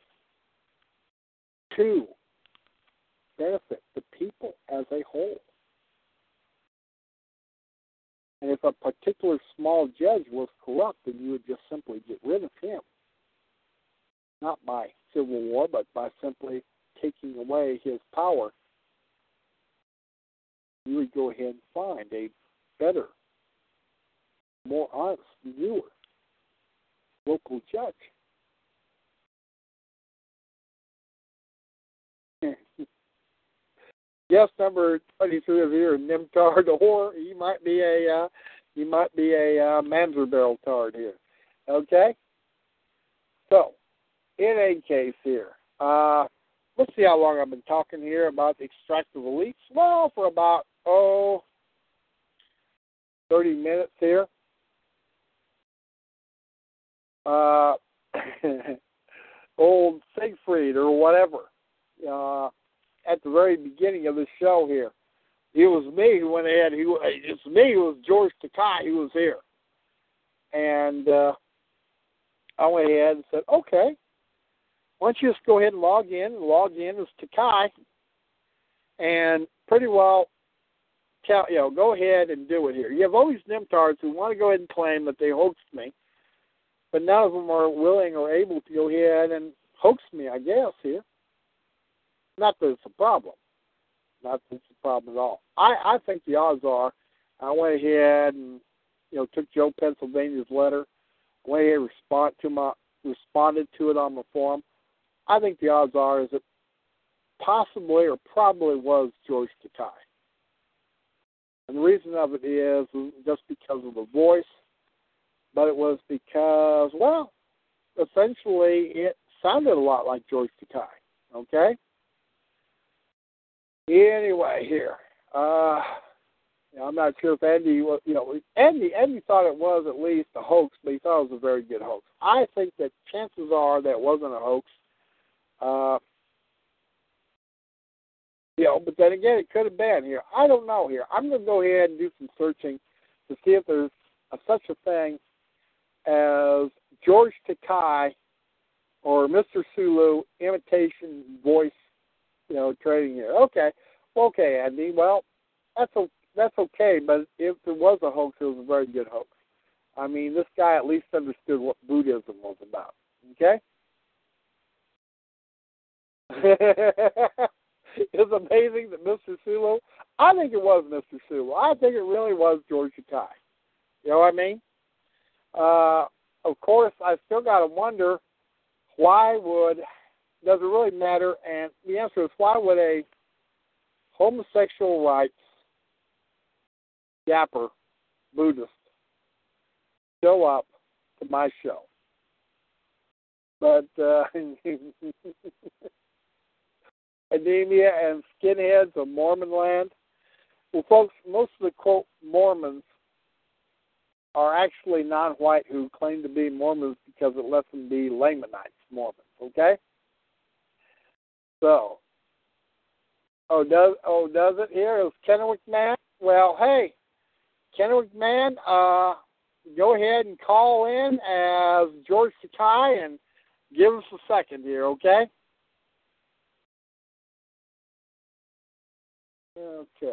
C: to benefit the people as a whole. And if a particular small judge was corrupt, then you would just simply get rid of him. Not by civil war, but by simply taking away his power. You would go ahead and find a better, more honest, newer local judge. Guest number twenty-three of here, Nimtard, or he might be a uh, he might be a uh, Manzarbarrel tard here. Okay, so in any case here, uh, let's see how long I've been talking here about the extractive elites. Well, for about oh thirty minutes here. Uh, old Siegfried or whatever. Uh, at the very beginning of the show here. It was me who went ahead. He, it's me who was George Takei who was here. And uh, I went ahead and said, okay, why don't you just go ahead and log in, log in as Takei, and pretty well tell, you know, go ahead and do it here. You have all these Nimtards who want to go ahead and claim that they hoaxed me, but none of them are willing or able to go ahead and hoax me, I guess, here. Not that it's a problem. Not that it's a problem at all. I, I think the odds are I went ahead and, you know, took Joe Pennsylvania's letter, went ahead and respond to my, responded to it on the forum. I think the odds are is it possibly or probably was George Takei. And the reason of it is just because of the voice, but it was because, well, essentially it sounded a lot like George Takei, okay? Anyway, here, uh, you know, I'm not sure if Andy, you know, Andy, Andy thought it was at least a hoax, but he thought it was a very good hoax. I think that chances are that it wasn't a hoax. Uh, you know, but then again, it could have been here. I don't know here. I'm going to go ahead and do some searching to see if there's a, such a thing as George Takei or Mister Sulu imitation voice, you know, trading here. Okay. Okay, Andy. Well, that's a, that's okay, but if there was a hoax, it was a very good hoax. I mean, this guy at least understood what Buddhism was about. Okay? It's amazing that Mister Sulu, I think it was Mister Sulu. I think it really was George Takei. You know what I mean? Uh, of course, I still got to wonder, why would, does it really matter? And the answer is, why would a homosexual rights dapper Buddhist show up to my show? But uh, anemia and skinheads of Mormon land. Well, folks, most of the, quote, Mormons are actually non-white who claim to be Mormons because it lets them be Lamanites Mormons, okay? So, oh, does oh does it here? Is Kennewick Man? Well, hey, Kennewick Man, uh, go ahead and call in as George Takei and give us a second here, okay? Okay.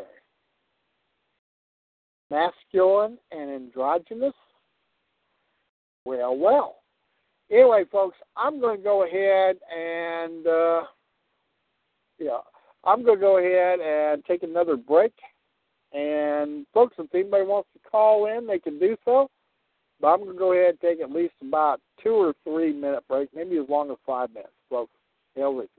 C: Masculine and androgynous? Well, well. Anyway, folks, I'm going to go ahead and, uh, yeah, I'm going to go ahead and take another break. And, folks, if anybody wants to call in, they can do so. But I'm going to go ahead and take at least about two or three minute break, maybe as long as five minutes, folks. Hail victory.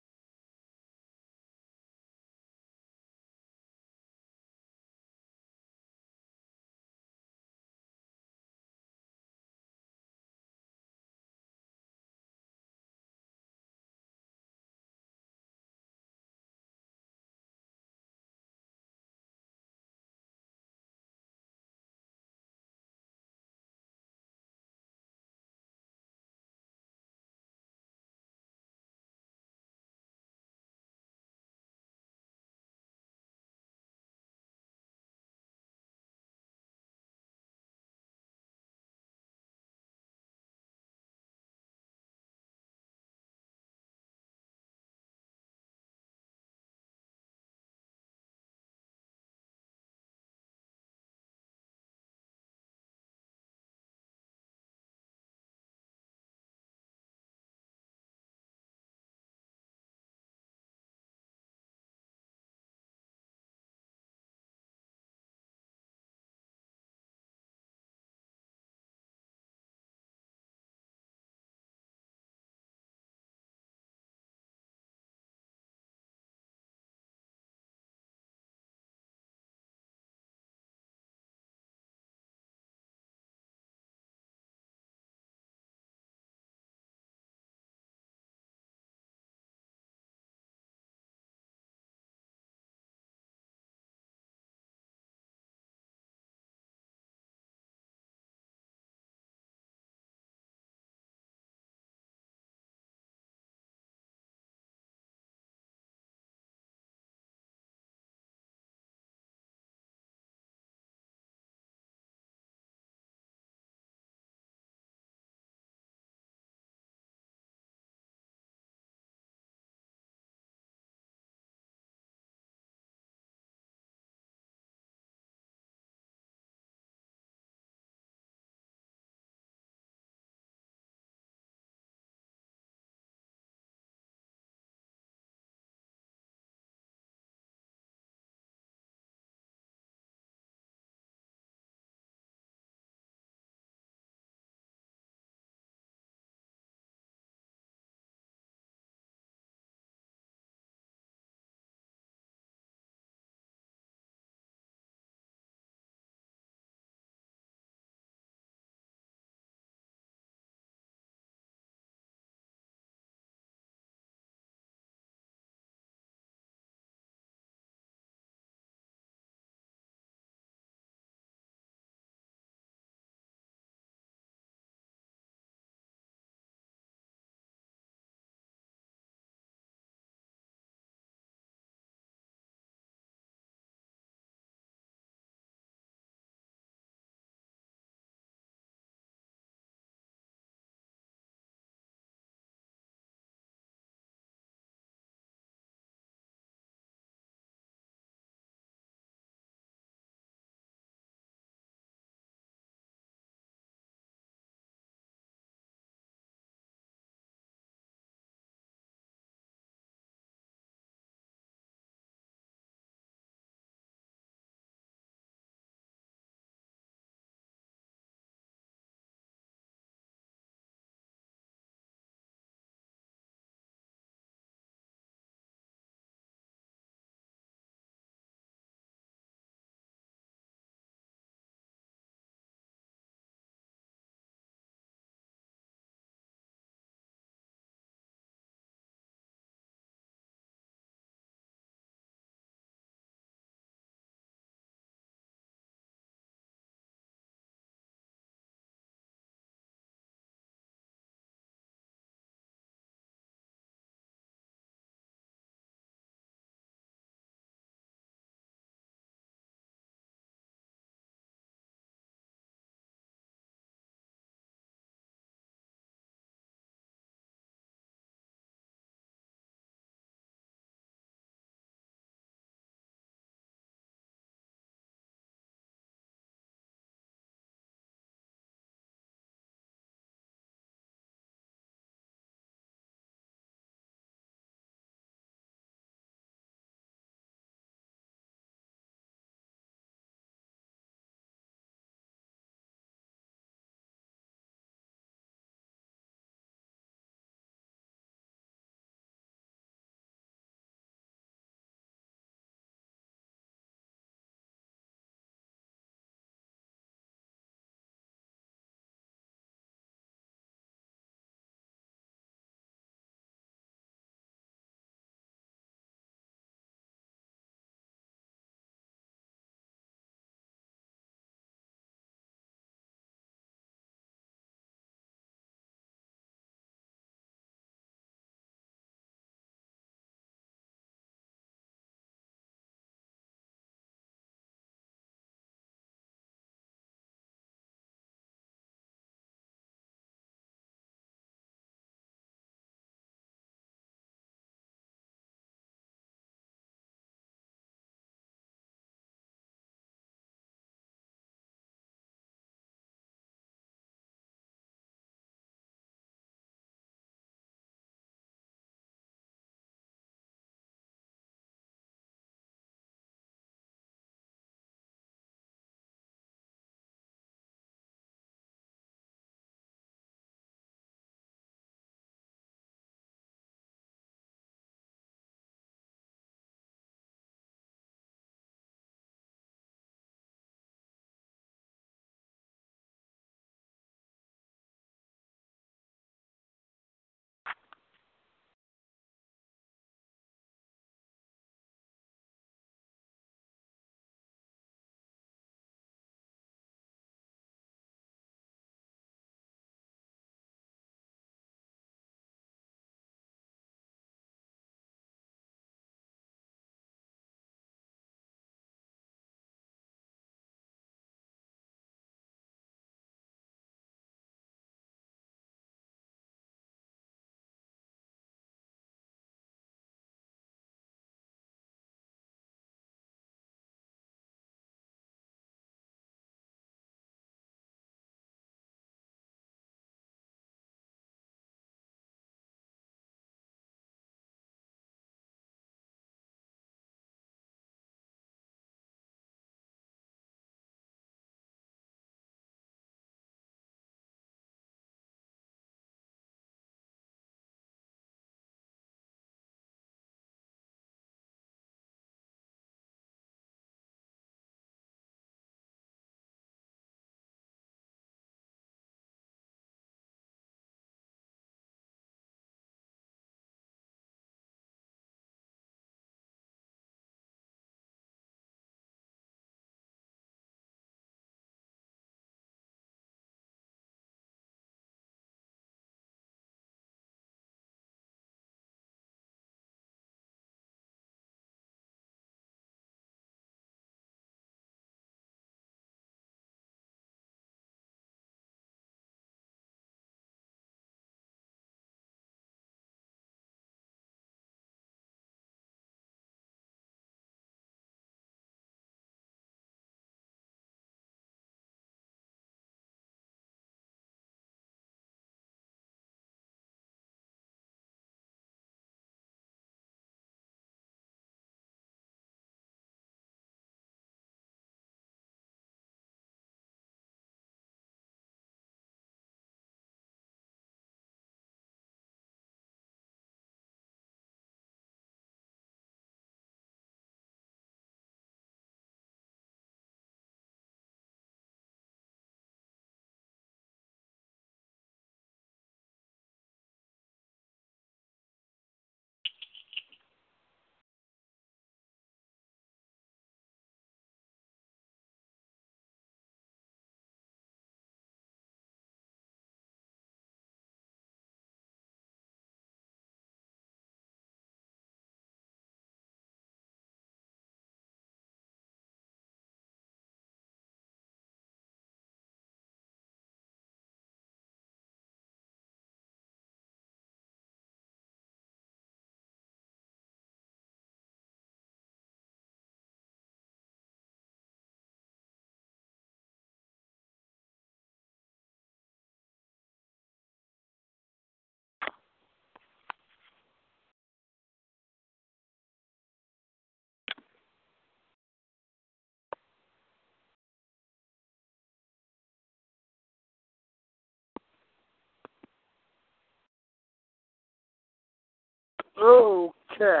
C: Okay.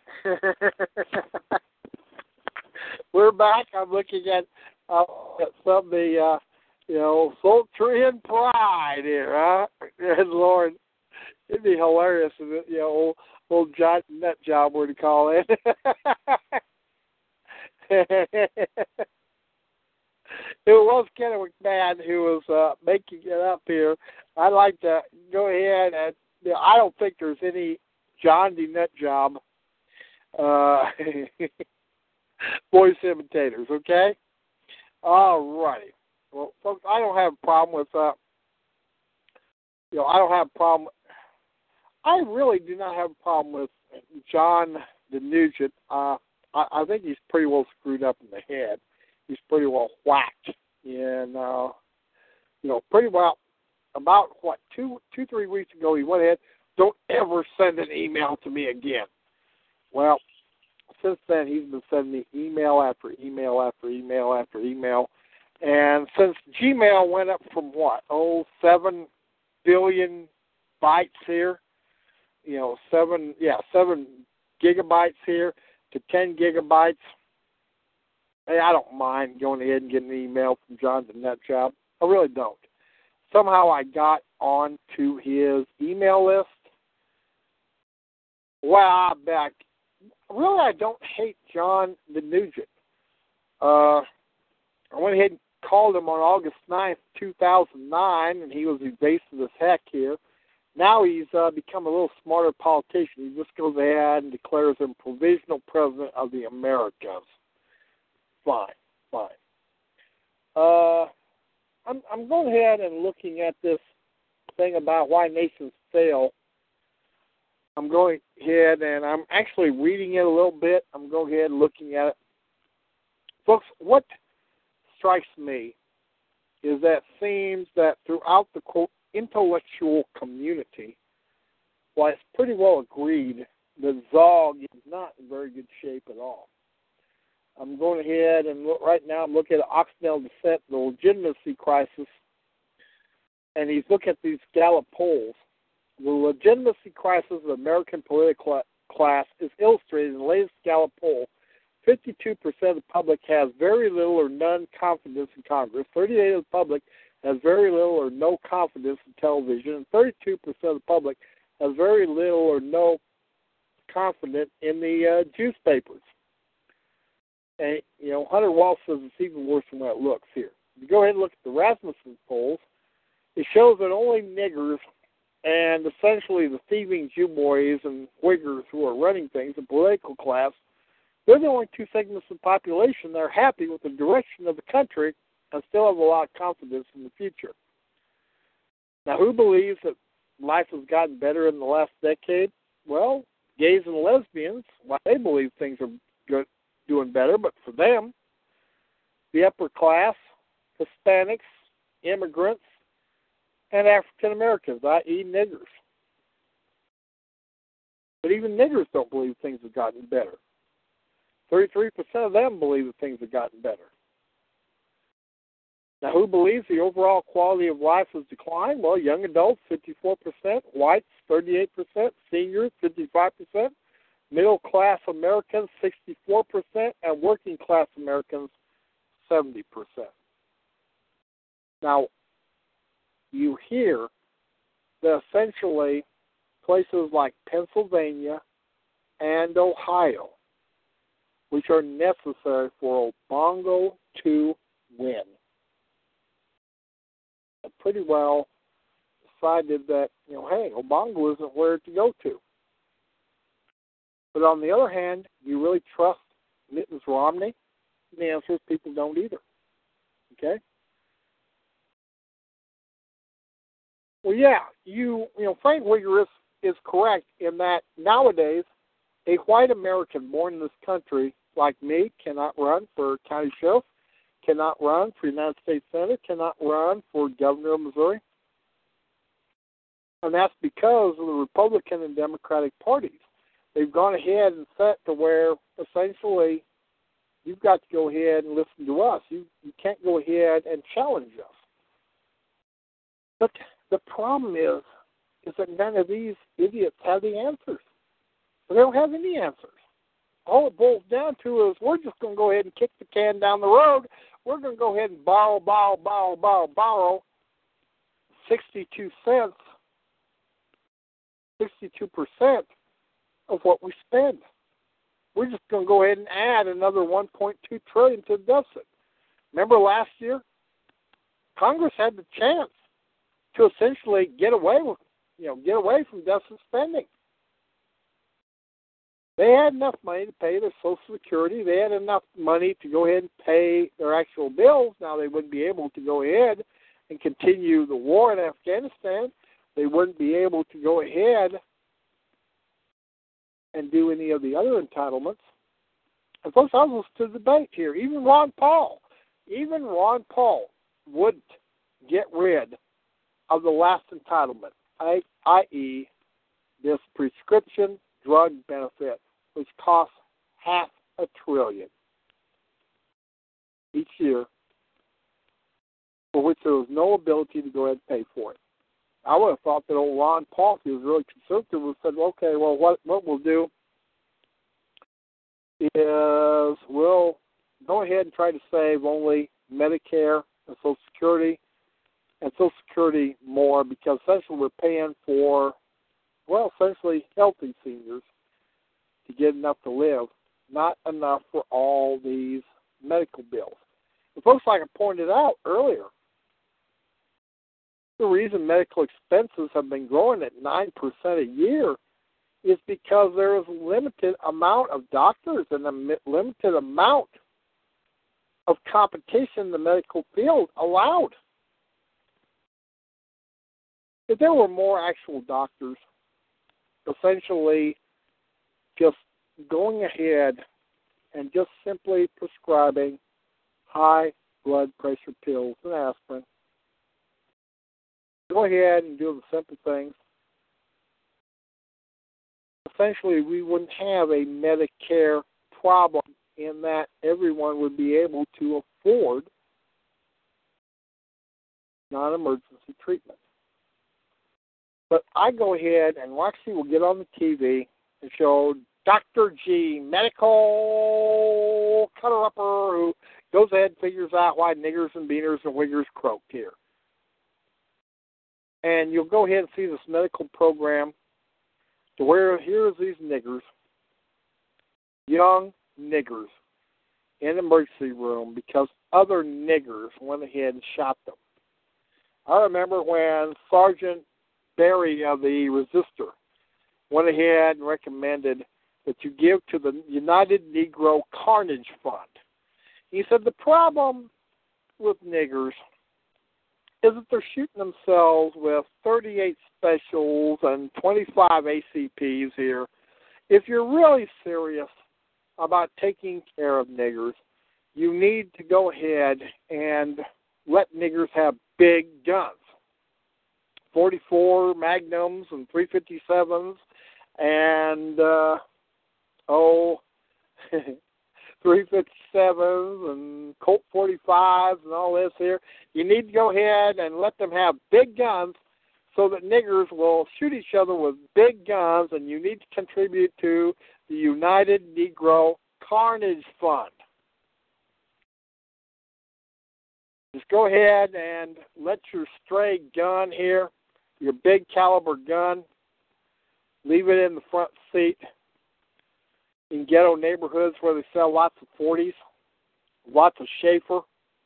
C: We're back. I'm looking at, uh, at some of the, uh, you know, sultry and pride here, huh? Good Lord. It'd be hilarious if, you know, old, old John Nutjob were to call in. It was Kenneth McMahon who was uh, making it up here. I'd like to go ahead and, you know, I don't think there's any John D. Nutjob uh, voice imitators, okay? All righty. Well, folks, I don't have a problem with, uh, you know, I don't have a problem. I really do not have a problem with John the Nugent. Uh, I, I think he's pretty well screwed up in the head. He's pretty well whacked. And, uh, you know, pretty well, about, what, two, two, three weeks ago, he went ahead, don't ever send an email to me again. Well, since then, he's been sending me email after email after email after email. And since Gmail went up from, what, oh, seven billion bytes here, you know, seven, yeah, seven gigabytes here to ten gigabytes, hey, I don't mind going ahead and getting an email from John the Nutjob. I really don't. Somehow I got onto his email list. Wow, back. Really, I don't hate John the Nugent. Uh, I went ahead and called him on August ninth, two thousand nine, and he was evasive as heck here. Now he's uh, become a little smarter politician. He just goes ahead and declares him provisional president of the Americas. Fine, fine. Uh, I'm, I'm going ahead and looking at this thing about why nations fail. I'm going ahead and I'm actually reading it a little bit. I'm going ahead and looking at it. Folks, what strikes me is that it seems that throughout the, quote, intellectual community, well, it's pretty well agreed that Zog is not in very good shape at all. I'm going ahead and look, right now I'm looking at Oxnell Dissent, the legitimacy crisis, and he's looking at these Gallup polls. The legitimacy crisis of the American political class is illustrated in the latest Gallup poll. fifty-two percent of the public has very little or none confidence in Congress. thirty-eight percent of the public has very little or no confidence in television. And thirty-two percent of the public has very little or no confidence in the uh, newspapers. And, you know, Hunter Walsh says it's even worse than what it looks here. If you go ahead and look at the Rasmussen polls, it shows that only niggers and essentially the thieving Jew boys and Whiggers who are running things, the political class, they're the only two segments of the population that are happy with the direction of the country and still have a lot of confidence in the future. Now, who believes that life has gotten better in the last decade? Well, gays and lesbians, well, they believe things are good, doing better, but for them, the upper class, Hispanics, immigrants, and African Americans, that is niggers. But even niggers don't believe things have gotten better. thirty-three percent of them believe that things have gotten better. Now, who believes the overall quality of life has declined? Well, young adults, fifty-four percent, whites, thirty-eight percent, seniors, fifty-five percent, middle-class Americans, sixty-four percent, and working-class Americans, seventy percent. Now, you hear that essentially places like Pennsylvania and Ohio, which are necessary for Obongo to win, have pretty well decided that, you know, hey, Obongo isn't where to go to. But on the other hand, do you really trust Mitt Romney? And the answer is people don't either. Okay? Well, yeah, you you know, Frank Wigger is, is correct in that nowadays a white American born in this country like me cannot run for county sheriff, cannot run for United States Senator, cannot run for governor of Missouri. And that's because of the Republican and Democratic parties. They've gone ahead and set to where essentially you've got to go ahead and listen to us. You, you can't go ahead and challenge us. But the problem is, is that none of these idiots have the answers. But they don't have any answers. All it boils down to is we're just going to go ahead and kick the can down the road. We're going to go ahead and borrow, borrow, borrow, borrow, borrow sixty-two cents, sixty-two percent of what we spend. We're just going to go ahead and add another one point two trillion dollars to the deficit. Remember last year? Congress had the chance to essentially get away with, you know, get away from deficit spending. They had enough money to pay their Social Security. They had enough money to go ahead and pay their actual bills. Now they wouldn't be able to go ahead and continue the war in Afghanistan. They wouldn't be able to go ahead and do any of the other entitlements. And folks, I was listening to the debate here. Even Ron Paul, even Ron Paul wouldn't get rid of the last entitlement, that is this prescription drug benefit, which costs half a trillion each year, for which there was no ability to go ahead and pay for it. I would have thought that old Ron Paul, if he was really conservative, would have said, okay, well, what, what we'll do is we'll go ahead and try to save only Medicare and Social Security, and Social Security more, because essentially we're paying for, well, essentially healthy seniors to get enough to live, not enough for all these medical bills. And folks, like I pointed out earlier, the reason medical expenses have been growing at nine percent a year is because there is a limited amount of doctors and a limited amount of competition in the medical field allowed. If there were more actual doctors essentially just going ahead and just simply prescribing high blood pressure pills and aspirin, go ahead and do the simple things, essentially we wouldn't have a Medicare problem in that everyone would be able to afford non-emergency treatment. But I go ahead and Roxy will get on the T V and show Doctor G, medical cutter-upper, who goes ahead and figures out why niggers and beaners and wiggers croaked here. And you'll go ahead and see this medical program to where here's these niggers, young niggers, in an emergency room because other niggers went ahead and shot them. I remember when Sergeant Barry of the Resistor went ahead and recommended that you give to the United Negro Carnage Fund. He said the problem with niggers is that they're shooting themselves with thirty-eight specials and twenty-five A C Ps here. If you're really serious about taking care of niggers, you need to go ahead and let niggers have big guns. forty-four Magnums and three fifty-sevens and, uh, oh, three fifty-sevens and Colt forty-fives and all this here. You need to go ahead and let them have big guns so that niggers will shoot each other with big guns, and you need to contribute to the United Negro Carnage Fund. Just go ahead and let your stray gun here, your big caliber gun, leave it in the front seat in ghetto neighborhoods where they sell lots of forties, lots of Schaefer,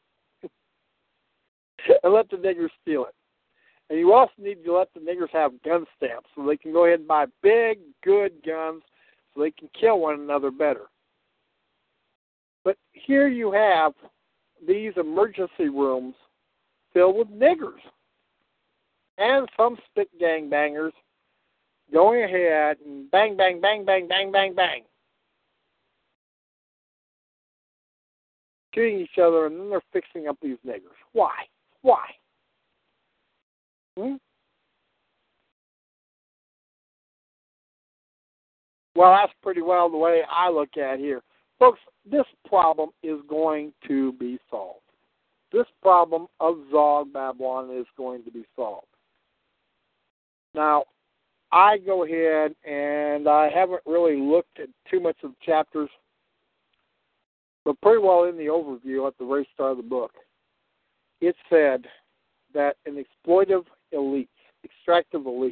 C: and let the niggers steal it. And you also need to let the niggers have gun stamps so they can go ahead and buy big, good guns so they can kill one another better. But here you have these emergency rooms filled with niggers and some spit gangbangers going ahead and bang, bang, bang, bang, bang, bang, bang, shooting each other, and then they're fixing up these niggers. Why? Why? Hmm? Well, that's pretty well the way I look at it here. Folks, this problem is going to be solved. This problem of Zog Babylon is going to be solved. Now, I go ahead and I haven't really looked at too much of the chapters, but pretty well in the overview at the very start of the book, it said that an exploitive elites, extractive elites,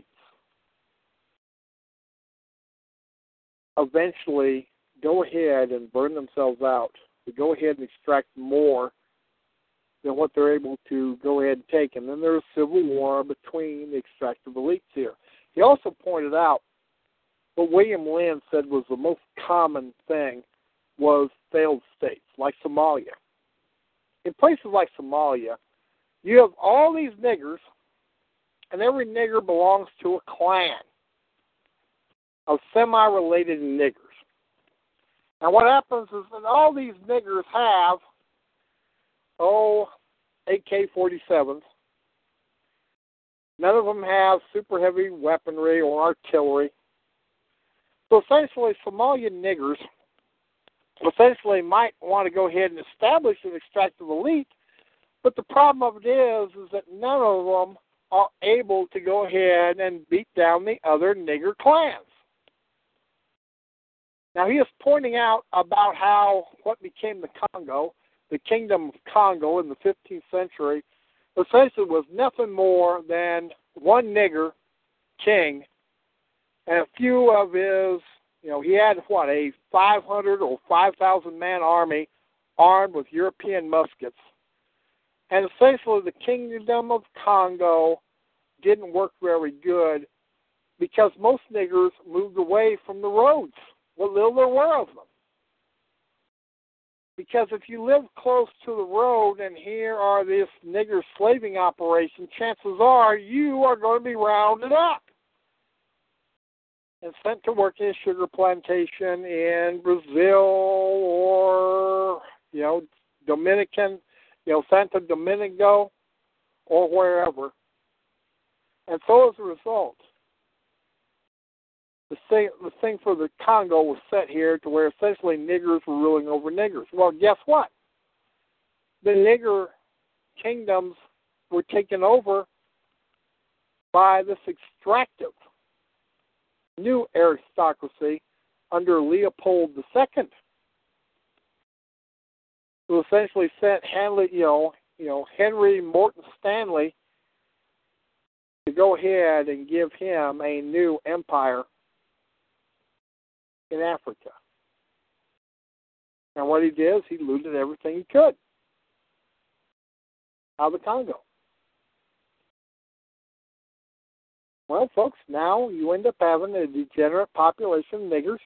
C: eventually go ahead and burn themselves out to go ahead and extract more than what they're able to go ahead and take. And then there's a civil war between the extractive elites here. He also pointed out what William Lynn said was the most common thing was failed states, like Somalia. In places like Somalia, you have all these niggers, and every nigger belongs to a clan of semi-related niggers. And what happens is that all these niggers have, oh, A K forty-sevens. None of them have super heavy weaponry or artillery. So essentially, Somalian niggers essentially might want to go ahead and establish an extractive elite, but the problem of it is, is that none of them are able to go ahead and beat down the other nigger clans. Now, he is pointing out about how what became the Congo, the Kingdom of Congo in the fifteenth century, essentially was nothing more than one nigger king and a few of his, you know, he had, what, a five hundred or five thousand man army armed with European muskets. And essentially the Kingdom of Congo didn't work very good because most niggers moved away from the roads, what little there were of them. Because if you live close to the road and here are this nigger slaving operation, chances are you are going to be rounded up and sent to work in a sugar plantation in Brazil or, you know, Dominican, you know, Santo Domingo or wherever. And so as a result, the thing, the thing for the Congo was set here to where essentially niggers were ruling over niggers. Well, guess what? The nigger kingdoms were taken over by this extractive new aristocracy under Leopold the Second, who essentially sent Henry, you know, you know, Henry Morton Stanley to go ahead and give him a new empire in Africa. And what he did is he looted everything he could out of the Congo. Well, folks, now you end up having a degenerate population of niggers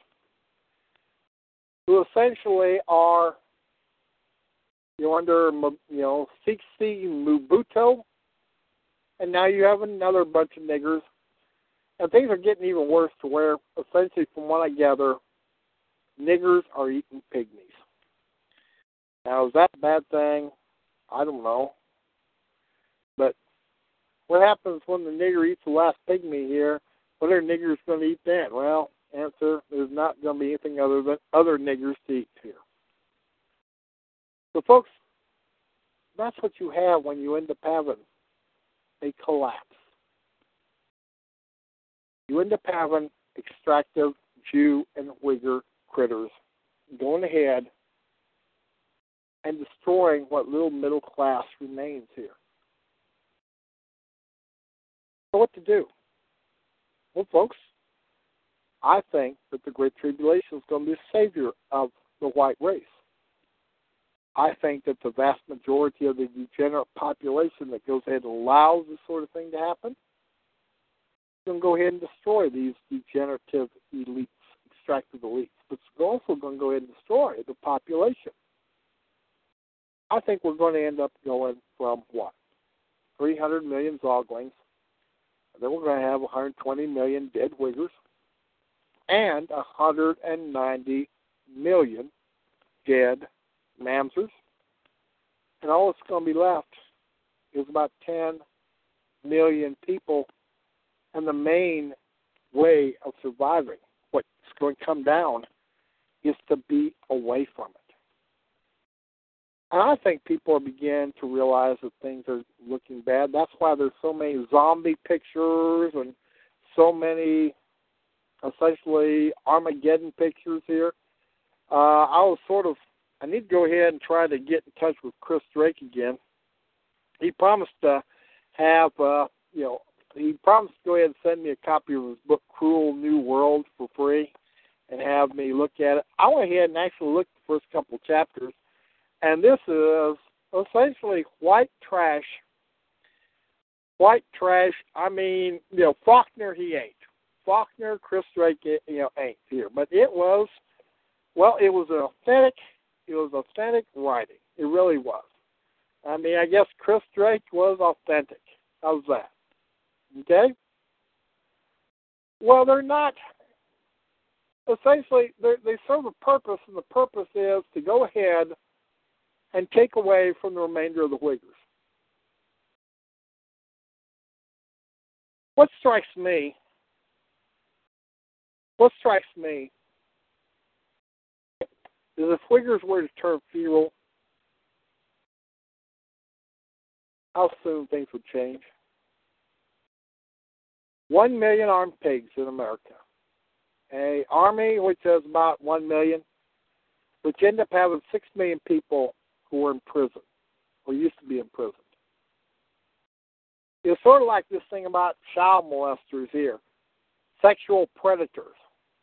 C: who essentially are, you know, under, you know, Sixty Mobutu, and now you have another bunch of niggers. And things are getting even worse to where, essentially, from what I gather, niggers are eating pygmies. Now, is that a bad thing? I don't know. But what happens when the nigger eats the last pygmy here? What are niggers going to eat then? Well, answer, there's not going to be anything other than other niggers to eat here. So, folks, that's what you have when you end up having a collapse. You end up having extractive Jew and Uyghur critters going ahead and destroying what little middle class remains here. So what to do? Well, folks, I think that the Great Tribulation is going to be the savior of the white race. I think that the vast majority of the degenerate population that goes ahead and allows this sort of thing to happen is going to go ahead and destroy these degenerative elites, extractive elites. But it's also going to go ahead and destroy the population. I think we're going to end up going from what? three hundred million Zoglings. And then we're going to have one hundred twenty million dead Uyghurs and one hundred ninety million dead Mamzers. And all that's going to be left is about ten million people. And the main way of surviving, what's going to come down, is to be away from it. And I think people are beginning to realize that things are looking bad. That's why there's so many zombie pictures and so many, essentially, Armageddon pictures here. Uh, I was sort of, I need to go ahead and try to get in touch with Chris Drake again. He promised to have, uh, you know, he promised to go ahead and send me a copy of his book, Cruel New World, for free and have me look at it. I went ahead and actually looked at the first couple of chapters, and this is essentially white trash. White trash, I mean, you know, Faulkner, he ain't. Faulkner, Chris Drake, you know, ain't here. But it was, well, it was authentic. It was authentic writing. It really was. I mean, I guess Chris Drake was authentic. How's that? Okay? Well, they're not. Essentially, they serve a purpose, and the purpose is to go ahead and take away from the remainder of the Wiggers. What strikes me, what strikes me is if Wiggers were to turn feral, how soon things would change. One million armed pigs in America. An army which has about one million, which end up having six million people who are in prison, or used to be in prison. It's sort of like this thing about child molesters here, sexual predators.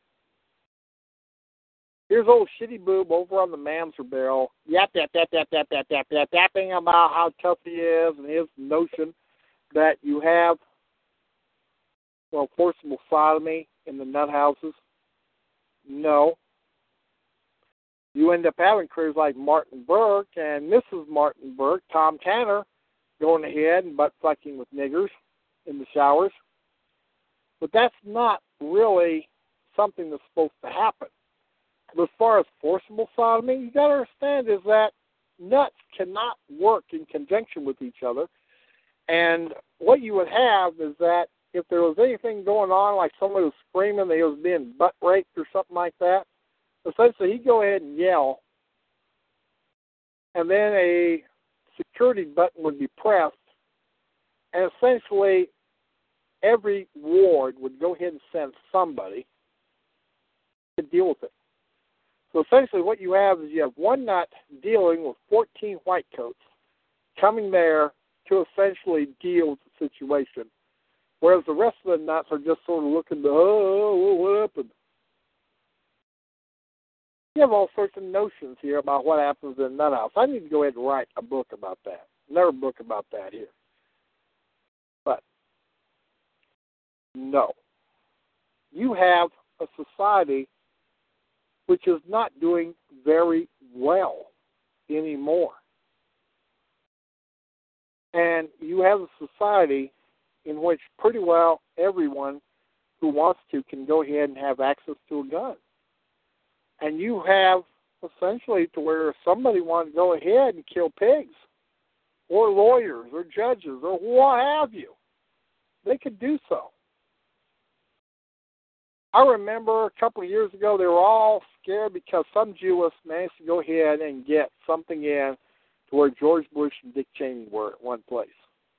C: Here's old shitty boob over on the Mamser barrel, yap, yap, yap, yap, yap, yap, yap, yap, yapping about how tough he is and his notion that you have, well, forcible sodomy in the nut houses. No. You end up having careers like Martin Burke and Missus Martin Burke, Tom Tanner, going ahead and butt fucking with niggers in the showers. But that's not really something that's supposed to happen. But as far as forcible sodomy, you got to understand is that nuts cannot work in conjunction with each other. And what you would have is that if there was anything going on, like somebody was screaming that he was being butt raped or something like that, essentially he'd go ahead and yell, and then a security button would be pressed, and essentially every ward would go ahead and send somebody to deal with it. So essentially what you have is you have one nut dealing with fourteen white coats coming there to essentially deal with the situation, whereas the rest of the nuts are just sort of looking to, oh, what happened? You have all sorts of notions here about what happens in a nut house. I need to go ahead and write a book about that. Another book about that here. But, no. You have a society which is not doing very well anymore. And you have a society in which pretty well everyone who wants to can go ahead and have access to a gun. And you have essentially to where if somebody wanted to go ahead and kill pigs or lawyers or judges or what have you, they could do so. I remember a couple of years ago they were all scared because some Jewess managed to go ahead and get something in to where George Bush and Dick Cheney were at one place.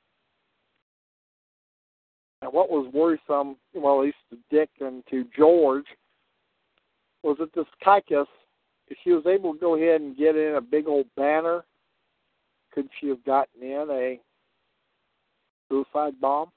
C: And what was worrisome, well, at least to Dick and to George, was that this Kikis, if she was able to go ahead and get in a big old banner, could she have gotten in a suicide bomb?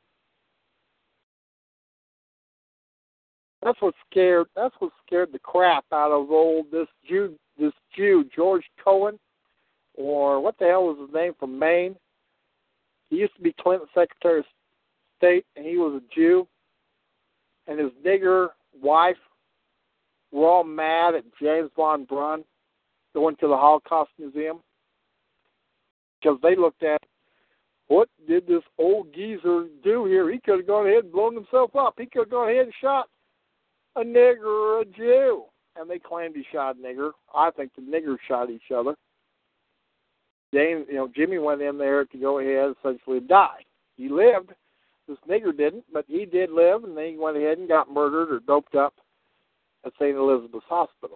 C: That's what scared. That's what scared the crap out of old this Jew, this Jew George Cohen, or what the hell was his name from Maine? He used to be Clinton's Secretary of State, and he was a Jew, and his nigger wife were all mad at James von Braun going to the Holocaust Museum because they looked at what did this old geezer do here? He could have gone ahead and blown himself up. He could have gone ahead and shot a nigger or a Jew. And they claimed he shot a nigger. I think the niggers shot each other. James, you know, Jimmy went in there to go ahead and essentially die. He lived. This nigger didn't, but he did live, and then he went ahead and got murdered or doped up at Saint Elizabeth's Hospital.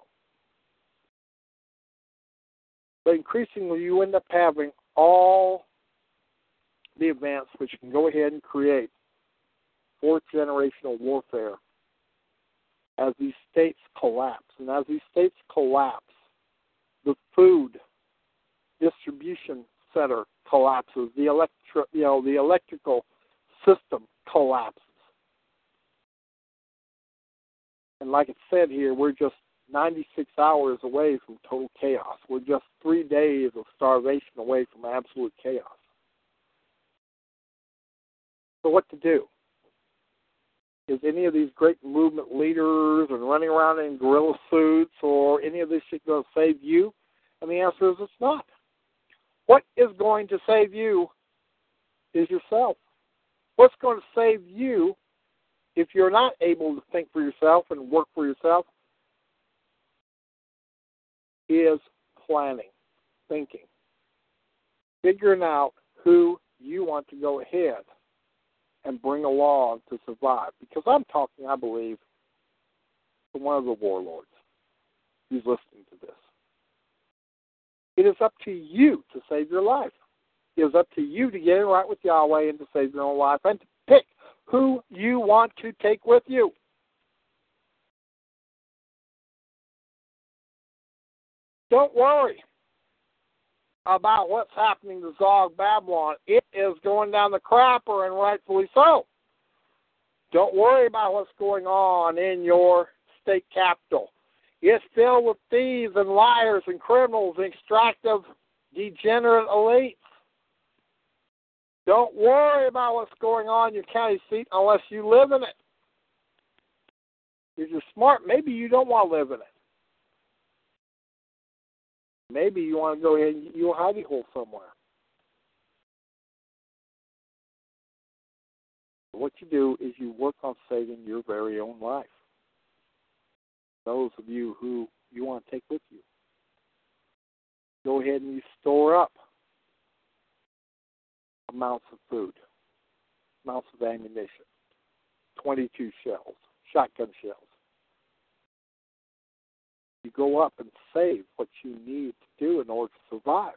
C: But increasingly, you end up having all the events which can go ahead and create fourth generational warfare as these states collapse. And as these states collapse, the food distribution center collapses. The electri- you know, the electrical system collapses. And like it said here, we're just ninety-six hours away from total chaos. We're just three days of starvation away from absolute chaos. So what to do? Is any of these great movement leaders and running around in gorilla suits or any of this shit going to save you? And the answer is it's not. What is going to save you is yourself. What's going to save you if you're not able to think for yourself and work for yourself is planning, thinking, figuring out who you want to go ahead and bring along to survive. Because I'm talking, I believe, to one of the warlords who's listening to this. It is up to you to save your life. It is up to you to get it right with Yahweh and to save your own life and to pick who you want to take with you. Don't worry about what's happening to Zog Babylon. It is going down the crapper, and rightfully so. Don't worry about what's going on in your state capital. It's filled with thieves and liars and criminals and extractive, degenerate elites. Don't worry about what's going on in your county seat unless you live in it. If you're smart, maybe you don't want to live in it. Maybe you want to go ahead and get you a hidey hole somewhere. What you do is you work on saving your very own life. Those of you who you want to take with you. Go ahead and you store up amounts of food, amounts of ammunition, twenty-two shells, shotgun shells. You go up and save what you need to do in order to survive.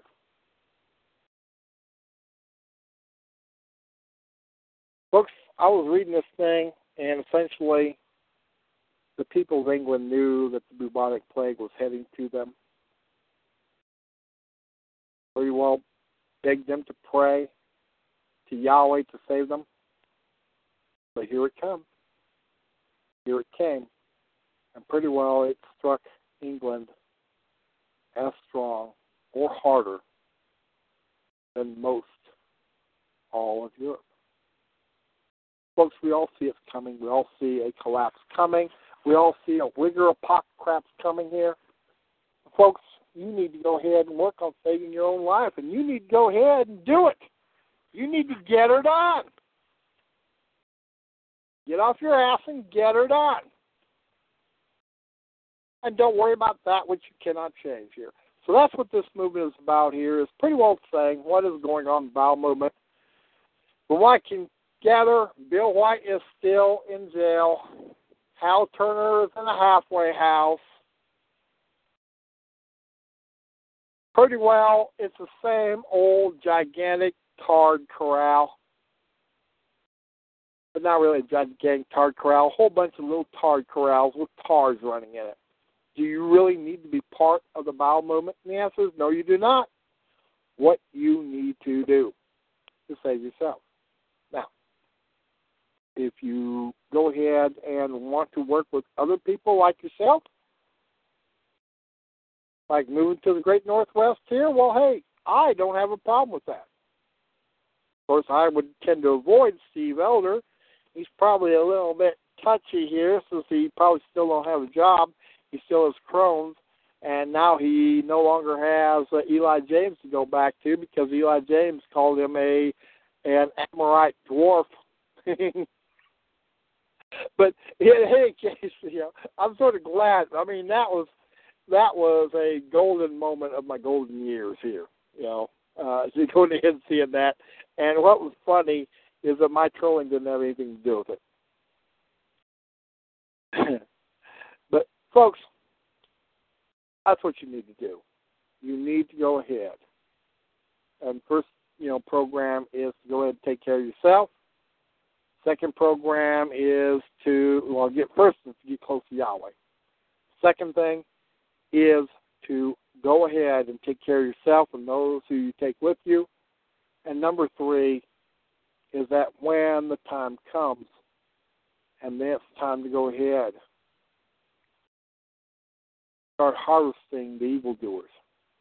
C: Folks, I was reading this thing, and essentially the people of England knew that the bubonic plague was heading to them. Pretty well begged them to pray to Yahweh to save them. But here it comes. Here it came. And pretty well it struck England as strong or harder than most all of Europe. Folks, we all see it coming. We all see a collapse coming. We all see a wigger apocalypse coming here. Folks, you need to go ahead and work on saving your own life, and you need to go ahead and do it. You need to get her done. Get off your ass and get her done. And don't worry about that which you cannot change here. So that's what this movement is about here, is pretty well saying what is going on in the bowel movement. From what I can gather, Bill White is still in jail. Hal Turner is in a halfway house. Pretty well, it's the same old gigantic tarred corral. But not really a gigantic tarred corral, a whole bunch of little tarred corrals with tars running in it. Do you really need to be part of the bowel movement? And the answer is no, you do not. What you need to do to save yourself. Now, if you go ahead and want to work with other people like yourself, like moving to the Great Northwest here, well, hey, I don't have a problem with that. Of course, I would tend to avoid Steve Elder. He's probably a little bit touchy here since he probably still don't have a job. He still has Crohn's, and now he no longer has uh, Eli James to go back to because Eli James called him a an Amorite dwarf. But in any case, you know, I'm sort of glad. I mean, that was that was a golden moment of my golden years here. You know, uh, so going ahead and seeing that. And what was funny is that my trolling didn't have anything to do with it. But folks, that's what you need to do. You need to go ahead. And first, you know, program is to go ahead and take care of yourself, Second program is to, well, get first is to get close to Yahweh. Second thing is to go ahead and take care of yourself and those who you take with you. And number three is that when the time comes, and then it's time to go ahead, start harvesting the evildoers.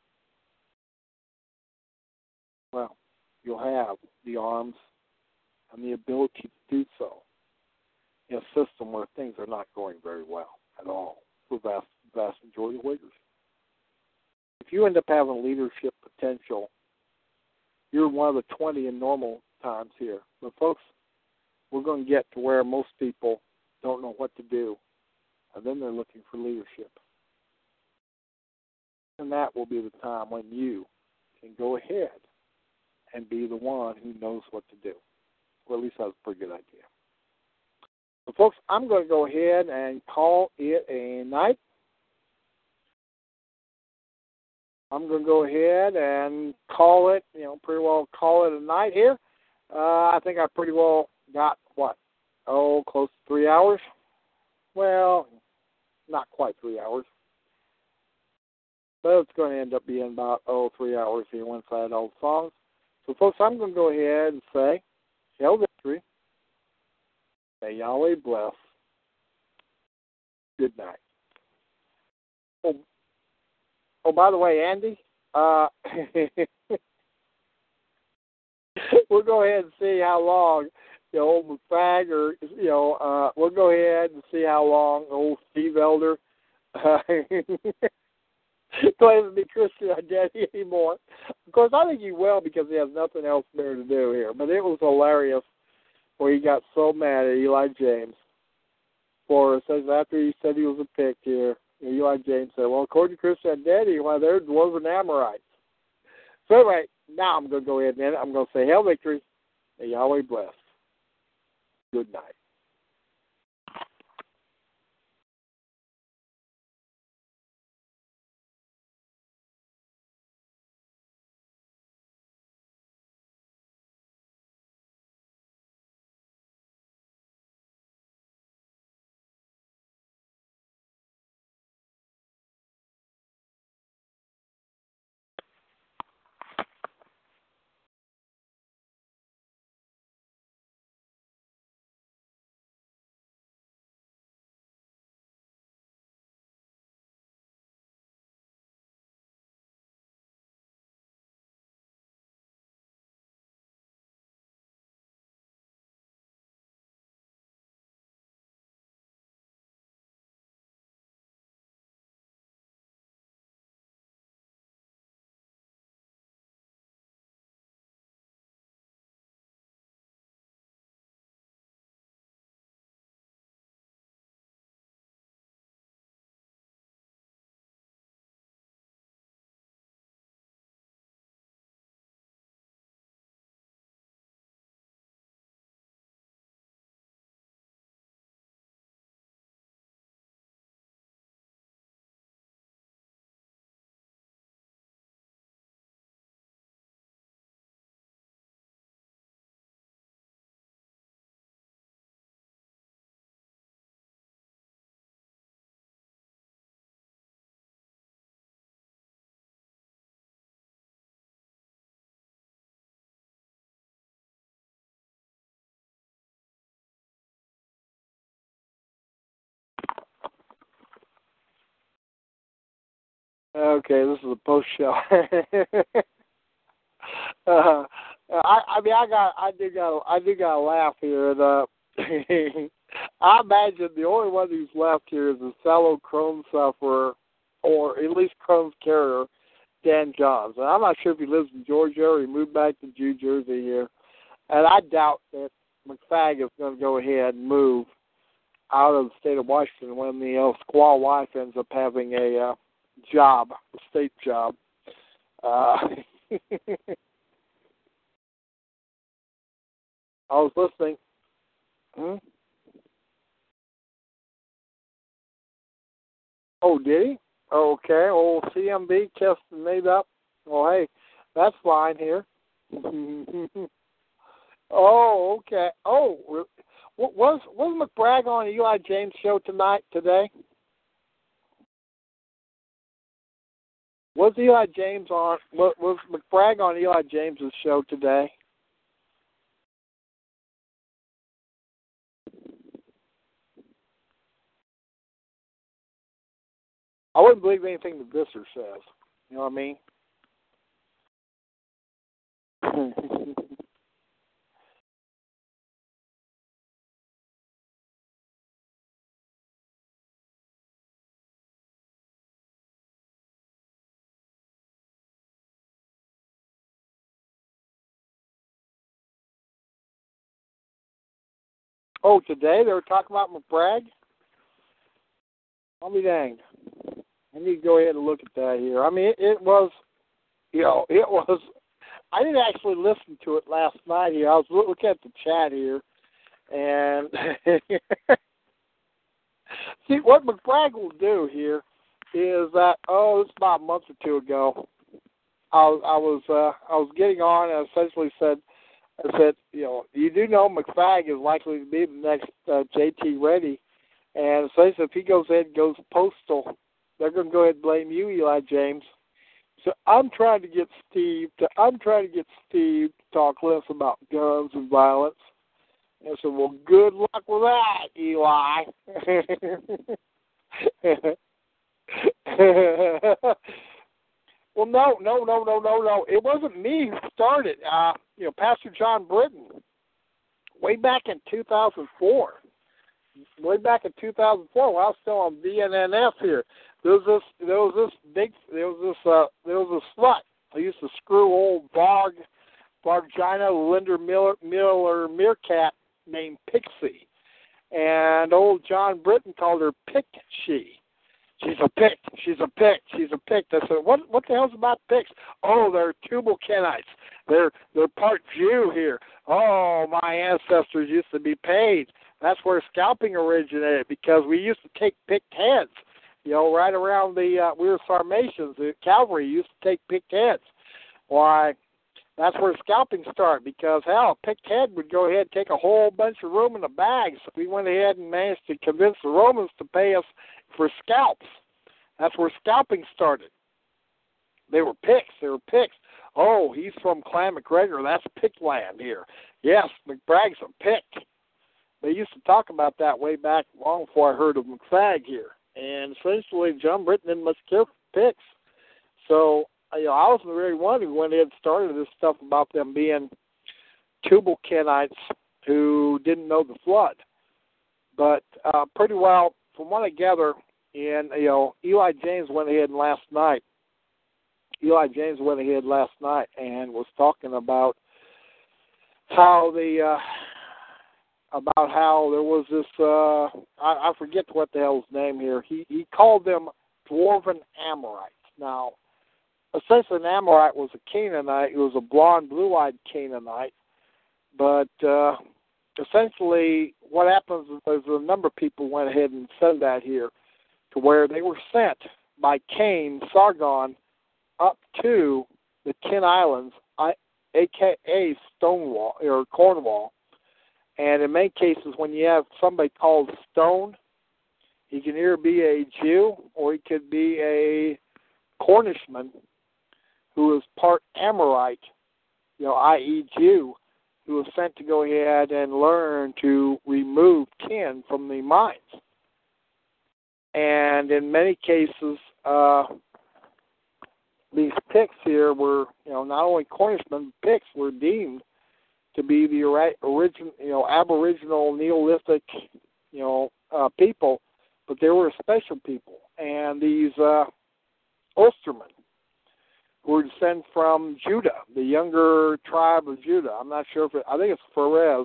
C: Well, you'll have the arms and the ability to do so in a system where things are not going very well at all for vast, vast majority of Uyghurs. If you end up having leadership potential, you're one of the twenty in normal times here. But folks, we're going to get to where most people don't know what to do, and then they're looking for leadership. And that will be the time when you can go ahead and be the one who knows what to do. Well, at least that's a pretty good idea. So, folks, I'm going to go ahead and call it a night. I'm going to go ahead and call it, you know, pretty well call it a night here. Uh, I think I pretty well got, what, oh, close to three hours? Well, not quite three hours. But it's going to end up being about, oh, three hours here once I had all the songs. So, folks, I'm going to go ahead and say, Hail Victory. May Yahweh bless. Good night. Oh, oh by the way, Andy, uh, we'll go ahead and see how long, you know, old McFag, or, you know, uh, we'll go ahead and see how long old Steve Elder uh, claims to be Christian identity anymore. Of course, I think he will because he has nothing else there to do here. But it was hilarious where he got so mad at Eli James for, says after he said he was a pick here, Eli James said, well, according to Christian identity, well, there was an Amorite. So anyway, now I'm going to go ahead and end it. I'm going to say, Hail Victory, may Yahweh bless. Good night. Okay, this is a post show. uh, I, I mean, I got, I did got, I did got a laugh here. And, uh, I imagine the only one who's left here is a fellow Crohn's sufferer, or at least Crohn's carrier, Dan Johns. And I'm not sure if he lives in Georgia or he moved back to New Jersey here. And I doubt that McFag is going to go ahead and move out of the state of Washington when the uh, squaw wife ends up having a uh, job, a state job. Uh, I was listening. Hmm? Oh, did he? Okay. Old C M B tested made up. Well, hey, that's fine here. Oh, okay. Oh, Was was McBragg on Eli James' show tonight today? Was Eli James on? Was, was McBragg on Eli James' show today? I wouldn't believe anything the Visser says. You know what I mean? Oh, today they were talking about McBragg? I'll be danged. I need to go ahead and look at that here. I mean, it, it was, you know, it was, I didn't actually listen to it last night here. I was looking at the chat here, and see, what McBragg will do here is that, oh, it's about a month or two ago, I was, I was, uh, I was getting on and essentially said, I said, you know, you do know McFagg is likely to be the next uh, J T Reddy, and essentially if he goes ahead and goes postal, they're going to go ahead and blame you, Eli James. So I'm trying to get Steve to, I'm trying to get Steve to talk less about guns and violence. And so, well, good luck with that, Eli. Well, no, no, no, no, no, no. It wasn't me who started. Uh, you know, Pastor John Britton, way back in two thousand four. Way back in two thousand four, when I was still on V N N F here, there was this, there was this big, there was this, uh, there was a slut. I used to screw old Bog, Bargina Linder Miller, Miller Meerkat named Pixie, and old John Britton called her Pick She. She's a pick. She's a pick. She's a pick. I said, what what the hell's about picks? Oh, they're Tubal Kenites. They're they're part Jew here. Oh, my ancestors used to be paid. That's where scalping originated, because we used to take picked heads. You know, right around the uh, we were Sarmatians. The cavalry used to take picked heads. Why? That's where scalping started, because, hell, a picked head would go ahead and take a whole bunch of room in the bags. We went ahead and managed to convince the Romans to pay us for scalps. That's where scalping started. They were picks. They were picks. Oh, he's from Clan McGregor. That's picked land here. Yes, McBragg's a pick. They used to talk about that way back long before I heard of McFagg here. And essentially, John Britton didn't much care for picks. So, you know, I wasn't the very one who went ahead and started this stuff about them being Tubal Kenites who didn't know the flood. But uh, pretty well, from what I gather, and, you know, Eli James went ahead and last night, Eli James went ahead last night and was talking about how the, uh, about how there was this, uh, I, I forget what the hell's name here. He, he called them Dwarven Amorites. Now, essentially, an Amorite was a Canaanite. He was a blonde, blue-eyed Canaanite. But uh, essentially, what happens is a number of people went ahead and said that here, to where they were sent by Cain, Sargon, up to the Ten Islands, a k a. Stonewall, or Cornwall. And in many cases, when you have somebody called Stone, he can either be a Jew or he could be a Cornishman who is part Amorite, you know, that is. Jew, who was sent to go ahead and learn to remove kin from the mines. And in many cases, uh, these Picts here were, you know, not only Cornishmen, Picts were deemed to be the origin, you know, Aboriginal Neolithic, you know, uh, people, but they were a special people. And these uh, Ulstermen, who were descended from Judah, the younger tribe of Judah. I'm not sure if it, I think it's Pharez.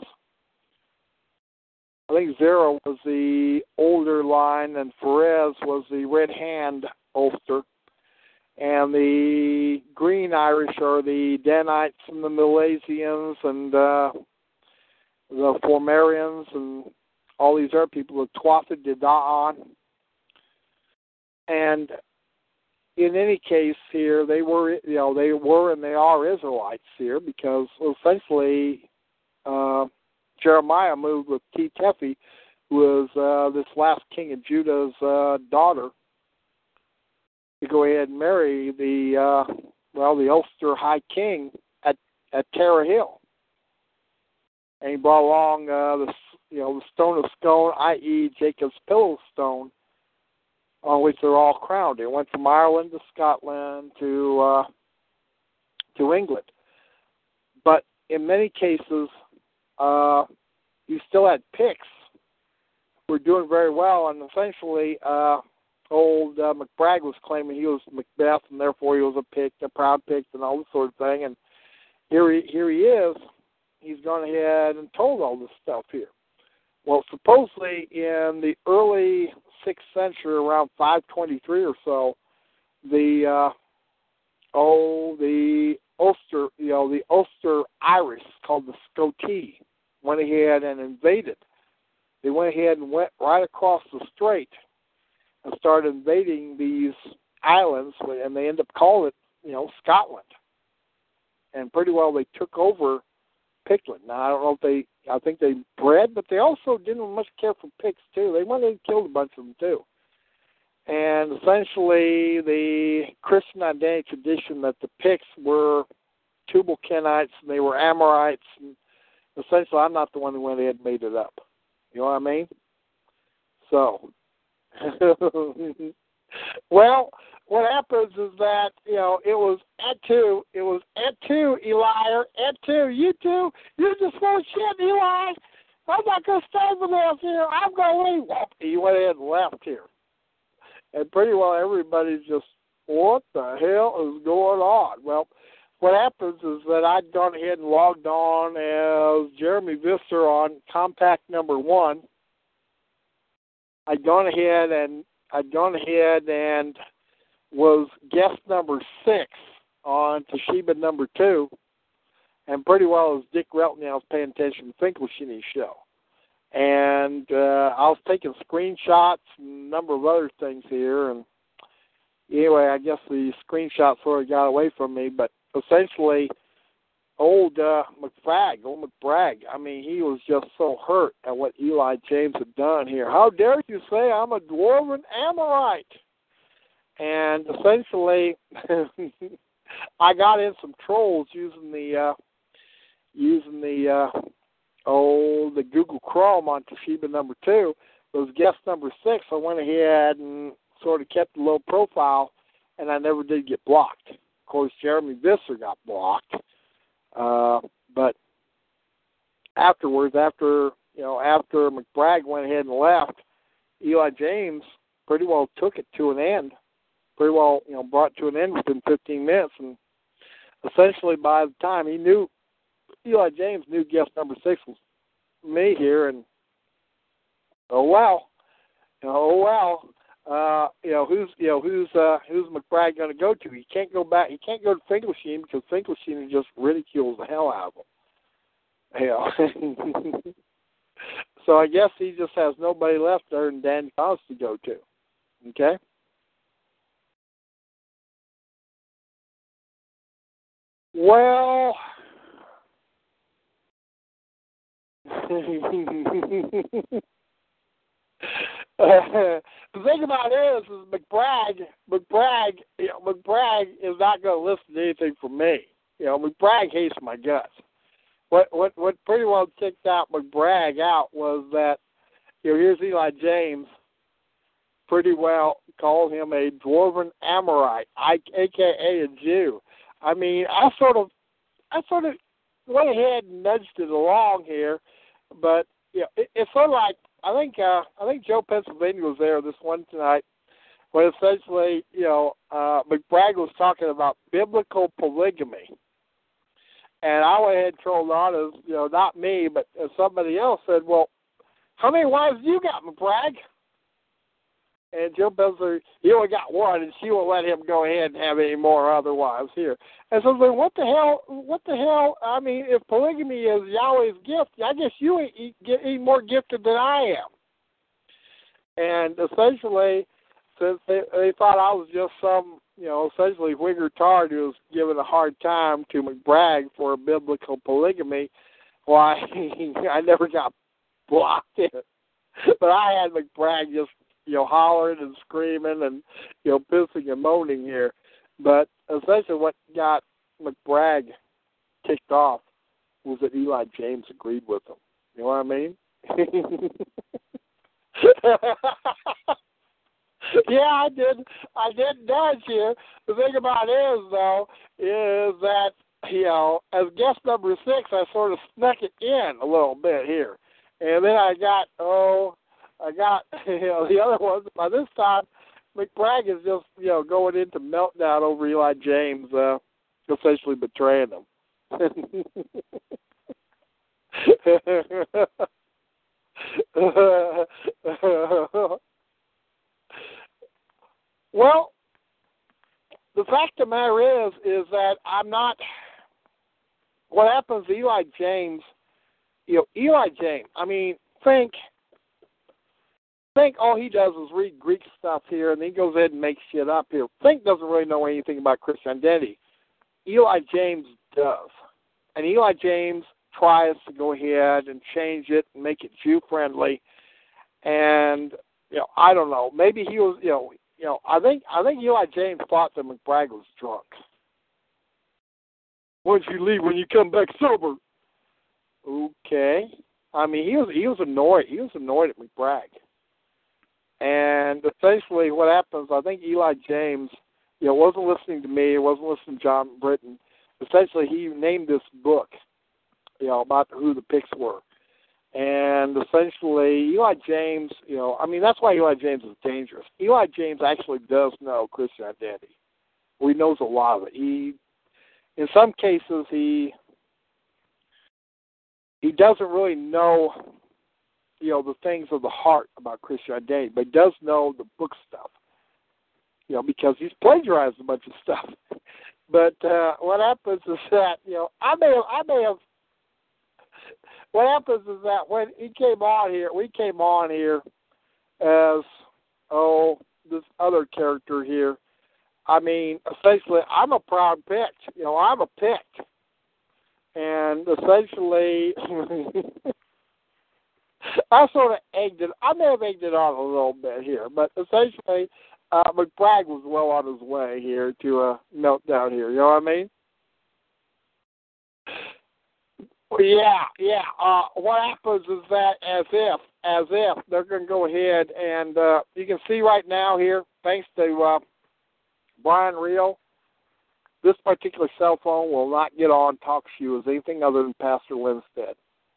C: I think Zerah was the older line, and Pharez was the red hand Ulster. And the green Irish are the Danites and the Milesians and uh, the Formarians and all these other people, the Tuatha De Danann. And in any case here, they were, you know, they were and they are Israelites here, because essentially uh, Jeremiah moved with King Tephi, who was uh, this last king of Judah's uh, daughter, to go ahead and marry the uh, well, the Ulster High King at at Tara Hill, and he brought along uh, the you know the stone of scone, that is, Jacob's pillow stone, on which they're all crowned. It went from Ireland to Scotland to uh, to England, but in many cases, uh, you still had Picts who were doing very well, and essentially. Uh, Old uh, McBragg was claiming he was Macbeth, and therefore he was a Pict, a proud Pict, and all this sort of thing. And here he here he is. He's gone ahead and told all this stuff here. Well, supposedly in the early sixth century, around five twenty-three or so, the uh, oh the Ulster, you know, the Ulster Irish called the Scottie went ahead and invaded. They went ahead and went right across the strait and started invading these islands, and they ended up calling it, you know, Scotland. And pretty well they took over Pictland. Now, I don't know if they, I think they bred, but they also didn't much care for Picts, too. They went and killed a bunch of them, too. And essentially, the Christian identity tradition that the Picts were Tubal Kenites and they were Amorites, and essentially, I'm not the one who went ahead and made it up. You know what I mean? So... well, what happens is that, you know, it was at two, it was at two, Eli, at two, you two, you're just full of shit, Eli. I'm not going to stay with this here. I'm going to leave. Well, he went ahead and left here. And pretty well everybody's just, what the hell is going on? Well, what happens is that I'd gone ahead and logged on as Jeremy Visser on Compact number one. I'd gone ahead and I'd gone ahead and was guest number six on Toshiba number two, and pretty well as Dick Relton, I was paying attention to Finkelsheimer's show, and uh, I was taking screenshots and a number of other things here, and anyway, I guess the screenshots sort of got away from me, but essentially. Old uh, McFag, old McBragg, I mean, he was just so hurt at what Eli James had done here. How dare you say I'm a dwarven Amorite? And essentially, I got in some trolls using the, uh, using the, uh, oh, the Google Chrome on Toshiba number two. It was guest number six. I went ahead and sort of kept a low profile, and I never did get blocked. Of course, Jeremy Visser got blocked. Uh, but afterwards, after you know, after McBragg went ahead and left, Eli James pretty well took it to an end. Pretty well, you know, brought it to an end within fifteen minutes, and essentially by the time he knew, Eli James knew guest number six was me here, and oh well, you know, oh well. Uh, you know who's you know who's uh, who's McBragg going to go to? He can't go back. He can't go to Finkelsheimer because Finkelsheimer just ridicules the hell out of him. You know? So I guess he just has nobody left there than Dan Cos to go to. Okay. Well. Uh, the thing about it is, is McBragg, McBragg, you know, McBragg is not going to listen to anything from me. You know, McBragg hates my guts. What what what pretty well kicked out McBragg out was that, you know, here's Eli James, pretty well called him a dwarven Amorite, I, A K A a Jew. I mean, I sort of, I sort of went ahead and nudged it along here, but you know, it, it's sort of like. I think uh, I think Joe Pennsylvania was there this one tonight when essentially, you know, uh, McBragg was talking about biblical polygamy. And I went ahead and trolled on as, you know, not me, but as somebody else said, well, how many wives you got, McBragg? And Joe Pennsylvania, he only got one, and she won't let him go ahead and have any more other wives here. And so I was like, what the hell, what the hell, I mean, if polygamy is Yahweh's gift, I guess you ain't, ain't more gifted than I am. And essentially, since they, they thought I was just some, you know, essentially Whigger tard who was giving a hard time to McBragg for biblical polygamy, Why, I never got blocked in. But I had McBragg just, you know, hollering and screaming and, you know, pissing and moaning here. But essentially what got McBragg kicked off was that Eli James agreed with him. You know what I mean? Yeah, I did. I did dodge here. The thing about it is, though, is that, you know, as guest number six, I sort of snuck it in a little bit here. And then I got, oh, I got, you know, the other ones. By this time, McBragg is just, you know, going into meltdown over Eli James, uh, essentially betraying him. Well, the fact of the matter is, is that I'm not. What happens to Eli James? You know, Eli James. I mean, think, think. All he does is read Greek stuff here, and then he goes ahead and makes shit up here. Think doesn't really know anything about Christian identity. Eli James does, and Eli James tries to go ahead and change it and make it Jew friendly. And you know, I don't know. Maybe he was. You know. You know, I think I think Eli James thought that McBragg was drunk. Once you leave, when you come back sober. Okay. I mean, he was he was annoyed. He was annoyed at McBragg. And essentially, what happens? I think Eli James, you know, wasn't listening to me. Wasn't listening to John Britton. Essentially, he named this book, you know, about who the picks were. And essentially, Eli James, you know, I mean, that's why Eli James is dangerous. Eli James actually does know Christian identity. Well, he knows a lot of it. He, in some cases, he he doesn't really know, you know, the things of the heart about Christian identity, but he does know the book stuff, you know, because he's plagiarized a bunch of stuff. But uh, what happens is that, you know, I may have, I may have. What happens is that when he came on here, we came on here as, oh, this other character here. I mean, essentially, I'm a proud pick. You know, I'm a pick. And essentially, I sort of egged it. I may have egged it on a little bit here, but essentially, uh, McBragg was well on his way here to a meltdown here. You know what I mean? Yeah, yeah. Uh, what happens is that as if, as if they're going to go ahead and uh, you can see right now here, thanks to uh, Brian Reel, this particular cell phone will not get on TalkShoe as anything other than Pastor Lindstedt.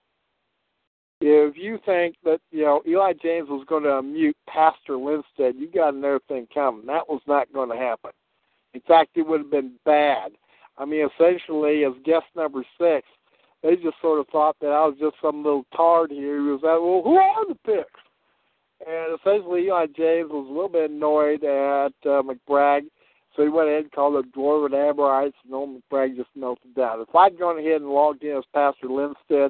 C: If you think that, you know, Eli James was going to mute Pastor Lindstedt, you got another thing coming. That was not going to happen. In fact, it would have been bad. I mean, essentially, as guest number six, they just sort of thought that I was just some little tard here who was like, well, who are the picks? And essentially, Eli James was a little bit annoyed at uh, McBragg, so he went ahead and called them Dwarven Amorites, and old McBragg just melted down. If I'd gone ahead and logged in as Pastor Lindstedt,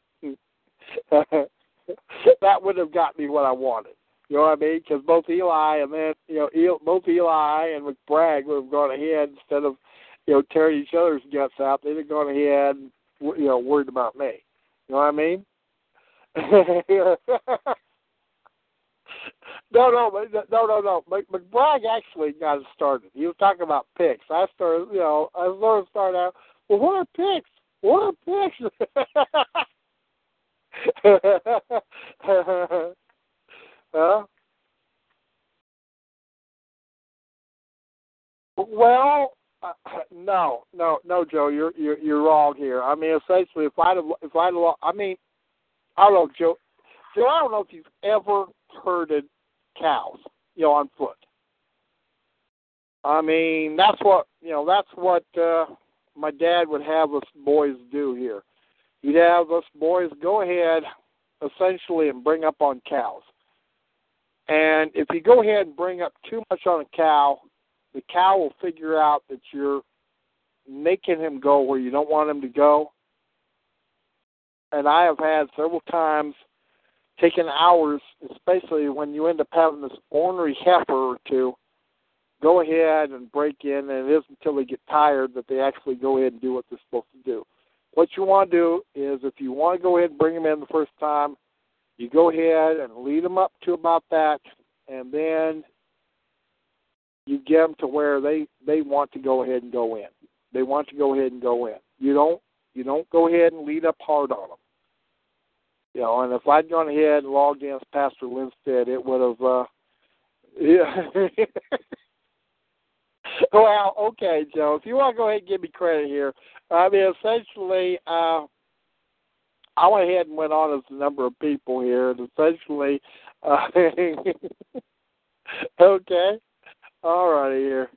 C: that would have got me what I wanted. You know what I mean? Because both Eli and then, you know, El, both Eli and McBragg would have gone ahead instead of, you know, tearing each other's guts out. They'd have gone ahead and, you know, worried about me. You know what I mean? no, no, no, no, no. McBragg actually got it started. He was talking about picks. I started, you know, I sort of started out, well, what are picks? What are picks? huh? Well, uh, no, no, no, Joe, you're you're you're wrong here. I mean, essentially, if I'd have, if I'd have, I mean, I don't know, Joe. Joe, I don't know if you've ever herded cows, you know, on foot. I mean, that's what you know. That's what uh, my dad would have us boys do here. He'd have us boys go ahead, essentially, and bring up on cows. And if you go ahead and bring up too much on a cow, the cow will figure out that you're making him go where you don't want him to go. And I have had several times taken hours, especially when you end up having this ornery heifer or two, go ahead and break in, and it isn't until they get tired that they actually go ahead and do what they're supposed to do. what you want to do is if you want to go ahead and bring them in the first time, you go ahead and lead them up to about that, and then you get them to where they, they want to go ahead and go in. They want to go ahead and go in. You don't you don't go ahead and lead up hard on them. You know, and if I'd gone ahead and logged in as Pastor Lindstedt, it would have, uh, yeah. Well, okay, Joe, if you want to go ahead and give me credit here, I mean, essentially, uh, I went ahead and went on as a number of people here, and essentially, uh, okay, all righty here.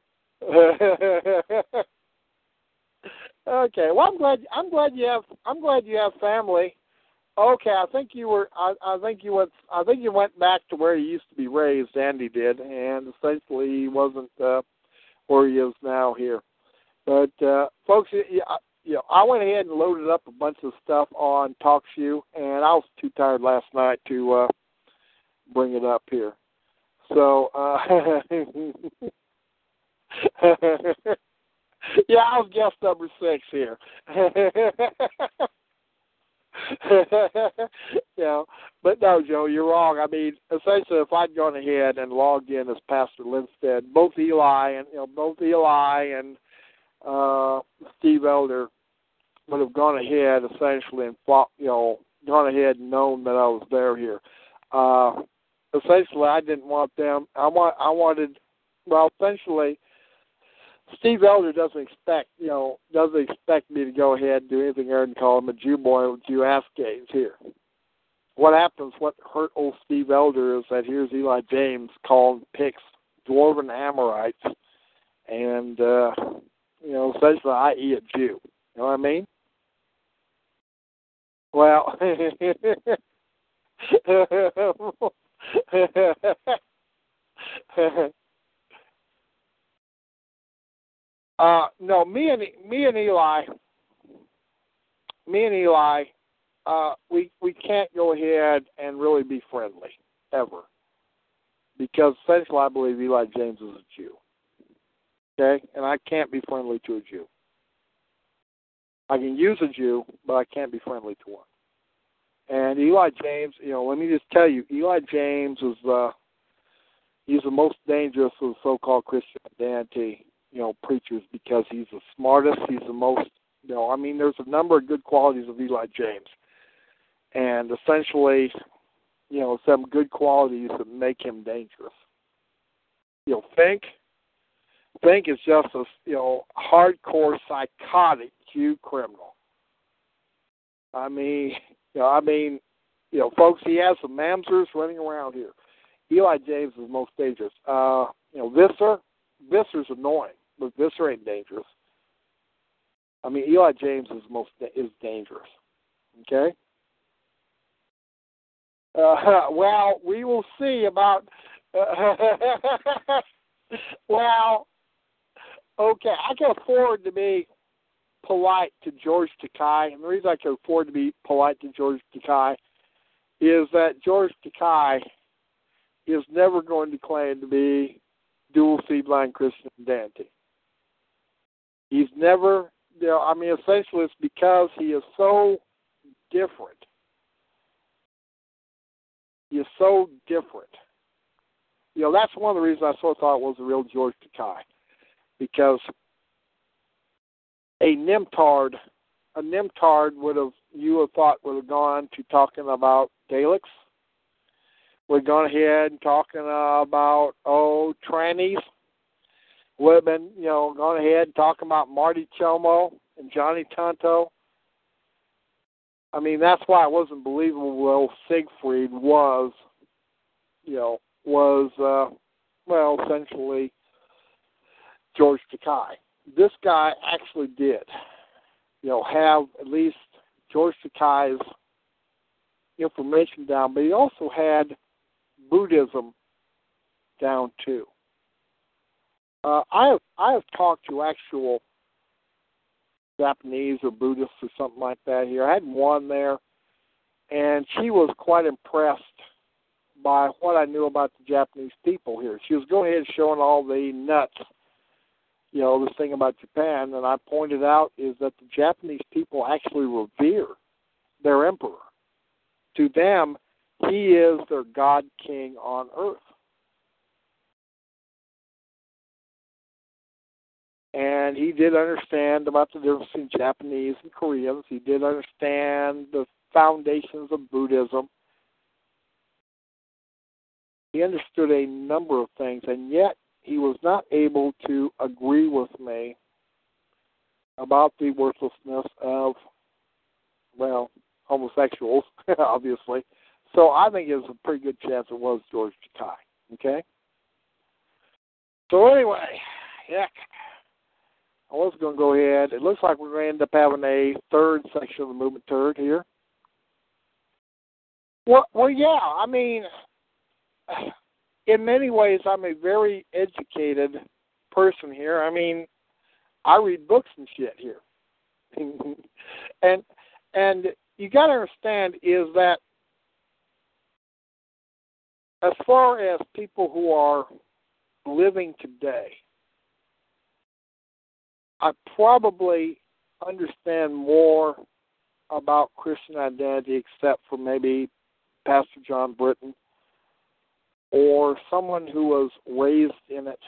C: Okay, well, I'm glad. I'm glad you have. I'm glad you have family. Okay, I think you were. I, I think you went. I think you went back to where you used to be raised. Andy did, and essentially he wasn't uh, where he is now here. But uh, folks, you, you know, I went ahead and loaded up a bunch of stuff on TalkShoe, and I was too tired last night to uh, bring it up here. So. Uh, Yeah, I was guest number six here. You know, but no, Joe, you're wrong. I mean, essentially, if I'd gone ahead and logged in as Pastor Lindstedt, both Eli and you know, both Eli and uh, Steve Elder would have gone ahead essentially and fought, you know, gone ahead and known that I was there here. Uh, essentially, I didn't want them. I want. I wanted. Well, essentially. Steve Elder doesn't expect, you know, doesn't expect me to go ahead and do anything other than call him a Jew boy with Jew ass games here. What happens, what hurt old Steve Elder is that here's Eli James calling Picts dwarven Amorites, and, uh, you know, essentially I E a Jew. You know what I mean? Well, Uh, no, me and me and Eli, me and Eli, uh, we we can't go ahead and really be friendly ever, because essentially I believe Eli James is a Jew. Okay, and I can't be friendly to a Jew. I can use a Jew, but I can't be friendly to one. And Eli James, you know, let me just tell you, Eli James is uh, he's the most dangerous of the so-called Christian identity. You know, preachers, because he's the smartest, he's the most, you know, I mean, there's a number of good qualities of Eli James. And essentially, you know, some good qualities that make him dangerous. You know, Fink, Fink is just a, you know, hardcore psychotic Jew criminal. I mean, you know, I mean, you know, folks, he has some mamzers running around here. Eli James is most dangerous. Uh, you know, Visser, Visser's annoying. But Visser ain't dangerous. I mean, Eli James is most is dangerous. Okay. Uh, well, we will see about. Uh, well, okay. I can afford to be polite to George Takei, and the reason I can afford to be polite to George Takei is that George Takei is never going to claim to be dual seed-line Christian identity. He's never, you know, I mean, essentially it's because he is so different. He is so different. You know, that's one of the reasons I sort of thought it was the real George Takei. Because a Nimtard, a Nimtard would have, you would have thought would have gone to talking about Daleks, would have gone ahead and talking about, oh, trannies, would have been, you know, gone ahead and talking about Marty Chomo and Johnny Tonto. I mean, that's why it wasn't believable. Well, Siegfried was, you know, was, uh, well, essentially George Takei. This guy actually did, you know, have at least George Takei's information down, but he also had Buddhism down too. Uh, I have I have talked to actual Japanese or Buddhists or something like that here. I had one there, and she was quite impressed by what I knew about the Japanese people here. She was going ahead and showing all the nuts you know, this thing about Japan, and I pointed out, is that the Japanese people actually revere their emperor. To them, he is their God King on earth. And he did understand about the difference between Japanese and Koreans. He did understand the foundations of Buddhism. He understood a number of things, and yet he was not able to agree with me about the worthlessness of, well, homosexuals, obviously. So I think there's a pretty good chance it was George Takei, okay? So anyway, heck, I was going to go ahead. It looks like we're going to end up having a third section of the movement turd here. Well, well, yeah, I mean, in many ways, I'm a very educated person here. I mean, I read books and shit here. and and you got to understand is that as far as people who are living today, I probably understand more about Christian identity except for maybe Pastor John Britton or someone who was raised in it.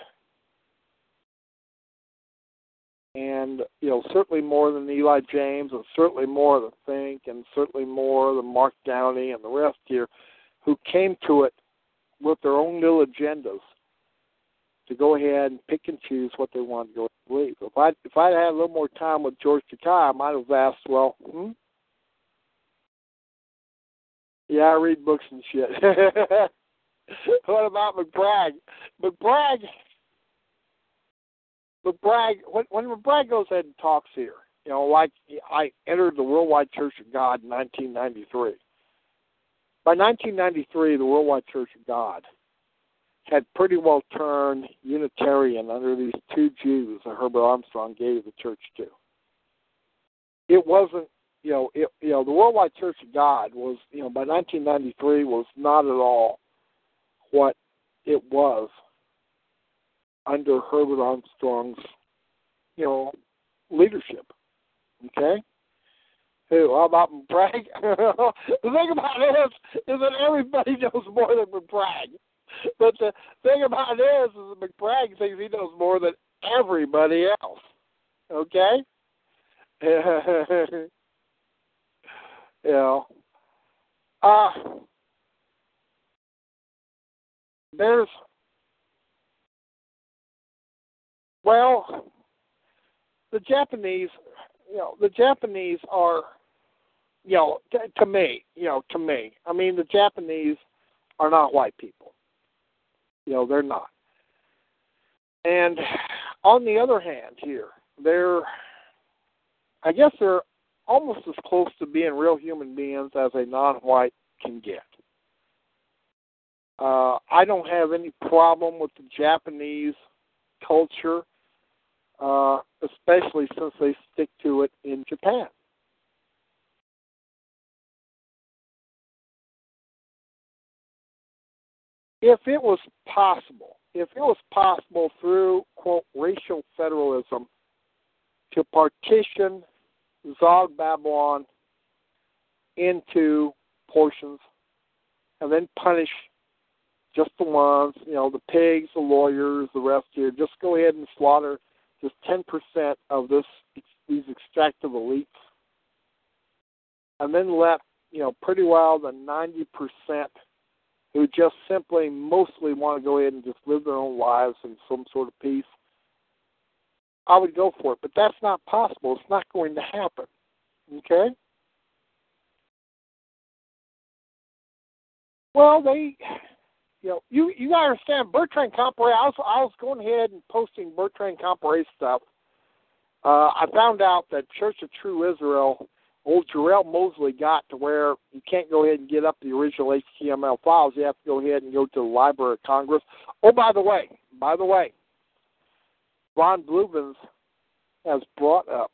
C: And, you know, certainly more than Eli James, and certainly more than Fink, and certainly more than Mark Downey and the rest here, who came to it with their own little agendas to go ahead and pick and choose what they wanted to go and believe. If I if I'd had a little more time with George Takei, I might have asked, well, hmm? Yeah, I read books and shit. What about McBragg? McBragg, McBragg, when, when McBragg goes ahead and talks here, you know, like I entered the Worldwide Church of God in nineteen ninety-three. By nineteen ninety-three, the Worldwide Church of God had pretty well turned Unitarian under these two Jews that Herbert Armstrong gave the church to. It wasn't, you know, it, you know, the Worldwide Church of God was, you know, by nineteen ninety-three was not at all what it was under Herbert Armstrong's, you know, leadership. Okay? Who? How about McBragg? The thing about it is, is that everybody knows more than McBragg. But the thing about it is, is that McBragg thinks he knows more than everybody else. Okay? You know, uh, there's, well, the Japanese, you know, the Japanese are, you know, t- to me, you know, to me, I mean, the Japanese are not white people. You know, they're not. And on the other hand here, they're, I guess they're almost as close to being real human beings as a non-white can get. Uh, I don't have any problem with the Japanese culture, uh, especially since they stick to it in Japan. If it was possible, if it was possible through, quote, racial federalism to partition Zog Babylon into portions and then punish just the ones, you know, the pigs, the lawyers, the rest here, just go ahead and slaughter just ten percent of this these extractive elites, and then let, you know, pretty well the ninety percent who just simply mostly want to go ahead and just live their own lives in some sort of peace, I would go for it. But that's not possible. It's not going to happen. Okay? Well, they, you know, you you got to understand, Bertrand Comparet, I was, I was going ahead and posting Bertrand Comparet stuff. Uh, I found out that Church of True Israel, old Jarrell Mosley got to where you can't go ahead and get up the original H T M L files. You have to go ahead and go to the Library of Congress. Oh, by the way, by the way, Von Bleubens has brought up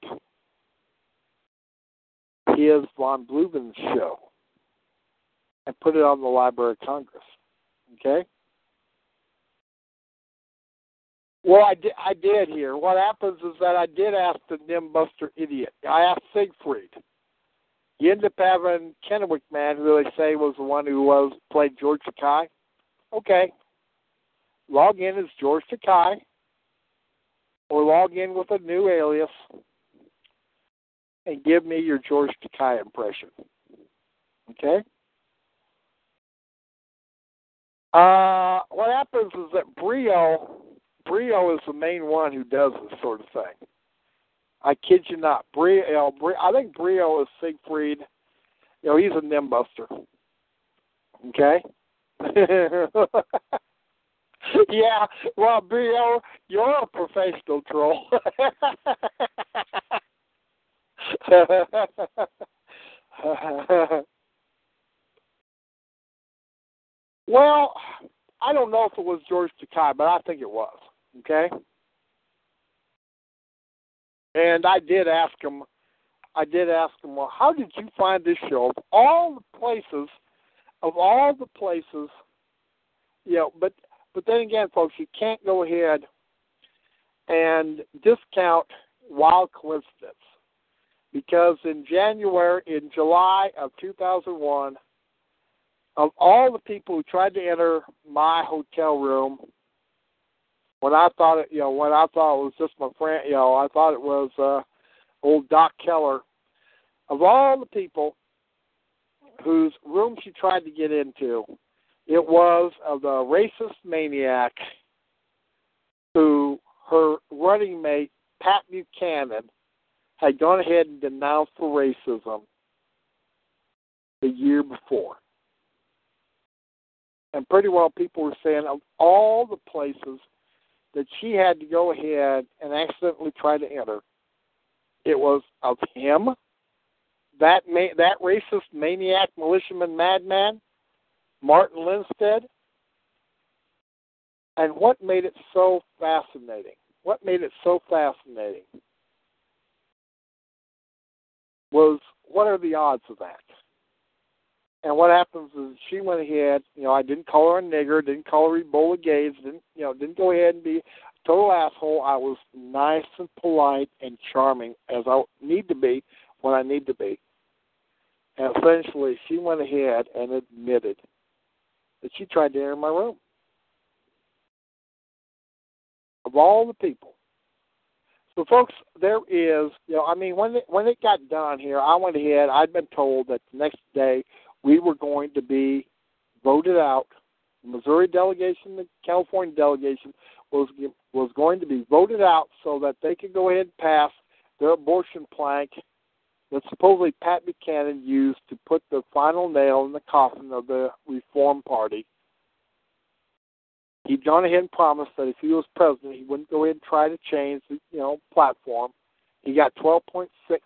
C: his Von Bleubens show and put it on the Library of Congress. Okay? Well, I did, I did hear. What happens is that I did ask the Nimbuster idiot. I asked Siegfried. You ended up having Kennewick man, who they say was the one who was played George Takei. Okay. Log in as George Takei, or log in with a new alias, and give me your George Takei impression. Okay? Uh, what happens is that Brio, Brio is the main one who does this sort of thing. I kid you not. Brio, you know, Brio, I think Brio is Siegfried. You know, he's a Nimbuster. Okay? Yeah, well, Brio, you're a professional troll. Well, I don't know if it was George Takei, but I think it was. Okay? And I did ask him, I did ask him, well, how did you find this show? Of all the places, of all the places, you know, but, but then again, folks, you can't go ahead and discount Wild Coincidence. Because in January, in July of two thousand one, of all the people who tried to enter my hotel room, when I thought it, you know, when I thought it was just my friend, you know, I thought it was uh, old Doc Keller. Of all the people whose room she tried to get into, it was of the racist maniac who her running mate, Pat Buchanan, had gone ahead and denounced for racism the year before. And pretty well people were saying of all the places that she had to go ahead and accidentally try to enter, it was of him, that ma- that racist maniac, militiaman, madman, Martin Lindstedt. And what made it so fascinating? What made it so fascinating was, what are the odds of that? And what happens is she went ahead, you know, I didn't call her a nigger, didn't call her Ebola gays, didn't, you know, didn't go ahead and be a total asshole. I was nice and polite and charming, as I need to be when I need to be. And essentially, she went ahead and admitted that she tried to enter my room. Of all the people. So, folks, there is, you know, I mean, when it, when it got done here, I went ahead, I'd been told that the next day we were going to be voted out. The Missouri delegation, the California delegation was was going to be voted out so that they could go ahead and pass their abortion plank that supposedly Pat Buchanan used to put the final nail in the coffin of the Reform Party. He'd gone ahead and promised that if he was president, he wouldn't go ahead and try to change the, you know, platform. He got twelve point six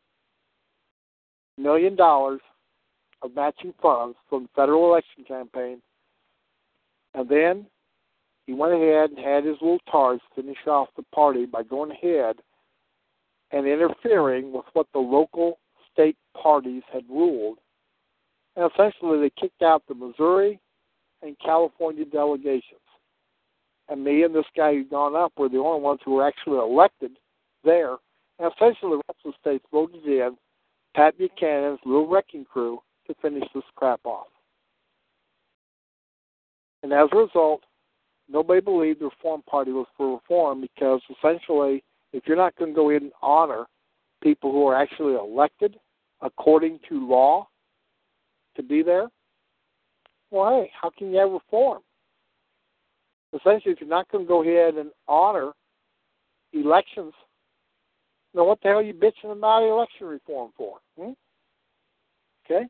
C: million dollars of matching funds from the federal election campaign. And then he went ahead and had his little tards finish off the party by going ahead and interfering with what the local state parties had ruled. And essentially they kicked out the Missouri and California delegations. And me and this guy who'd gone up were the only ones who were actually elected there. And essentially the rest of the states voted in Pat Buchanan's little wrecking crew to finish this crap off. And as a result, nobody believed the Reform Party was for reform, because essentially, if you're not going to go in and honor people who are actually elected according to law to be there, well, hey, how can you have reform? Essentially, if you're not going to go ahead and honor elections, then what the hell are you bitching about election reform for? Hmm? Okay?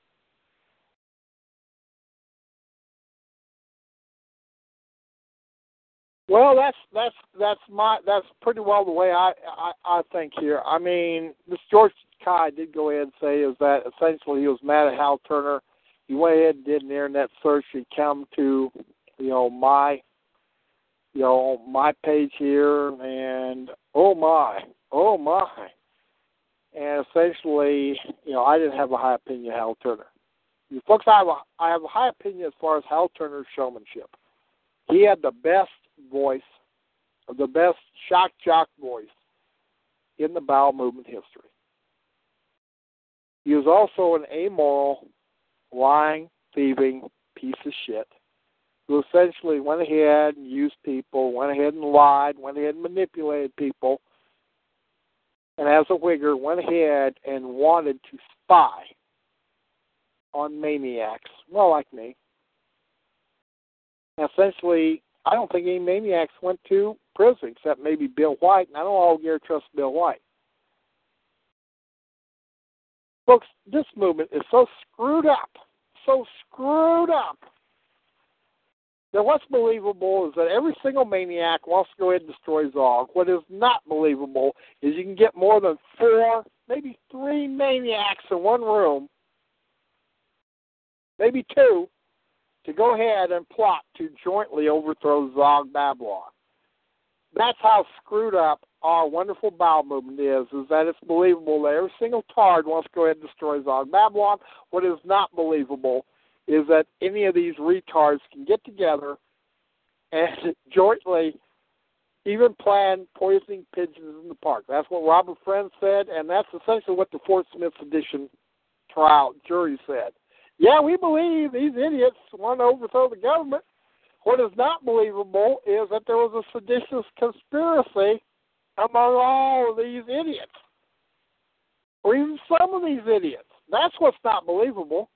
C: Well, that's that's that's my that's pretty well the way I I, I think here. I mean, this George Takei did go ahead and say is that essentially he was mad at Hal Turner. He went ahead and did an internet search. He come to, you know, my you know my page here, and oh my, oh my, and essentially, you know, I didn't have a high opinion of Hal Turner. You folks, I have a I have a high opinion as far as Hal Turner's showmanship. He had the best voice of the best shock jock voice in the bowel movement history. He was also an amoral, lying, thieving piece of shit who essentially went ahead and used people, went ahead and lied, went ahead and manipulated people, and as a Whigger went ahead and wanted to spy on maniacs, well, like me. Essentially, I don't think any maniacs went to prison except maybe Bill White, and I don't all dare trust Bill White. Folks, this movement is so screwed up, so screwed up, that what's believable is that every single maniac wants to go ahead and destroy Zog. What is not believable is you can get more than four, maybe three maniacs in one room, maybe two, to go ahead and plot to jointly overthrow Zog Babylon. That's how screwed up our wonderful bowel movement is, is that it's believable that every single tard wants to go ahead and destroy Zog Babylon. What is not believable is that any of these retards can get together and jointly even plan poisoning pigeons in the park. That's what Robert Friend said, and that's essentially what the Fort Smith Sedition trial jury said. Yeah, we believe these idiots want to overthrow the government. What is not believable is that there was a seditious conspiracy among all of these idiots, or even some of these idiots. That's what's not believable.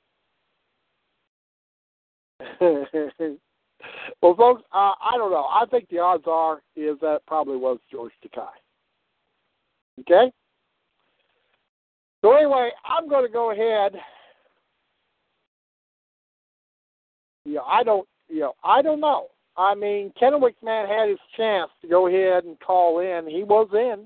C: Well, folks, uh, I don't know. I think the odds are is that it probably was George Takei. Okay? So anyway, I'm going to go ahead. Yeah, I don't. You know, I don't know. I mean, Kennewick Man had his chance to go ahead and call in. He was in.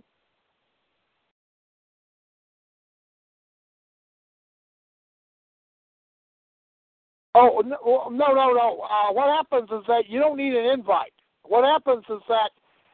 C: Oh, no, no, no. no. Uh, what happens is that you don't need an invite. What happens is that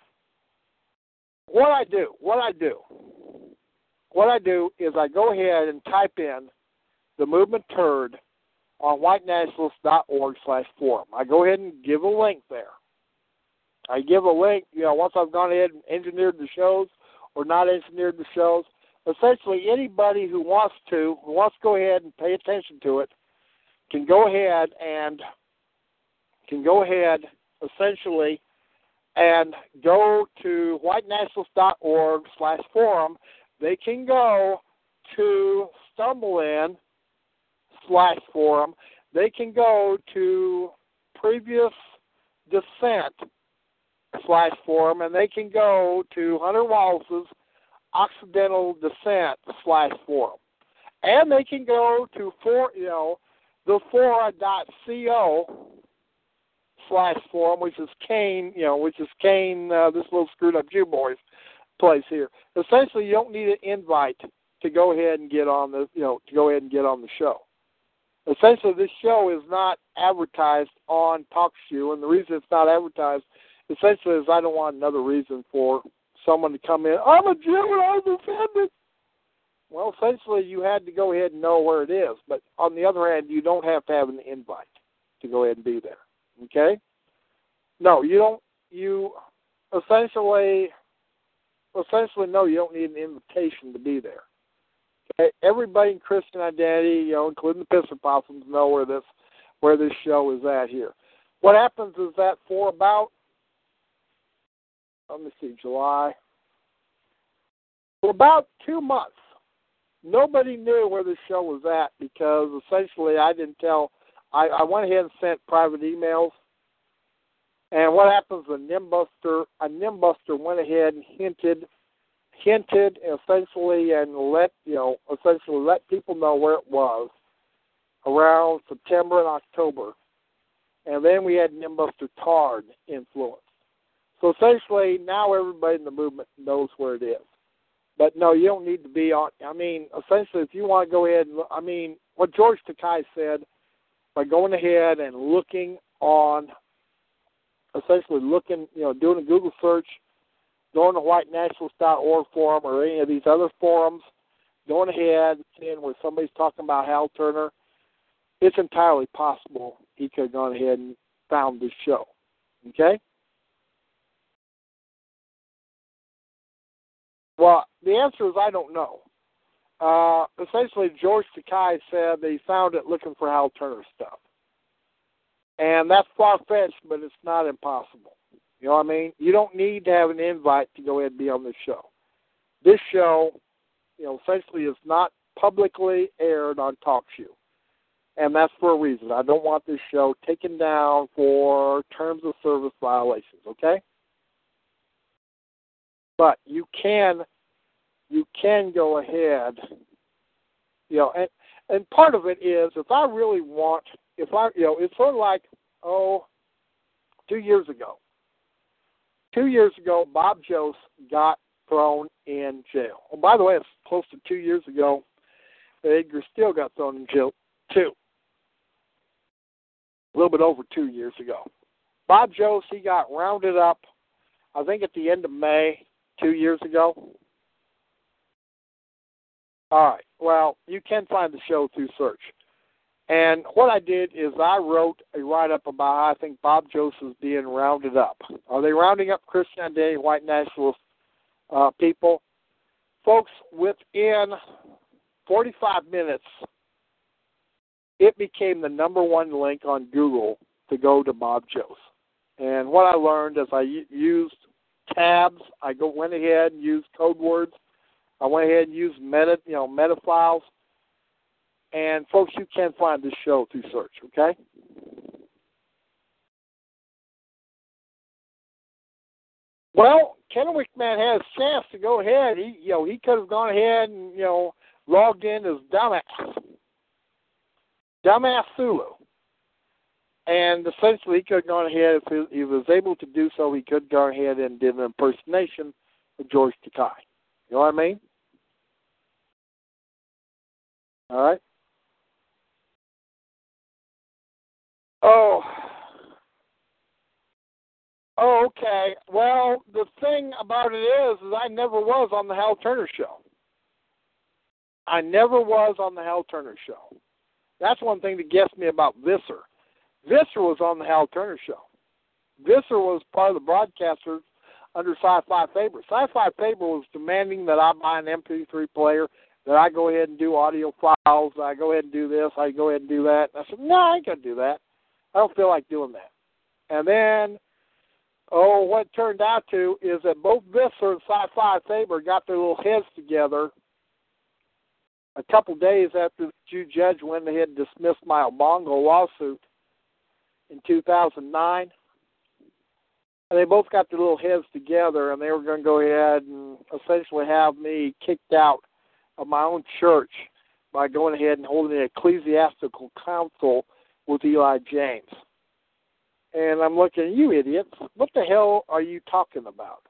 C: what I do, what I do, what I do is I go ahead and type in the movement turd on white nationalist dot org slash forum. I go ahead and give a link there. I give a link, you know, once I've gone ahead and engineered the shows or not engineered the shows. Essentially, anybody who wants to, who wants to go ahead and pay attention to it, can go ahead and can go ahead essentially and go to white nationalist dot org slash forum. They can go to StumbleIn slash forum. They can go to previous descent slash forum, and they can go to Hunter Wallace's Occidental Descent slash forum, and they can go to for you know the fora dot co slash forum, which is Kane, you know, which is Kane, uh, this little screwed up Jew boy's place here. Essentially, you don't need an invite to go ahead and get on the, you know, to go ahead and get on the show. Essentially, this show is not advertised on TalkShoe, and the reason it's not advertised, essentially, is I don't want another reason for someone to come in. I'm a Jew and I'm offended. Well, essentially, you had to go ahead and know where it is. But on the other hand, you don't have to have an invite to go ahead and be there. Okay? No, you don't. You essentially, essentially, no, you don't need an invitation to be there. Okay? Everybody in Christian Identity, you know, including the Pisser Possums, know where this, where this show is at here. What happens is that for about, let me see, July, for about two months, nobody knew where the show was at because essentially I didn't tell. I, I went ahead and sent private emails. And what happens? A Nimbuster, a Nimbuster went ahead and hinted, hinted essentially, and let you know, essentially let people know where it was around September and October. And then we had Nimbuster Tard influence. So essentially, now everybody in the movement knows where it is. But no, you don't need to be on. I mean, essentially, if you want to go ahead and, I mean, what George Takei said, by going ahead and looking on, essentially looking, you know, doing a Google search, going to white nationalist dot org forum or any of these other forums, going ahead and seeing where somebody's talking about Hal Turner, it's entirely possible he could have gone ahead and found this show. Okay? Well, the answer is I don't know. Uh, essentially, George Takei said they found it looking for Hal Turner stuff. And that's far-fetched, but it's not impossible. You know what I mean? You don't need to have an invite to go ahead and be on this show. This show, you know, essentially is not publicly aired on TalkShoe. And that's for a reason. I don't want this show taken down for terms of service violations, okay? But you can you can go ahead, you know, and, and part of it is if I really want, if I, you know, it's sort of like, oh, two years ago. Two years ago, Bob Jose got thrown in jail. Oh, by the way, it's close to two years ago that Edgar Steele got thrown in jail, too. A little bit over two years ago. Bob Jose, he got rounded up, I think at the end of May, two years ago. All right. Well, you can find the show through search. And what I did is I wrote a write-up about how I think Bob Jose is being rounded up. Are they rounding up Christian identity, white nationalist uh, people? Folks, within forty-five minutes, it became the number one link on Google to go to Bob Jose. And what I learned is I used tabs. I go went ahead and used code words. I went ahead and used meta, you know, meta files. And folks, you can find this show through search, okay? Well, Kennewick Man had a chance to go ahead. He, you know, he could have gone ahead and, you know, logged in as dumbass, dumbass Sulu, and essentially he could have gone ahead if he, he was able to do so. He could go ahead and did an impersonation of George Takei. You know what I mean? All right. Oh. Oh, okay. Well, the thing about it is, is I never was on the Hal Turner show. I never was on the Hal Turner show. That's one thing that gets me about Visser. Visser was on the Hal Turner show. Visser was part of the broadcasters under Sci-Fi Faber. Sci-Fi Faber was demanding that I buy an M P three player, that I go ahead and do audio files, that I go ahead and do this, I go ahead and do that. And I said, no, I ain't going to do that. I don't feel like doing that. And then, oh, what it turned out to is that both Visser and Sci-Fi Faber got their little heads together a couple days after the Jew judge went ahead and dismissed my Obongo lawsuit in two thousand nine. And they both got their little heads together, and they were going to go ahead and essentially have me kicked out of my own church by going ahead and holding an ecclesiastical council with Eli James. And I'm looking, you idiots, what the hell are you talking about?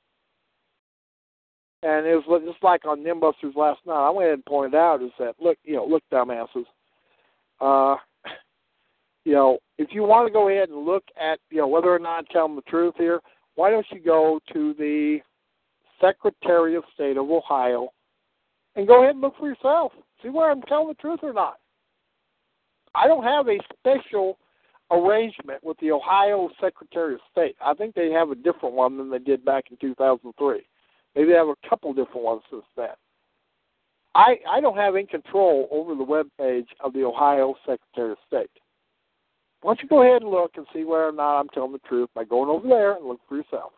C: And it was just like on Nimbusters last night. I went ahead and pointed out is that, look, you know, look, dumbasses, uh, you know, if you want to go ahead and look at, you know, whether or not I'm telling the truth here, why don't you go to the Secretary of State of Ohio and go ahead and look for yourself. See whether I'm telling the truth or not. I don't have a special arrangement with the Ohio Secretary of State. I think they have a different one than they did back in two thousand three. Maybe they have a couple different ones since then. I, I don't have any control over the web page of the Ohio Secretary of State. Why don't you go ahead and look and see whether or not I'm telling the truth by going over there and look for yourself.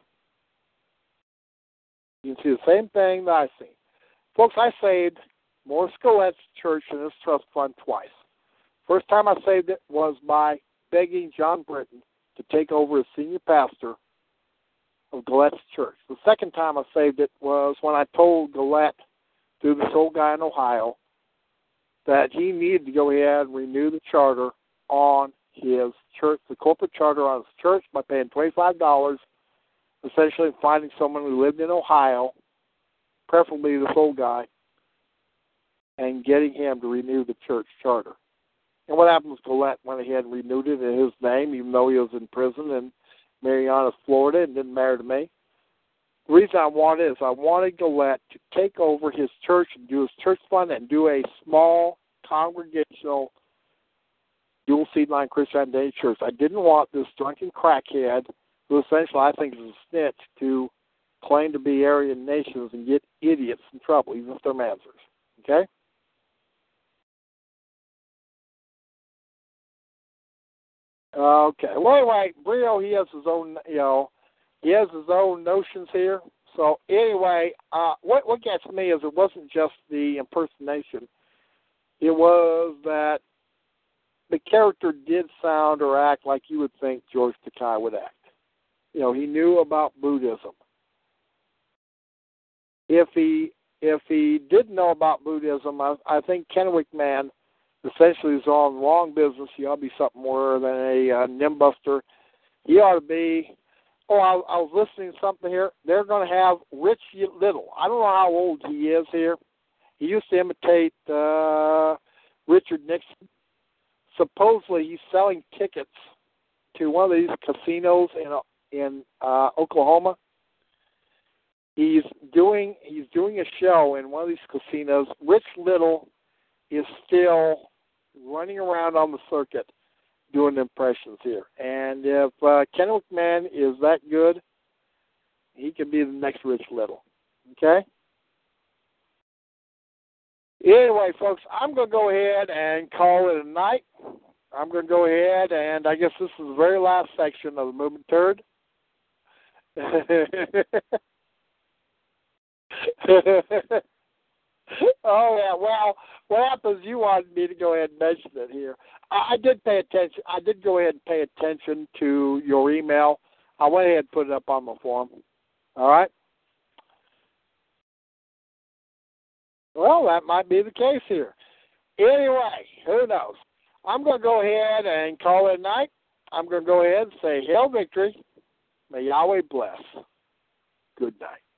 C: You can see the same thing that I see. Folks, I saved Morris Collette's church and his trust fund twice. First time I saved it was by begging John Britton to take over as senior pastor of Galette's church. The second time I saved it was when I told Galette, through this old guy in Ohio, that he needed to go ahead and renew the charter on his church, the corporate charter on his church, by paying twenty-five dollars, essentially finding someone who lived in Ohio, preferably this old guy, and getting him to renew the church charter. And what happened was Galette went ahead and renewed it in his name, even though he was in prison in Marianna, Florida, and didn't marry to me. The reason I wanted is I wanted Galette to take over his church and do his church fund and do a small congregational dual seed line Christian Identity church. I didn't want this drunken crackhead, who essentially I think is a snitch, to claim to be Aryan nations and get idiots in trouble, even if they're Mansers. Okay? Okay. Well, anyway, Brio, he has his own, you know, he has his own notions here. So anyway, uh, what what gets me is it wasn't just the impersonation. It was that the character did sound or act like you would think George Takei would act. You know, he knew about Buddhism. If he if he didn't know about Buddhism, I, I think Kennewick Man essentially is on the wrong business. He ought to be something more than a uh, nimbuster. He ought to be. Oh, I, I was listening to something here. They're going to have Rich Little. I don't know how old he is here. He used to imitate uh, Richard Nixon. Supposedly, he's selling tickets to one of these casinos in in uh, Oklahoma. He's doing he's doing a show in one of these casinos. Rich Little is still running around on the circuit doing impressions here. And if uh, Kennewick Man is that good, he could be the next Rich Little. Okay? Anyway, folks, I'm going to go ahead and call it a night. I'm going to go ahead, and I guess this is the very last section of the Movement Turd. Oh, yeah, well, what happens, you wanted me to go ahead and mention it here. I, I did pay attention. I did go ahead and pay attention to your email. I went ahead and put it up on the forum. All right? Well, that might be the case here. Anyway, who knows? I'm going to go ahead and call it a night. I'm going to go ahead and say, Hail Victory. May Yahweh bless. Good night.